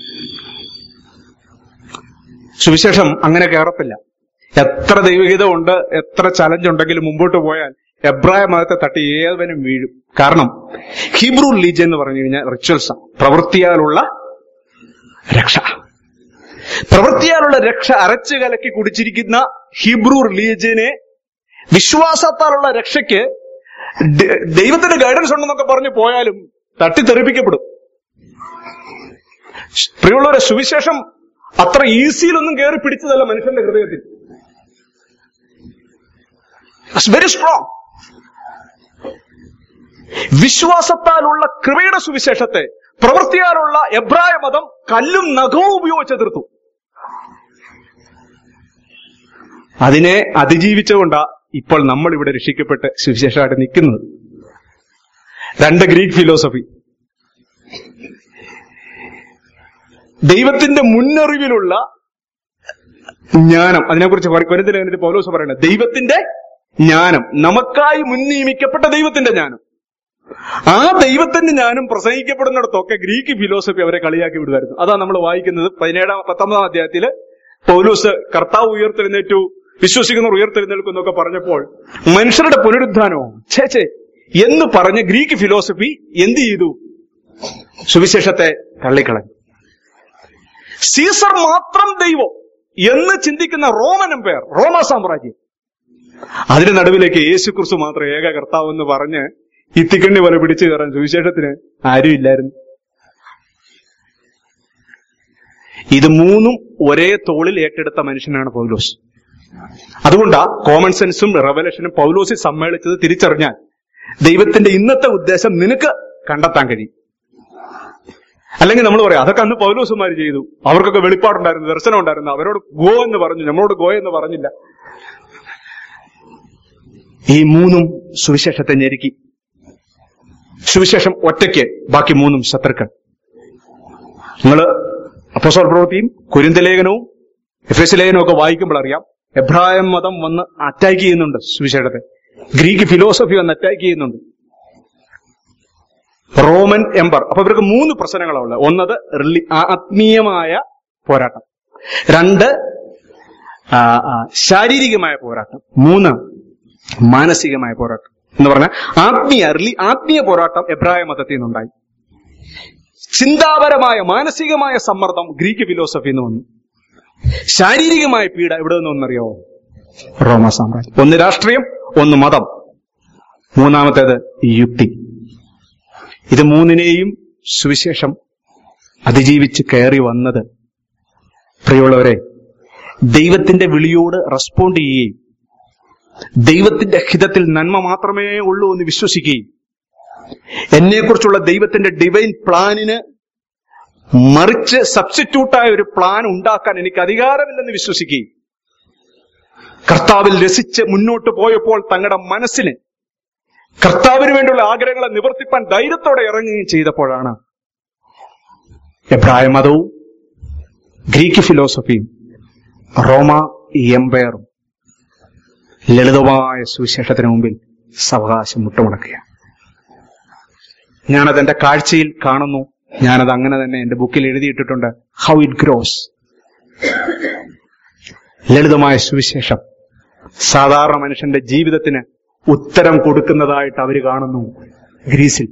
സുവിശേഷം അങ്ങനെ കയറത്തില്ല. എത്ര ദൈവഗീതം ഉണ്ട്, എത്ര ചലഞ്ച് ഉണ്ടെങ്കിലും മുമ്പോട്ട് പോയാൽ എബ്രായ മതത്തെ തട്ടി ഏവനും വീഴും. കാരണം ഹീബ്രു റിലീജിയൻ എന്ന് പറഞ്ഞു കഴിഞ്ഞാൽ റിച്വൽസ്, പ്രവൃത്തിയാലുള്ള രക്ഷ. പ്രവൃത്തിയാലുള്ള രക്ഷ അരച്ചു കലക്കി കുടിച്ചിരിക്കുന്ന ഹീബ്രു റിലീജിയനെ വിശ്വാസത്താലുള്ള രക്ഷയ്ക്ക് ദൈവത്തിന്റെ ഗൈഡൻസ് ഉണ്ടെന്നൊക്കെ പറഞ്ഞു പോയാലും തട്ടിത്തെറിപ്പിക്കപ്പെടും. പ്രിയമുള്ളവരെ, സുവിശേഷം അത്ര ഈസിയിലൊന്നും കയറി പിടിച്ചതല്ല മനുഷ്യന്റെ ഹൃദയത്തിൽ. It's very strong. വിശ്വാസത്താലുള്ള കൃപയുടെ സുവിശേഷത്തെ പ്രവൃത്തിയാലുള്ള എബ്രായ മതം കല്ലും നഖവും ഉപയോഗിച്ച് എതിർത്തു. അതിനെ അതിജീവിച്ചുകൊണ്ടാ ഇപ്പോൾ നമ്മൾ ഇവിടെ രക്ഷിക്കപ്പെട്ട് സുവിശേഷമായിട്ട് നിൽക്കുന്നത്. രണ്ട് ഗ്രീക്ക് ഫിലോസഫി, ദൈവത്തിന്റെ മുന്നറിവിലുള്ള ജ്ഞാനം. അതിനെക്കുറിച്ച് കൊരിന്ത്യർ ലേഖനത്തിൽ പൗലോസ് പറയുന്നത് ദൈവത്തിന്റെ ജ്ഞാനം, നമുക്കായി മുൻനിയമിക്കപ്പെട്ട ദൈവത്തിന്റെ ജ്ഞാനം. ആ ദൈവത്തിന്റെ ജ്ഞാനം പ്രസംഗിക്കപ്പെടുന്നിടത്തൊക്കെ ഗ്രീക്ക് ഫിലോസഫി അവരെ കളിയാക്കി വിടുമായിരുന്നു. അതാ നമ്മൾ വായിക്കുന്നത് പതിനേഴാം പത്തൊമ്പതാം അധ്യായത്തില് പൗലോസ് കർത്താവ് ഉയർത്തെഴുന്നേറ്റു, വിശ്വസിക്കുന്നവർ ഉയർത്തെഴുന്നേൽക്കുന്നൊക്കെ പറഞ്ഞപ്പോൾ മനുഷ്യരുടെ പുനരുദ്ധാനമോ ഛേ ഛേ എന്ന് പറഞ്ഞ് ഗ്രീക്ക് ഫിലോസഫി എന്ത് ചെയ്തു? സുവിശേഷത്തെ തള്ളിക്കളഞ്ഞു. സീസർ മാത്രം ദൈവം എന്ന് ചിന്തിക്കുന്ന റോമൻ എംപയർ, റോമാ സാമ്രാജ്യം, അതിന് നടുവിലേക്ക് യേശു ക്രിസ്തു മാത്രം ഏക കർത്താവ് എന്ന് പറഞ്ഞ് ഇത്തിക്കണ്ണി പോലെ പിടിച്ചു കയറാൻ സുവിശേഷത്തിന് ആരും ഇല്ലായിരുന്നു. ഇത് മൂന്നും ഒരേ തോളിൽ ഏറ്റെടുത്ത മനുഷ്യനാണ് പൗലോസ്. അതുകൊണ്ടാ കോമൺ സെൻസും റെവലേഷനും പൗലോസിൽ സമ്മേളിച്ചത് തിരിച്ചറിഞ്ഞാൽ ദൈവത്തിന്റെ ഇന്നത്തെ ഉദ്ദേശം നിനക്ക് കണ്ടെത്താൻ കഴിയും. അല്ലെങ്കിൽ നമ്മൾ പറയാം അതൊക്കെ അന്ന് പൗലോസുമാര് ചെയ്തു, അവർക്കൊക്കെ വെളിപ്പാടുണ്ടായിരുന്നു, ദർശനം ഉണ്ടായിരുന്നു, അവരോട് ഗോ എന്ന് പറഞ്ഞു, നമ്മളോട് ഗോ എന്ന് പറഞ്ഞില്ല. ഈ മൂന്നും സുവിശേഷത്തെ ഞെരുക്കി. സുവിശേഷം ഒറ്റയ്ക്ക്, ബാക്കി മൂന്നും ശത്രുക്കൾ. നിങ്ങള് അപ്പോസ്തല പ്രവൃത്തിയും കൊരിന്ത്യ ലേഖനവും എഫേസ്യ ലേഖനവും ഒക്കെ വായിക്കുമ്പോൾ അറിയാം, എബ്രായ മതം വന്ന് അറ്റാക്ക് ചെയ്യുന്നുണ്ട് സുവിശേഷത്തെ. ഗ്രീക്ക് ഫിലോസഫി വന്ന് അറ്റാക്ക് ചെയ്യുന്നുണ്ട്. Roman empire. അപ്പൊ ഇവർക്ക് മൂന്ന് പ്രശ്നങ്ങളാണ് ഉള്ളത്. ഒന്നത് ആത്മീയമായ പോരാട്ടം, രണ്ട് ശാരീരികമായ പോരാട്ടം, മൂന്ന് മാനസികമായ പോരാട്ടം. എന്ന് പറഞ്ഞാൽ ആത്മീയ ആത്മീയ പോരാട്ടം എബ്രായ മതത്തിൽ നിന്നുണ്ടായി. ചിന്താപരമായ മാനസികമായ സമ്മർദ്ദം ഗ്രീക്ക് ഫിലോസഫിയിൽ നിന്ന് വന്നു. ശാരീരികമായ പീഡ എവിടെ നിന്നൊന്നറിയോ? റോമാ സാമ്രാജ്യം. ഒന്ന് രാഷ്ട്രീയം, ഒന്ന് മതം, മൂന്നാമത്തേത് യുക്തി. ഇത് മൂന്നിനെയും സുവിശേഷം അതിജീവിച്ച് കയറി വന്നത്, പ്രിയമുള്ളവരെ, ദൈവത്തിന്റെ വിളിയോട് റെസ്പോണ്ട് ചെയ്യുകയും ദൈവത്തിന്റെ ഹിതത്തിൽ നന്മ മാത്രമേ ഉള്ളൂ എന്ന് വിശ്വസിക്കുകയും എന്നെക്കുറിച്ചുള്ള ദൈവത്തിന്റെ ഡിവൈൻ പ്ലാനിന് മറിച്ച് സബ്സ്റ്റിറ്റ്യൂട്ടായ ഒരു പ്ലാൻ ഉണ്ടാക്കാൻ എനിക്ക് അധികാരമില്ലെന്ന് വിശ്വസിക്കുകയും കർത്താവിൽ രസിച്ച് മുന്നോട്ട് പോയപ്പോൾ തങ്ങളുടെ മനസ്സിന് കർത്താവിന് വേണ്ടിയുള്ള ആഗ്രഹങ്ങളെ നിവർത്തിപ്പാൻ ധൈര്യത്തോടെ ഇറങ്ങുകയും ചെയ്തപ്പോഴാണ് എബ്രായ മതവും ഗ്രീക്ക് ഫിലോസഫിയും റോമ എംപയറും ലളിതമായ സുവിശേഷത്തിന് മുമ്പിൽ സാവകാശം മുട്ടുമടക്കുക. ഞാനത് എന്റെ കാഴ്ചയിൽ കാണുന്നു. ഞാനത് അങ്ങനെ തന്നെ എന്റെ ബുക്കിൽ എഴുതിയിട്ടിട്ടുണ്ട്. How it gross. ലളിതമായ സുവിശേഷം സാധാരണ മനുഷ്യന്റെ ജീവിതത്തിന് ഉത്തരം കൊടുക്കുന്നതായിട്ട് അവര് കാണുന്നു. ഗ്രീസിൽ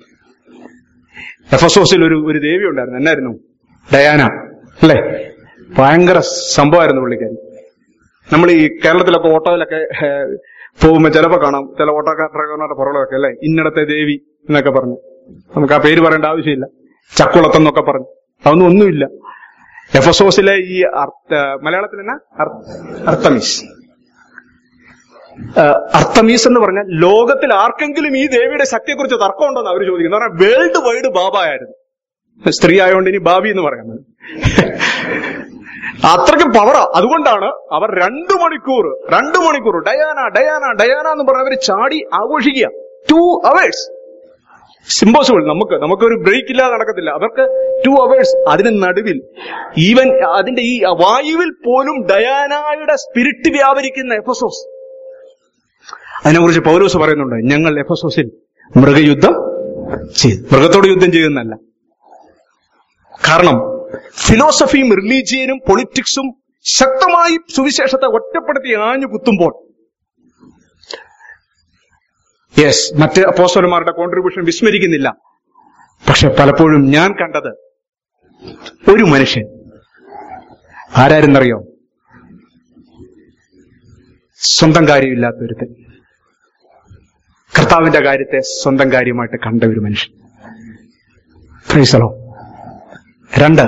എഫസോസിൽ ഒരു ഒരു ദേവി ഉണ്ടായിരുന്നു. എന്നായിരുന്നു? ഡയാന അല്ലെ? ഭയങ്കര സംഭവമായിരുന്നു പുള്ളിക്കാരി. നമ്മൾ ഈ കേരളത്തിലൊക്കെ ഓട്ടോയിലൊക്കെ പോകുമ്പോ ചിലപ്പോ കാണാം ചില ഓട്ടോക്കാരുടെ പുറകളൊക്കെ അല്ലെ, ഇന്നിടത്തെ ദേവി എന്നൊക്കെ പറഞ്ഞു. നമുക്ക് ആ പേര് പറയേണ്ട ആവശ്യമില്ല. ചക്കുളത്തെന്നൊക്കെ പറഞ്ഞു. അതൊന്നും ഒന്നുമില്ല. എഫസോസിലെ ഈ മലയാളത്തിൽ എന്നാ അർത്തമീസ് അർത്തമീസ് എന്ന് പറഞ്ഞാൽ ലോകത്തിൽ ആർക്കെങ്കിലും ഈ ദേവിയുടെ ശക്തിയെക്കുറിച്ച് തർക്കമുണ്ടോ എന്ന് അവർ ചോദിക്കുന്നു. പറഞ്ഞാൽ വേൾഡ് വൈഡ് ബാബായിരുന്നു. സ്ത്രീ ആയതുകൊണ്ട് ഇനി ബാബി എന്ന് പറയുന്നത്. അത്രയ്ക്കും പവറാ. അതുകൊണ്ടാണ് അവർ രണ്ടു മണിക്കൂർ രണ്ടു മണിക്കൂർ ഡയാന ഡയാന ഡയാന എന്ന് പറഞ്ഞ അവർ ചാടി ആഘോഷിക്കുക. Two hours impossible. നമുക്ക് നമുക്കൊരു ബ്രേക്ക് ഇല്ലാതെ നടക്കത്തില്ല. അവർക്ക് ടു അവേഴ്സ്. അതിന് നടുവിൽ ഈവൻ അതിന്റെ ഈ വായുവിൽ പോലും ഡയാനയുടെ സ്പിരിറ്റ് വ്യാപരിക്കുന്ന എഫസോസ്. അതിനെക്കുറിച്ച് പൗലോസ് പറയുന്നുണ്ട്, ഞങ്ങൾ എഫസോസിൽ മൃഗയുദ്ധം ചെയ്തു. മൃഗത്തോട് യുദ്ധം ചെയ്യുന്നല്ല. കാരണം ഫിലോസഫിയും റിലീജിയനും പൊളിറ്റിക്സും ശക്തമായി സുവിശേഷത്തെ ഒറ്റപ്പെടുത്തി ആഞ്ഞു കുത്തുമ്പോൾ യെസ് മറ്റ് അപ്പോസ്തലന്മാരുടെ കോൺട്രിബ്യൂഷൻ വിസ്മരിക്കുന്നില്ല. പക്ഷെ പലപ്പോഴും ഞാൻ കണ്ടത് ഒരു മനുഷ്യൻ ആരായിരുന്നറിയോ? സ്വന്തം കാര്യമില്ലാത്തൊരുത്തൻ കർത്താവിന്റെ കാര്യത്തെ സ്വന്തം കാര്യമായിട്ട് കണ്ട ഒരു മനുഷ്യൻ. Praise the lord. രണ്ട്,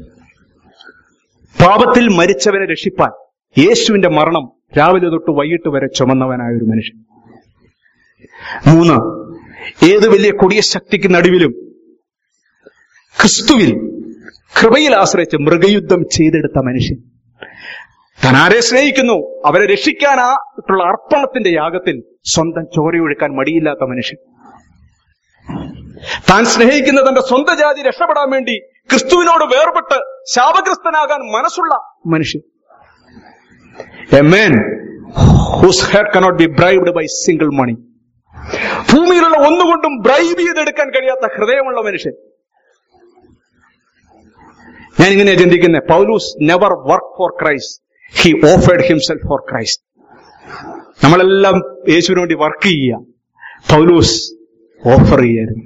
പാപത്തിൽ മരിച്ചവനെ രക്ഷിപ്പാൻ യേശുവിന്റെ മരണം രാവിലെ തൊട്ട് വൈകിട്ട് വരെ ചുമന്നവനായ ഒരു മനുഷ്യൻ. മൂന്ന്, ഏത് വലിയ കൊടിയ ശക്തിക്ക് നടുവിലും ക്രിസ്തുവിൽ കൃപയിൽ ആശ്രയിച്ച് മൃഗയുദ്ധം ചെയ്തെടുത്ത മനുഷ്യൻ. താൻ ആരെ സ്നേഹിക്കുന്നു അവരെ രക്ഷിക്കാനായിട്ടുള്ള അർപ്പണത്തിന്റെ യാഗത്തിൽ സ്വന്തം ചോരയൊഴുക്കാൻ മടിയില്ലാത്ത മനുഷ്യൻ. താൻ സ്നേഹിക്കുന്ന തന്റെ സ്വന്തം ജാതി രക്ഷപ്പെടാൻ വേണ്ടി ക്രിസ്തുവിനോട് വേർപെട്ട് ശാപഗ്രസ്തനാകാൻ മനസ്സുള്ള മനുഷ്യൻ. A man whose heart cannot be bribed by single money. ഭൂമിയിലുള്ള ഒന്നുകൊണ്ടും ബ്രൈബ് ചെയ്തെടുക്കാൻ കഴിയാത്ത ഹൃദയമുള്ള മനുഷ്യൻ. ഞാൻ ഇങ്ങനെ ചിന്തിക്കുന്നത്, Paulos never work for Christ, he offered himself for Christ. നമ്മളെല്ലാം യേശുവിന് വേണ്ടി വർക്ക് ചെയ്യുക, പൗലൂസ് ഓഫർ ചെയ്യായിരുന്നു.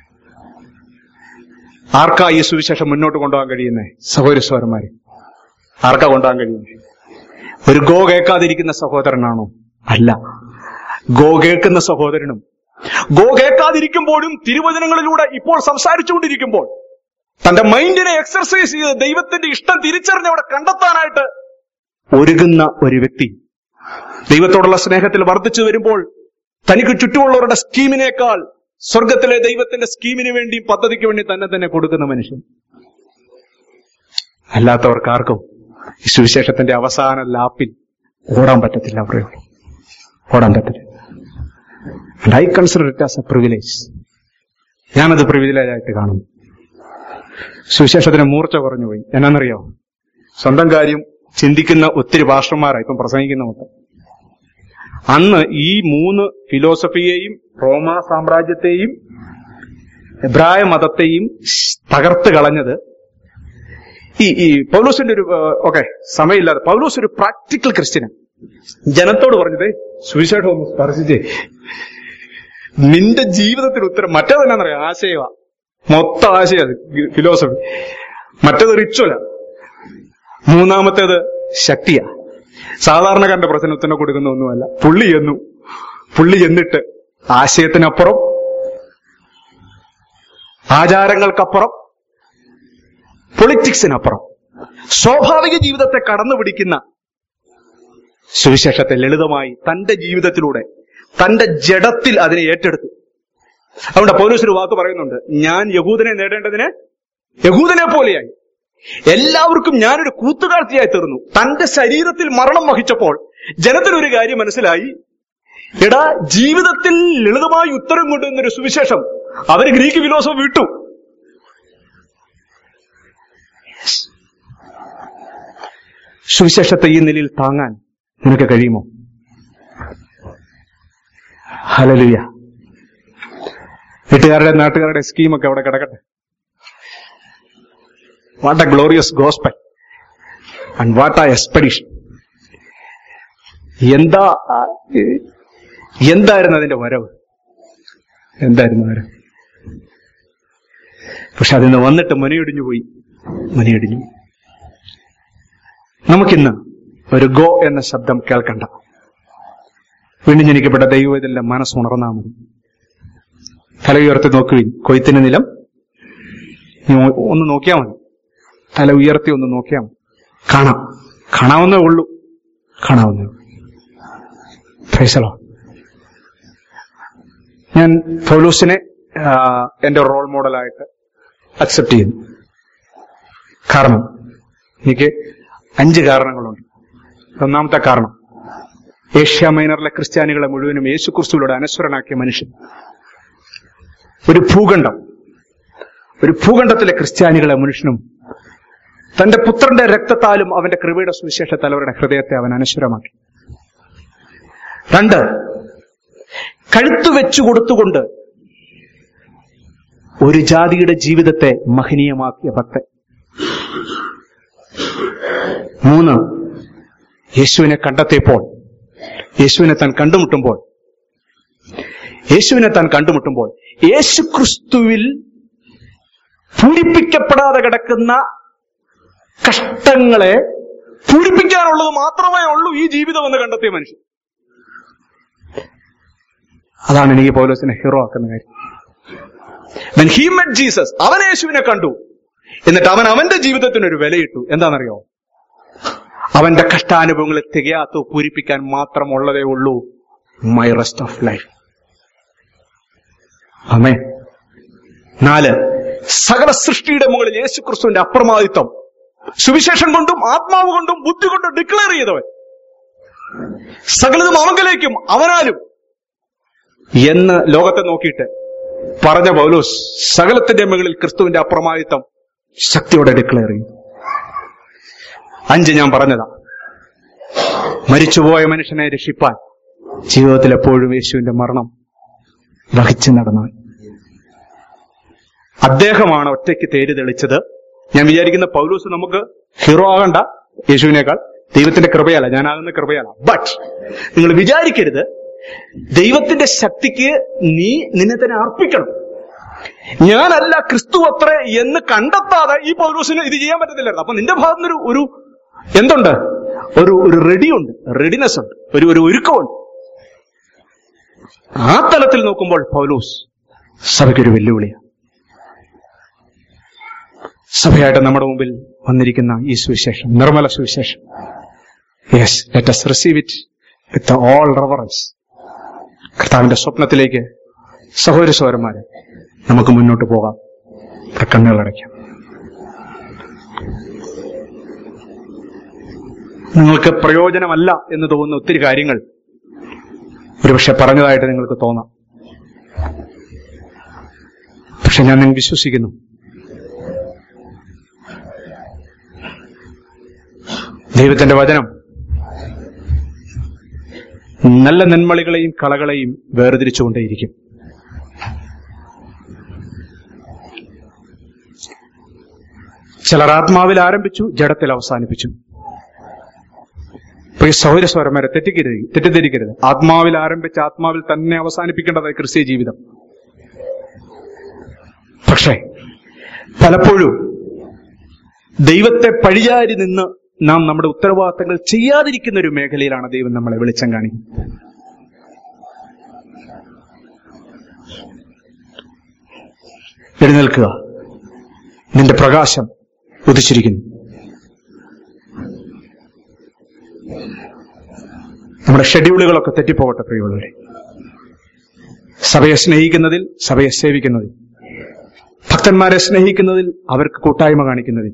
ആർക്കാ ഈ സുവിശേഷം മുന്നോട്ട് കൊണ്ടുപോകാൻ കഴിയുന്നത്? സഹോദര സഹോദരന്മാരെ, ആർക്കാ കൊണ്ടുപോകാൻ കഴിയുന്നത്? ഒരു ഗോ കേൾക്കാതിരിക്കുന്ന സഹോദരനാണോ? അല്ല. ഗോ കേൾക്കുന്ന സഹോദരനും ഗോ കേൾക്കാതിരിക്കുമ്പോഴും തിരുവചനങ്ങളിലൂടെ ഇപ്പോൾ സംസാരിച്ചുകൊണ്ടിരിക്കുമ്പോൾ തന്റെ മൈൻഡിനെ എക്സർസൈസ് ചെയ്ത് ദൈവത്തിന്റെ ഇഷ്ടം തിരിച്ചറിഞ്ഞ് അവിടെ കണ്ടെത്താനായിട്ട് ഒരുങ്ങുന്ന ഒരു വ്യക്തി ദൈവത്തോടുള്ള സ്നേഹത്തിൽ വർദ്ധിച്ചു വരുമ്പോൾ തനിക്ക് ചുറ്റുമുള്ളവരുടെ സ്കീമിനേക്കാൾ സ്വർഗത്തിലെ ദൈവത്തിന്റെ സ്കീമിന് വേണ്ടി പദ്ധതിക്ക് വേണ്ടി തന്നെ തന്നെ കൊടുക്കുന്ന മനുഷ്യൻ. അല്ലാത്തവർക്കാർക്കും ഈ സുവിശേഷത്തിന്റെ അവസാന ലാപ്പിൽ ഓടാൻ പറ്റത്തില്ല. അവിടെ ഓടാൻ പറ്റില്ല. And I consider it as a privilege. ഞാനത് പ്രിവിലേജ് ആയിട്ട് കാണുന്നു. സുവിശേഷത്തിന് മൂർച്ച കുറഞ്ഞുപോയി. എന്നാന്നറിയോ? സ്വന്തം കാര്യം ചിന്തിക്കുന്ന ഒത്തിരി പാസ്റ്റർമാരായി ഇപ്പം പ്രസംഗിക്കുന്ന മൊത്തം. അന്ന് ഈ മൂന്ന് ഫിലോസഫിയെയും റോമ സാമ്രാജ്യത്തെയും എബ്രായ മതത്തെയും തകർത്ത് കളഞ്ഞത് ഈ ഈ പൗലോസിന്റെ ഒരു ഓക്കെ സമയമില്ലാതെ പൗലോസ് ഒരു പ്രാക്ടിക്കൽ ക്രിസ്ത്യനാണ്. ജനത്തോട് പറഞ്ഞത് സുവിശേഷം ഒന്ന് സ്പർശിച്ചേ, നിന്റെ ജീവിതത്തിന് ഉത്തരം. മറ്റേത് എന്നാന്നറിയാം, ആശയമാ, മൊത്തം ആശയം ഫിലോസഫി. മറ്റേത് റിച്വലാ. മൂന്നാമത്തേത് ശക്തിയാ. സാധാരണക്കാരന്റെ പ്രശ്നത്തിന് കൊടുക്കുന്ന ഒന്നുമല്ല. പുള്ളി ചെന്നു പുള്ളി ചെന്നിട്ട് ആശയത്തിനപ്പുറം, ആചാരങ്ങൾക്കപ്പുറം, പൊളിറ്റിക്സിനപ്പുറം സ്വാഭാവിക ജീവിതത്തെ കടന്നു പിടിക്കുന്ന സുവിശേഷത്തെ ലളിതമായി തന്റെ ജീവിതത്തിലൂടെ തന്റെ ജഡത്തിൽ അതിനെ ഏറ്റെടുത്തു. അതുകൊണ്ട് പൗലോസ് ഒരു വാക്ക് പറയുന്നുണ്ട്, ഞാൻ യഹൂദനെ നേടേണ്ടതിന് യഹൂദനെ പോലെയായി, എല്ലാവർക്കും ഞാനൊരു കൂത്തുകാഴ്ചയായി തീർന്നു. തന്റെ ശരീരത്തിൽ മരണം വഹിച്ചപ്പോൾ ജനത്തിനൊരു കാര്യം മനസ്സിലായി, എടാ ജീവിതത്തിൽ ലളിതമായി ഉത്തരം കൊണ്ടുവന്നൊരു സുവിശേഷം അവര് ഗ്രീക്ക് ഫിലോസഫി വിട്ടു. സുവിശേഷത്തെ ഈ നിലയിൽ താങ്ങാൻ നിനക്ക് കഴിയുമോ? ഹല്ലേലൂയ. വീട്ടുകാരുടെ നാട്ടുകാരുടെ സ്കീമൊക്കെ അവിടെ കിടക്കട്ടെ. What a glorious gospel and what a expedition. എന്താ എന്തായിരുന്നു അതിന്റെ വരവ്? എന്തായിരുന്നു വരവ്? പക്ഷെ അതിന്ന് വന്നിട്ട് മനയിടിഞ്ഞു പോയി, മനയിടിഞ്ഞു. നമുക്കിന്ന് ഒരു ഗോ എന്ന ശബ്ദം കേൾക്കണ്ട. വീണ്ടും ജനിക്കപ്പെട്ട ദൈവത്തിന്റെ മനസ്സുണർന്നാ മതി. തല ഉയർത്തി നോക്കുവിൻ, കൊയ്ത്തിന് നിലം ഒന്ന് നോക്കിയാൽ മതി. തല ഉയർത്തി ഒന്ന് നോക്കിയാൽ മതി. കാണാം, കാണാവുന്നേ ഉള്ളൂ, കാണാവുന്നേ. Price the Lord. ഞാൻ പൗലോസിനെ എന്റെ റോൾ മോഡലായിട്ട് അക്സെപ്റ്റ് ചെയ്യുന്നു. കാരണം എനിക്ക് അഞ്ച് കാരണങ്ങളുണ്ട്. ഒന്നാമത്തെ കാരണം, ഏഷ്യ മൈനറിലെ ക്രിസ്ത്യാനികളെ മുഴുവനും യേശു ക്രിസ്തുവിലൂടെ അനശ്വരനാക്കിയ മനുഷ്യൻ. ഒരു ഭൂഖണ്ഡം, ഒരു ഭൂഖണ്ഡത്തിലെ ക്രിസ്ത്യാനികളെ മനുഷ്യനും തന്റെ പുത്രന്റെ രക്തത്താലും അവന്റെ കൃപയുടെ സുവിശേഷത്താൽ അവരുടെ ഹൃദയത്തെ അവൻ അനശ്വരമാക്കി. രണ്ട്, കഴുത്തു വെച്ചു കൊടുത്തുകൊണ്ട് ഒരു ജാതിയുടെ ജീവിതത്തെ മഹനീയമാക്കിയ ഭക്തൻ. മൂന്ന്, യേശുവിനെ കണ്ടെത്തിയപ്പോൾ, യേശുവിനെ താൻ കണ്ടുമുട്ടുമ്പോൾ യേശുവിനെ താൻ കണ്ടുമുട്ടുമ്പോൾ യേശു ക്രിസ്തുവിൽ പൂരിപ്പിക്കപ്പെടാതെ കിടക്കുന്ന കഷ്ടങ്ങളെ പൂരിപ്പിക്കാനുള്ളത് മാത്രമേ ഉള്ളൂ ഈ ജീവിതം എന്ന് കണ്ടെത്തിയ മനുഷ്യൻ. അതാണ് എനിക്ക് പൗലോസിനെ ഹീറോ ആക്കുന്ന കാര്യം. When he met Jesus, അവൻ യേശുവിനെ കണ്ടു, എന്നിട്ട് അവൻ അവന്റെ ജീവിതത്തിനൊരു വിലയിട്ടു. എന്താണെന്നറിയോ? അവന്റെ കഷ്ടാനുഭവങ്ങളെ തികയാത്ത പൂരിപ്പിക്കാൻ മാത്രമുള്ളതേ ഉള്ളൂ my rest of life. Amen. നാല്, സകല സൃഷ്ടിയുടെ മുകളിൽ യേശു ക്രിസ്തുവിന്റെ അപ്രമാദിത്വം സുവിശേഷം കൊണ്ടും ആത്മാവ് കൊണ്ടും ബുദ്ധി കൊണ്ടും ഡിക്ലെയർ ചെയ്തവൻ. സകലതും അവങ്കലേക്കും അവനാലും എന്ന് ലോകത്തെ നോക്കിയിട്ട് പറഞ്ഞ പൗലോസ് സകലത്തിന്റെ മുകളിൽ ക്രിസ്തുവിന്റെ അപ്രമാദിത്വം ശക്തിയോടെ ഡിക്ലെയർ ചെയ്തു. അഞ്ച്, ഞാൻ പറഞ്ഞതാ, മരിച്ചുപോയ മനുഷ്യനെ രക്ഷിപ്പാൻ ജീവിതത്തിൽ എപ്പോഴും യേശുവിന്റെ മരണം വഹിച്ചു നടന്നവൻ. അദ്ദേഹമാണ് ഒറ്റയ്ക്ക് തേര് തെളിച്ചത്. ഞാൻ വിചാരിക്കുന്ന പൗലോസ് നമുക്ക് ഹീറോ ആകണ്ട യേശുവിനേക്കാൾ. ദൈവത്തിന്റെ കൃപയല്ല, ഞാനാകുന്ന കൃപയല്ല. ബട്ട് നിങ്ങൾ വിചാരിക്കരുത്, ദൈവത്തിന്റെ ശക്തിക്ക് നീ നിന്നെ തന്നെ അർപ്പിക്കണം. ഞാനല്ല ക്രിസ്തു അത്രേ എന്ന് കണ്ടെത്താതെ ഈ പൗലോസിന് ഇത് ചെയ്യാൻ പറ്റത്തില്ലായിരുന്നു. അപ്പൊ നിന്റെ ഭാഗത്തുനിന്നൊരു ഒരു എന്തുണ്ട്? ഒരു ഒരു റെഡിയുണ്ട്, റെഡിനെസ് ഉണ്ട്, ഒരു ഒരു ഒരുക്കമുണ്ട്. ആ തലത്തിൽ നോക്കുമ്പോൾ പൗലോസ് സഭയ്ക്കൊരു വെല്ലുവിളിയാണ്. സഭയായിട്ട് നമ്മുടെ മുമ്പിൽ വന്നിരിക്കുന്ന ഈ സുവിശേഷം, നിർമ്മല സുവിശേഷം, yes, let us receive it with all reverence. കർത്താവിന്റെ സ്വപ്നത്തിലേക്ക് സഹോദര സഹോദരന്മാരെ നമുക്ക് മുന്നോട്ട് പോകാം. കണ്ണുകളടയ്ക്കാം. നിങ്ങൾക്ക് പ്രയോജനമല്ല എന്ന് തോന്നുന്ന ഒത്തിരി കാര്യങ്ങൾ ഒരുപക്ഷെ പറഞ്ഞതായിട്ട് നിങ്ങൾക്ക് തോന്നാം. പക്ഷെ ഞാൻ നിങ്ങൾ വിശ്വസിക്കുന്നു, ദൈവത്തിന്റെ വചനം നല്ല നന്മളികളെയും കളകളെയും വേർതിരിച്ചുകൊണ്ടേയിരിക്കും. ചിലർ ആത്മാവിൽ ആരംഭിച്ചു, ജഡത്തിൽ അവസാനിപ്പിച്ചു. പ്രിയ സഹോദര സഹോദരന്മാരെ, തെറ്റിക്കരുത്, തെറ്റിദ്ധരിക്കരുത്. ആത്മാവിൽ ആരംഭിച്ച് ആത്മാവിൽ തന്നെ അവസാനിപ്പിക്കേണ്ടതായി ക്രിസ്തീയ ജീവിതം. പക്ഷേ പലപ്പോഴും ദൈവത്തെ പഴിചാരി നിന്ന് നാം നമ്മുടെ ഉത്തരവാദിത്തങ്ങൾ ചെയ്യാതിരിക്കുന്ന ഒരു മേഖലയിലാണ് ദൈവം നമ്മളെ വെളിച്ചം കാണിക്കുന്നത്. എഴുന്നേൽക്കുക, നിന്റെ പ്രകാശം ഉദിച്ചിരിക്കുന്നു. നമ്മുടെ ഷെഡ്യൂളുകളൊക്കെ തെറ്റിപ്പോകട്ടെ പ്രിയമുള്ളവരെ. സഭയെ സ്നേഹിക്കുന്നതിൽ, സഭയെ സേവിക്കുന്നതിൽ, ഭക്തന്മാരെ സ്നേഹിക്കുന്നതിൽ, അവർക്ക് കൂട്ടായ്മ കാണിക്കുന്നതിൽ,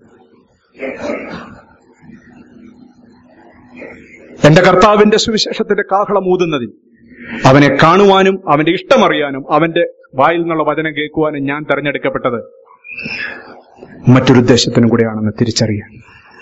എന്റെ കർത്താവിന്റെ സുവിശേഷത്തിന്റെ കാഹളം ഊതുന്നതിൽ, അവനെ കാണുവാനും അവന്റെ ഇഷ്ടമറിയാനും അവന്റെ വായിൽ നിന്നുള്ള വചനം കേൾക്കുവാനും ഞാൻ തെരഞ്ഞെടുക്കപ്പെട്ടത് മറ്റൊരു ഉദ്ദേശത്തിനും കൂടെയാണെന്ന് തിരിച്ചറിയാൻ.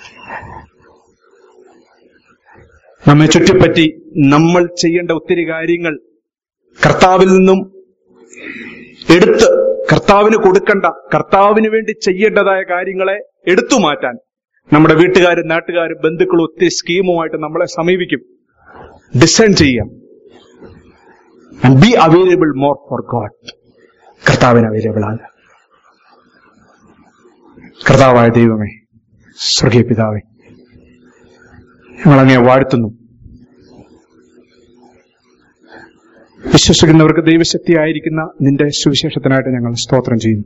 നമ്മെ ചുറ്റിപ്പറ്റി നമ്മൾ ചെയ്യേണ്ട ഒത്തിരി കാര്യങ്ങൾ കർത്താവിൽ നിന്നും എടുത്ത് കർത്താവിന് കൊടുക്കേണ്ട, കർത്താവിന് വേണ്ടി ചെയ്യേണ്ടതായ കാര്യങ്ങളെ എടുത്തു മാറ്റാൻ നമ്മുടെ വീട്ടുകാരും നാട്ടുകാരും ബന്ധുക്കളും ഒത്തിരി സ്കീമുമായിട്ട് നമ്മളെ സമീപിക്കും. ഡിസൈൻ ചെയ്യാം. And be available more for God. കർത്താവിന് അവൈലബിൾ ആണ്. കർത്താവായ ദൈവമേ, സ്വർഗീയ പിതാവേ, ഞങ്ങളങ്ങേ വാഴ്ത്തുന്നു. വിശ്വസിക്കുന്നവർക്ക് ദൈവശക്തിയായിരിക്കുന്ന നിന്റെ സുവിശേഷത്തിനായിട്ട് ഞങ്ങൾ സ്തോത്രം ചെയ്യുന്നു.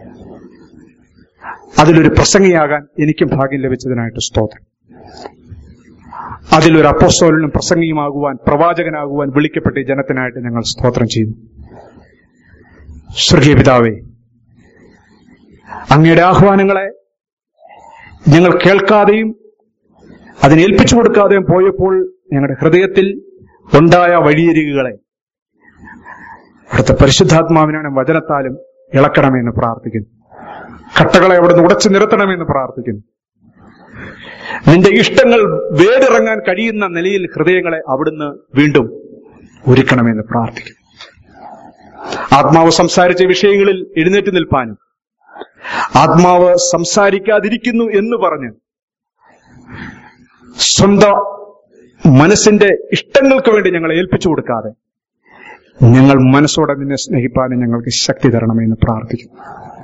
അതിലൊരു പ്രസംഗിയാകാൻ എനിക്കും ഭാഗ്യം ലഭിച്ചതിനായിട്ട് സ്തോത്രം. അതിലൊരു അപ്പോസ്തലനും പ്രസംഗിയുമാകുവാൻ, പ്രവാചകനാകുവാൻ വിളിക്കപ്പെട്ട ഈ ജനത്തിനായിട്ട് ഞങ്ങൾ സ്തോത്രം ചെയ്യുന്നു. സ്വർഗീയ പിതാവേ, അങ്ങയുടെ ആഹ്വാനങ്ങളെ ഞങ്ങൾ കേൾക്കാതെയും അതിനേൽപ്പിച്ചു കൊടുക്കാതെയും പോയപ്പോൾ ഞങ്ങളുടെ ഹൃദയത്തിൽ ഉണ്ടായ വഴിയരികുകളെ അവിടുത്തെ പരിശുദ്ധാത്മാവിനാണ് വചനത്താലും ഇളക്കണമെന്ന് പ്രാർത്ഥിക്കുന്നു. കട്ടകളെ അവിടുന്ന് ഉടച്ചു നിരത്തണമെന്ന് പ്രാർത്ഥിക്കുന്നു. നിന്റെ ഇഷ്ടങ്ങൾ വേടിറങ്ങാൻ കഴിയുന്ന നിലയിൽ ഹൃദയങ്ങളെ അവിടുന്ന് വീണ്ടും ഒരുക്കണമെന്ന് പ്രാർത്ഥിക്കുന്നു. ആത്മാവ് സംസാരിച്ച വിഷയങ്ങളിൽ എഴുന്നേറ്റ് നിൽപ്പാനും, ആത്മാവ് സംസാരിക്കാതിരിക്കുന്നു എന്ന് പറഞ്ഞ് സ്വന്തം മനസ്സിന്റെ ഇഷ്ടങ്ങൾക്ക് വേണ്ടി ഞങ്ങളെ ഏൽപ്പിച്ചു കൊടുക്കാതെ ഞങ്ങൾ മനസ്സോടെ നിന്നെ സ്നേഹിപ്പാനും ഞങ്ങൾക്ക് ശക്തി തരണമെന്ന് പ്രാർത്ഥിക്കുന്നു.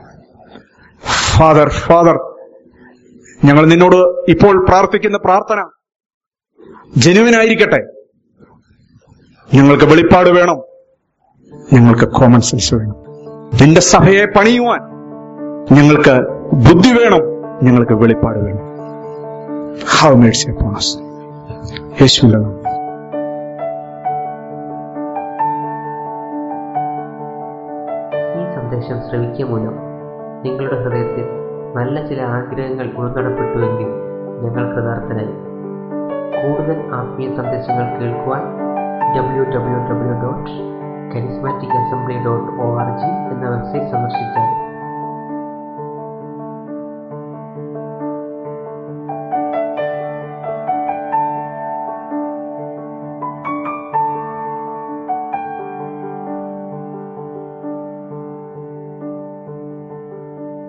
ഫാദർ ഫാദർ ഞങ്ങൾ നിന്നോട് ഇപ്പോൾ പ്രാർത്ഥിക്കുന്ന പ്രാർത്ഥന ജെന്യുവിനായിരിക്കട്ടെ. ഞങ്ങൾക്ക് വെളിപ്പാട് വേണം, ഞങ്ങൾക്ക് കോമൺ സെൻസ് വേണം. നിന്റെ സഭയെ പണിയുവാൻ ഞങ്ങൾക്ക് ബുദ്ധി വേണം, ഞങ്ങൾക്ക് വെളിപ്പാട് വേണം. Have mercy upon us. യേശുവിന്റെ നാമത്തിൽ. ഈ സന്ദേശം ശ്രവിക്കുക മൂലം നിങ്ങളുടെ ഹൃദയത്തിൽ നല്ല ചില ആഗ്രഹങ്ങൾ ഉൾനടപ്പെട്ടുവെങ്കിൽ ഞങ്ങൾ കൃതാർത്ഥനായി. കൂടുതൽ ആത്മീയ സന്ദേശങ്ങൾ കേൾക്കുവാൻ W W W dot charismatic assembly dot O R G എന്ന വെബ്സൈറ്റ് സന്ദർശിച്ചാൽ